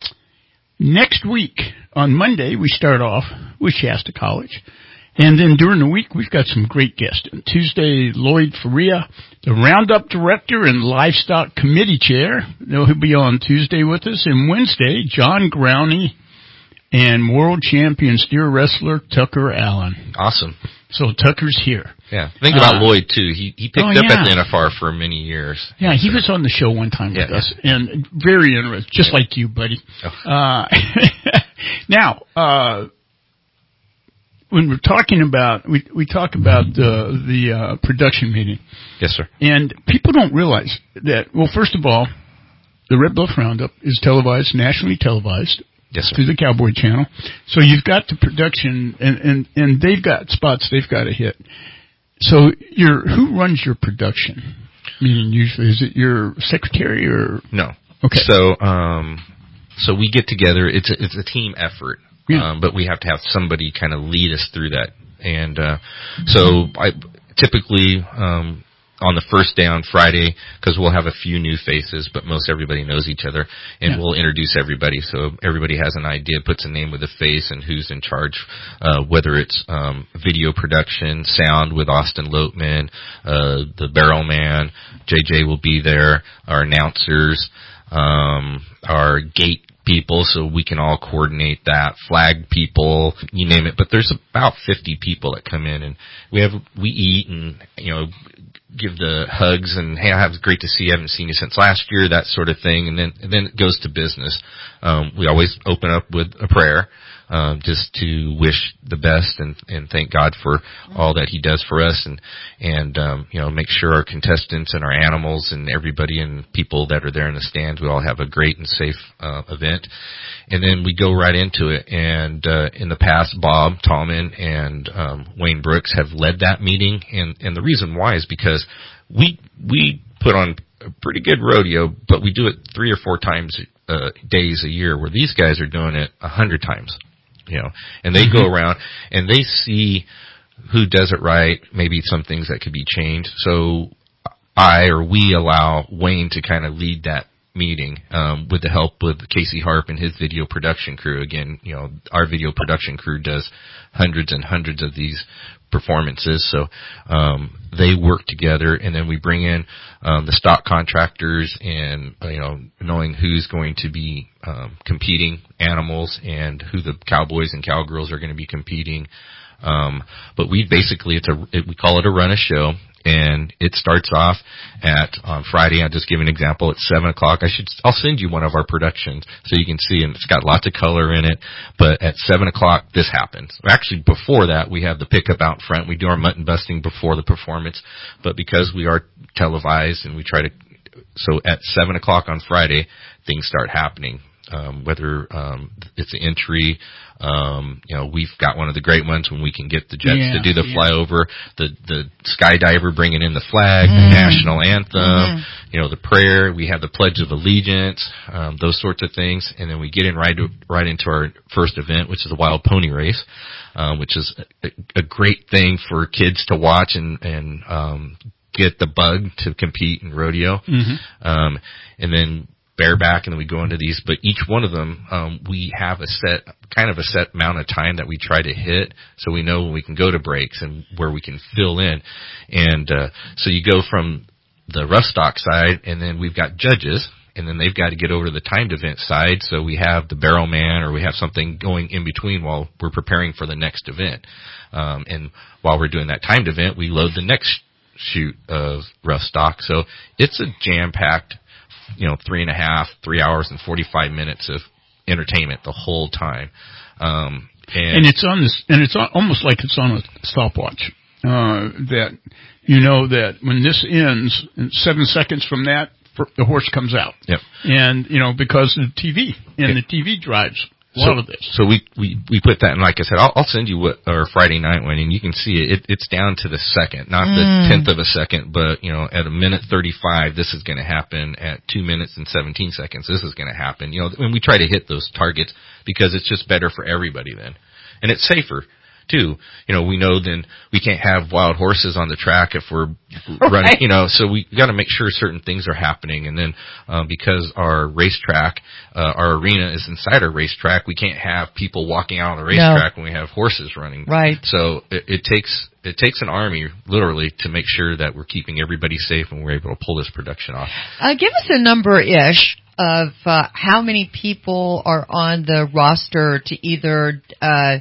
next week, on Monday, we start off with Shasta College. And then during the week, we've got some great guests. On Tuesday, Lloyd Faria, the Roundup Director and Livestock Committee Chair. He'll be on Tuesday with us. And Wednesday, John Growney and World Champion Steer Wrestler Tucker Allen. Awesome. So Tucker's here. Yeah. Think about uh, Lloyd, too. He he picked oh, up yeah. at the N F R for many years. Yeah, he was on the show one time with yeah, us. And very interesting, just yeah. like you, buddy. Oh. Uh, now, uh, when we're talking about, we we talk about the the uh, production meeting. Yes, sir. And people don't realize that. Well, first of all, the Red Bluff Roundup is televised, nationally televised. Yes, sir. Through the Cowboy Channel. So you've got the production, and and and they've got spots they've got to hit. So your who runs your production? Meaning, usually, is it your secretary or no? Okay. So um, so we get together. It's a, it's a team effort. Yeah. Um, but we have to have somebody kind of lead us through that. And, uh, so I typically, um, on the first day on Friday, cause we'll have a few new faces, but most everybody knows each other, and yeah. we'll introduce everybody. So everybody has an idea, puts a name with a face and who's in charge, uh, whether it's, um, video production, sound with Austin Loatman, uh, the Barrel Man, J J will be there, our announcers, um, our gate people, so we can all coordinate that, flag people, you name it. But there's about fifty people that come in, and we have we eat and you know give the hugs and hey, it's great to see you. I haven't seen you since last year, that sort of thing. And then and then it goes to business. Um, we always open up with a prayer. Um, just to wish the best and, and thank God for all that He does for us, and and um, you know make sure our contestants and our animals and everybody and people that are there in the stands, we all have a great and safe uh, event, and then we go right into it. And uh, in the past, Bob Tallman and um, Wayne Brooks have led that meeting, and and the reason why is because we we put on a pretty good rodeo, but we do it three or four times uh, days a year, where these guys are doing it a hundred times. You know, and they mm-hmm. go around and they see who does it right, maybe some things that could be changed. So I or we allow Wayne to kind of lead that meeting, um, with the help with Casey Harp and his video production crew. Again, you know, our video production crew does hundreds and hundreds of these performances. So, um, they work together, and then we bring in, um, the stock contractors and, you know, knowing who's going to be, um, competing animals and who the cowboys and cowgirls are going to be competing. Um, but we basically, it's a, it, we call it a run a show. And it starts off at on Friday. I'll just give an example. At seven o'clock, I should I'll send you one of our productions so you can see, and it's got lots of color in it. But at seven o'clock, this happens. Actually, before that, we have the pickup out front. We do our mutton busting before the performance. But because we are televised and we try to, so at seven o'clock on Friday, things start happening. Um, whether um, it's an entry, um, you know, we've got one of the great ones when we can get the jets yeah, to do the yeah. flyover, the the skydiver bringing in the flag, mm. the national anthem, mm-hmm. you know, the prayer. We have the Pledge of Allegiance, um, those sorts of things, and then we get in right to, right into our first event, which is the Wild Pony Race, um, which is a, a great thing for kids to watch and and um, get the bug to compete in rodeo, mm-hmm. um, and then. Bareback, and then we go into these, but each one of them, um, we have a set, kind of a set amount of time that we try to hit, so we know when we can go to breaks and where we can fill in. And, uh, so you go from the rough stock side, and then we've got judges, and then they've got to get over to the timed event side, so we have the barrel man, or we have something going in between while we're preparing for the next event. Um, and while we're doing that timed event, we load the next shoot of rough stock. So it's a jam-packed, you know, three and a half, three hours and forty-five minutes of entertainment the whole time. Um, and, and it's on this, and it's on, almost like it's on a stopwatch. uh, that you know that when this ends, in seven seconds from that, the horse comes out. Yep. And, you know, because of the T V, and yep. the T V drives a so, lot of this. So we, we, we put that, and like I said, I'll, I'll send you what our Friday night one, and you can see it. it it's down to the second, not mm. the tenth of a second, but, you know, at a minute thirty-five, this is going to happen. At two minutes and seventeen seconds, this is going to happen. You know, and we try to hit those targets because it's just better for everybody then. And it's safer. Too, you know, we know then we can't have wild horses on the track if we're right. running, you know, so we got to make sure certain things are happening. And then, uh, because our racetrack, uh, our arena is inside our racetrack, we can't have people walking out on the racetrack no. when we have horses running. Right. So it, it takes, it takes an army, literally, to make sure that we're keeping everybody safe and we're able to pull this production off. Uh, give us a number-ish of, uh, how many people are on the roster to either, uh,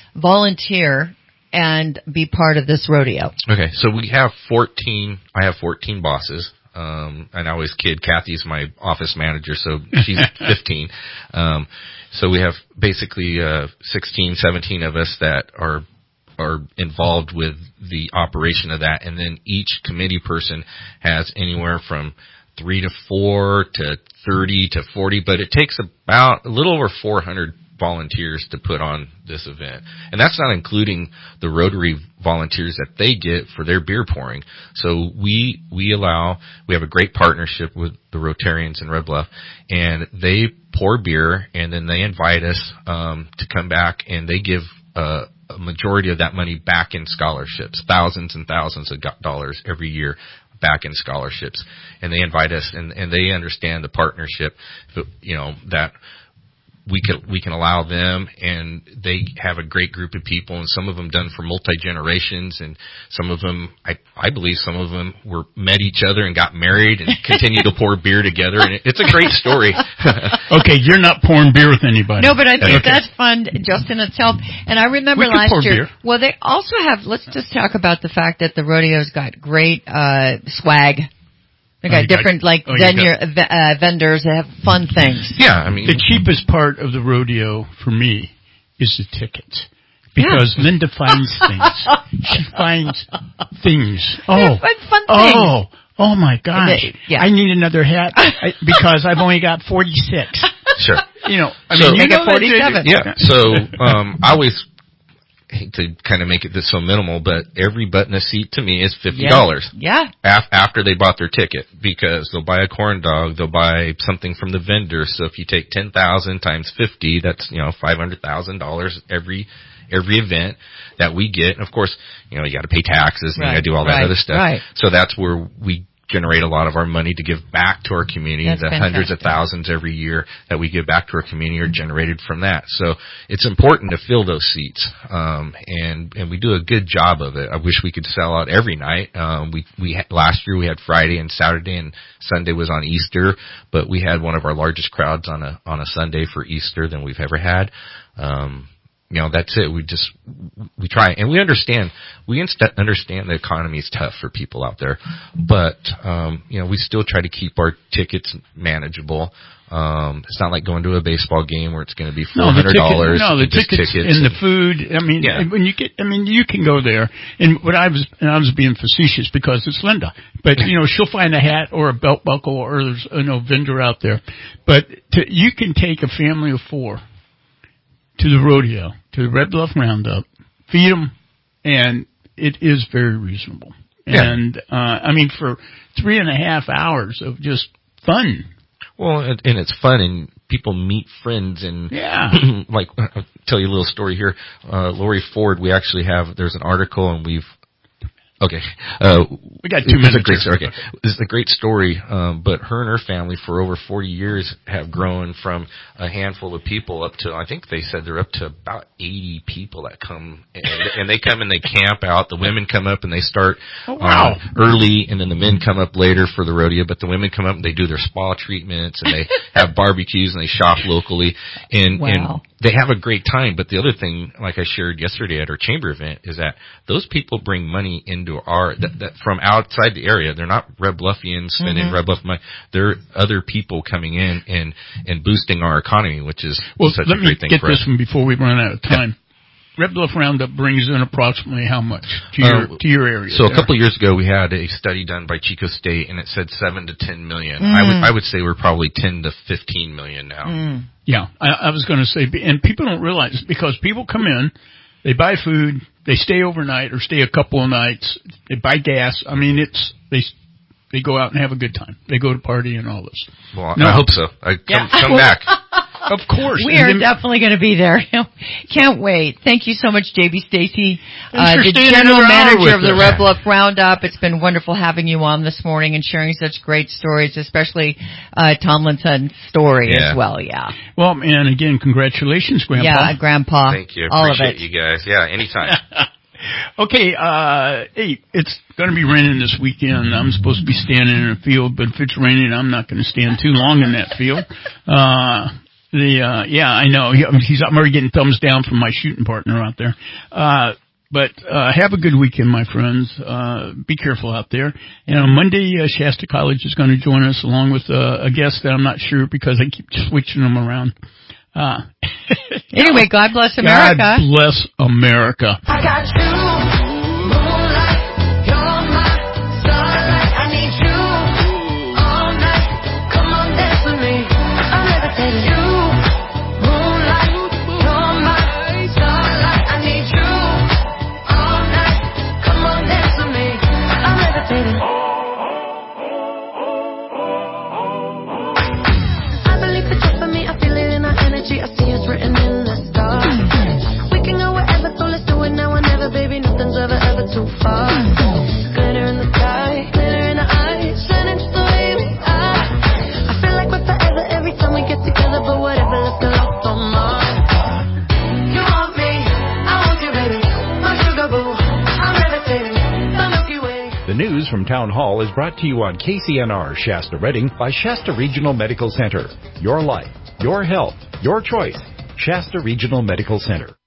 volunteer and be part of this rodeo. Okay, so we have fourteen, I have fourteen bosses, um, and I always kid, Kathy's my office manager, so she's fifteen. Um, so we have basically, uh, sixteen, seventeen of us that are, are involved with the operation of that, and then each committee person has anywhere from three to four to thirty to forty, but it takes about a little over four hundred volunteers to put on this event. And that's not including the Rotary volunteers that they get for their beer pouring. So we, we allow, we have a great partnership with the Rotarians in Red Bluff, and they pour beer and then they invite us, um, to come back, and they give, uh, a majority of that money back in scholarships, thousands and thousands of dollars every year back in scholarships. And they invite us, and, and they understand the partnership, you know, that we can, we can allow them, and they have a great group of people, and some of them done for multi-generations, and some of them, I, I believe some of them were, met each other and got married and continue to pour beer together, and it, it's a great story. Okay, you're not pouring beer with anybody. No, but I think okay. that's fun just in itself. And I remember we last pour year, beer. well, they also have, let's just talk about the fact that the rodeo's got great, uh, swag. They got oh, different, got, like, oh, vendor, got, uh, vendors that have fun things. Yeah, I mean. The cheapest part of the rodeo for me is the tickets. Because yeah. Linda finds things. She finds things. Oh. Fun oh. Oh my gosh. They, yeah. I need another hat I, because I've only got forty-six. Sure. You know, I so, mean, you know forty-seven. Yeah. So, um, I always hate to kind of make it this so minimal, but every button a seat to me is fifty dollars. Yeah. yeah. Af- after they bought their ticket, because they'll buy a corn dog, they'll buy something from the vendor. So if you take ten thousand times fifty, that's, you know, five hundred thousand dollars every, every event that we get. And of course, you know, you got to pay taxes and right. you got to do all that right. other stuff. Right. So that's where we generate a lot of our money to give back to our community. That's the fantastic. Hundreds of thousands every year that we give back to our community are generated from that. So it's important to fill those seats, um, and and we do a good job of it. I wish we could sell out every night. Um, we we had, last year we had Friday and Saturday, and Sunday was on Easter, but we had one of our largest crowds on a on a Sunday for Easter than we've ever had. Um, You know, that's it. We just, we try, and we understand, we inst- understand the economy is tough for people out there, but, um, you know, we still try to keep our tickets manageable. Um, it's not like going to a baseball game where it's going to be four hundred dollars. No, the tickets, no, the tickets, tickets and the food. I mean, yeah. when you get, I mean, you can go there, and what I was, and I was being facetious because it's Linda, but you know, she'll find a hat or a belt buckle, or there's, you know, vendor out there, but to, you can take a family of four to the rodeo, to the Red Bluff Roundup, feed them, and it is very reasonable. Yeah. And, uh, I mean, for three and a half hours of just fun. Well, and, and it's fun, and people meet friends, and yeah. like, I'll tell you a little story here. Uh, Lori Ford, we actually have, there's an article, and we've, Okay. Uh, we got two minutes. A great story. Okay. This is a great story, um, but her and her family for over forty years have grown from a handful of people up to, I think they said they're up to about eighty people that come, and, and they come and they camp out. The women come up and they start oh, wow. um, early, and then the men come up later for the rodeo, but the women come up and they do their spa treatments, and they have barbecues, and they shop locally, and, wow. and they have a great time. But the other thing, like I shared yesterday at our chamber event, is that those people bring money into our, that, that from outside the area. They're not Red Bluffians spending mm-hmm. Red Bluff money. They're other people coming in and, and boosting our economy, which is well, such let a great me thing get for this us. one before we run out of time. Red Bluff Roundup brings in approximately how much to your uh, to your area? So there? a couple of years ago, we had a study done by Chico State, and it said seven to ten million. Mm. I would I would say we're probably ten to fifteen million now. Mm. Yeah, I, I was going to say, and people don't realize because people come in, they buy food, they stay overnight or stay a couple of nights, they buy gas. I mean, it's they. They go out and have a good time. They go to party and all this. Well, no. I hope so. I come, Yeah. come back. Of course. We And are then, definitely going to be there. Can't wait. Thank you so much, J B Stacy, uh, for the staying general another hour manager of with the us. Red Bluff Roundup. It's been wonderful having you on this morning and sharing such great stories, especially uh, Tomlinson's story Yeah. as well. Yeah. Well, and again, congratulations, Grandpa. Yeah, Grandpa. Thank you. All of Appreciate it. you guys. Yeah, anytime. Okay, uh, hey, it's going to be raining this weekend. I'm supposed to be standing in a field, but if it's raining, I'm not going to stand too long in that field. Uh, the, uh, yeah, I know. He, he's, I'm already getting thumbs down from my shooting partner out there. Uh, but, uh, have a good weekend, my friends. Uh, be careful out there. And on Monday, uh, Shasta College is going to join us along with, uh, a guest that I'm not sure because I keep switching them around. Uh, Anyway, God bless America. God bless America. I got you, moonlight, you're my starlight. I need you all night. Come on, dance with me. I'm levitating. You, moonlight, you're my starlight. I need you all night. Come on, dance with me. I'm levitating. I believe it's up for me. I feel it in our energy. I see it's written in the stars. We can go wherever, so let's do it now or never, baby. Nothing's ever, ever too far. Glitter in the sky, glitter in the eyes, shining just the way we are. I feel like we're forever every time we get together, but whatever, let's get lost on Mars. You want me, I want you, baby. My sugar boo, I'm levitating. The Milky Way. The news from Town Hall is brought to you on K C N R Shasta Redding by Shasta Regional Medical Center. Your life, your health, your choice. Shasta Regional Medical Center.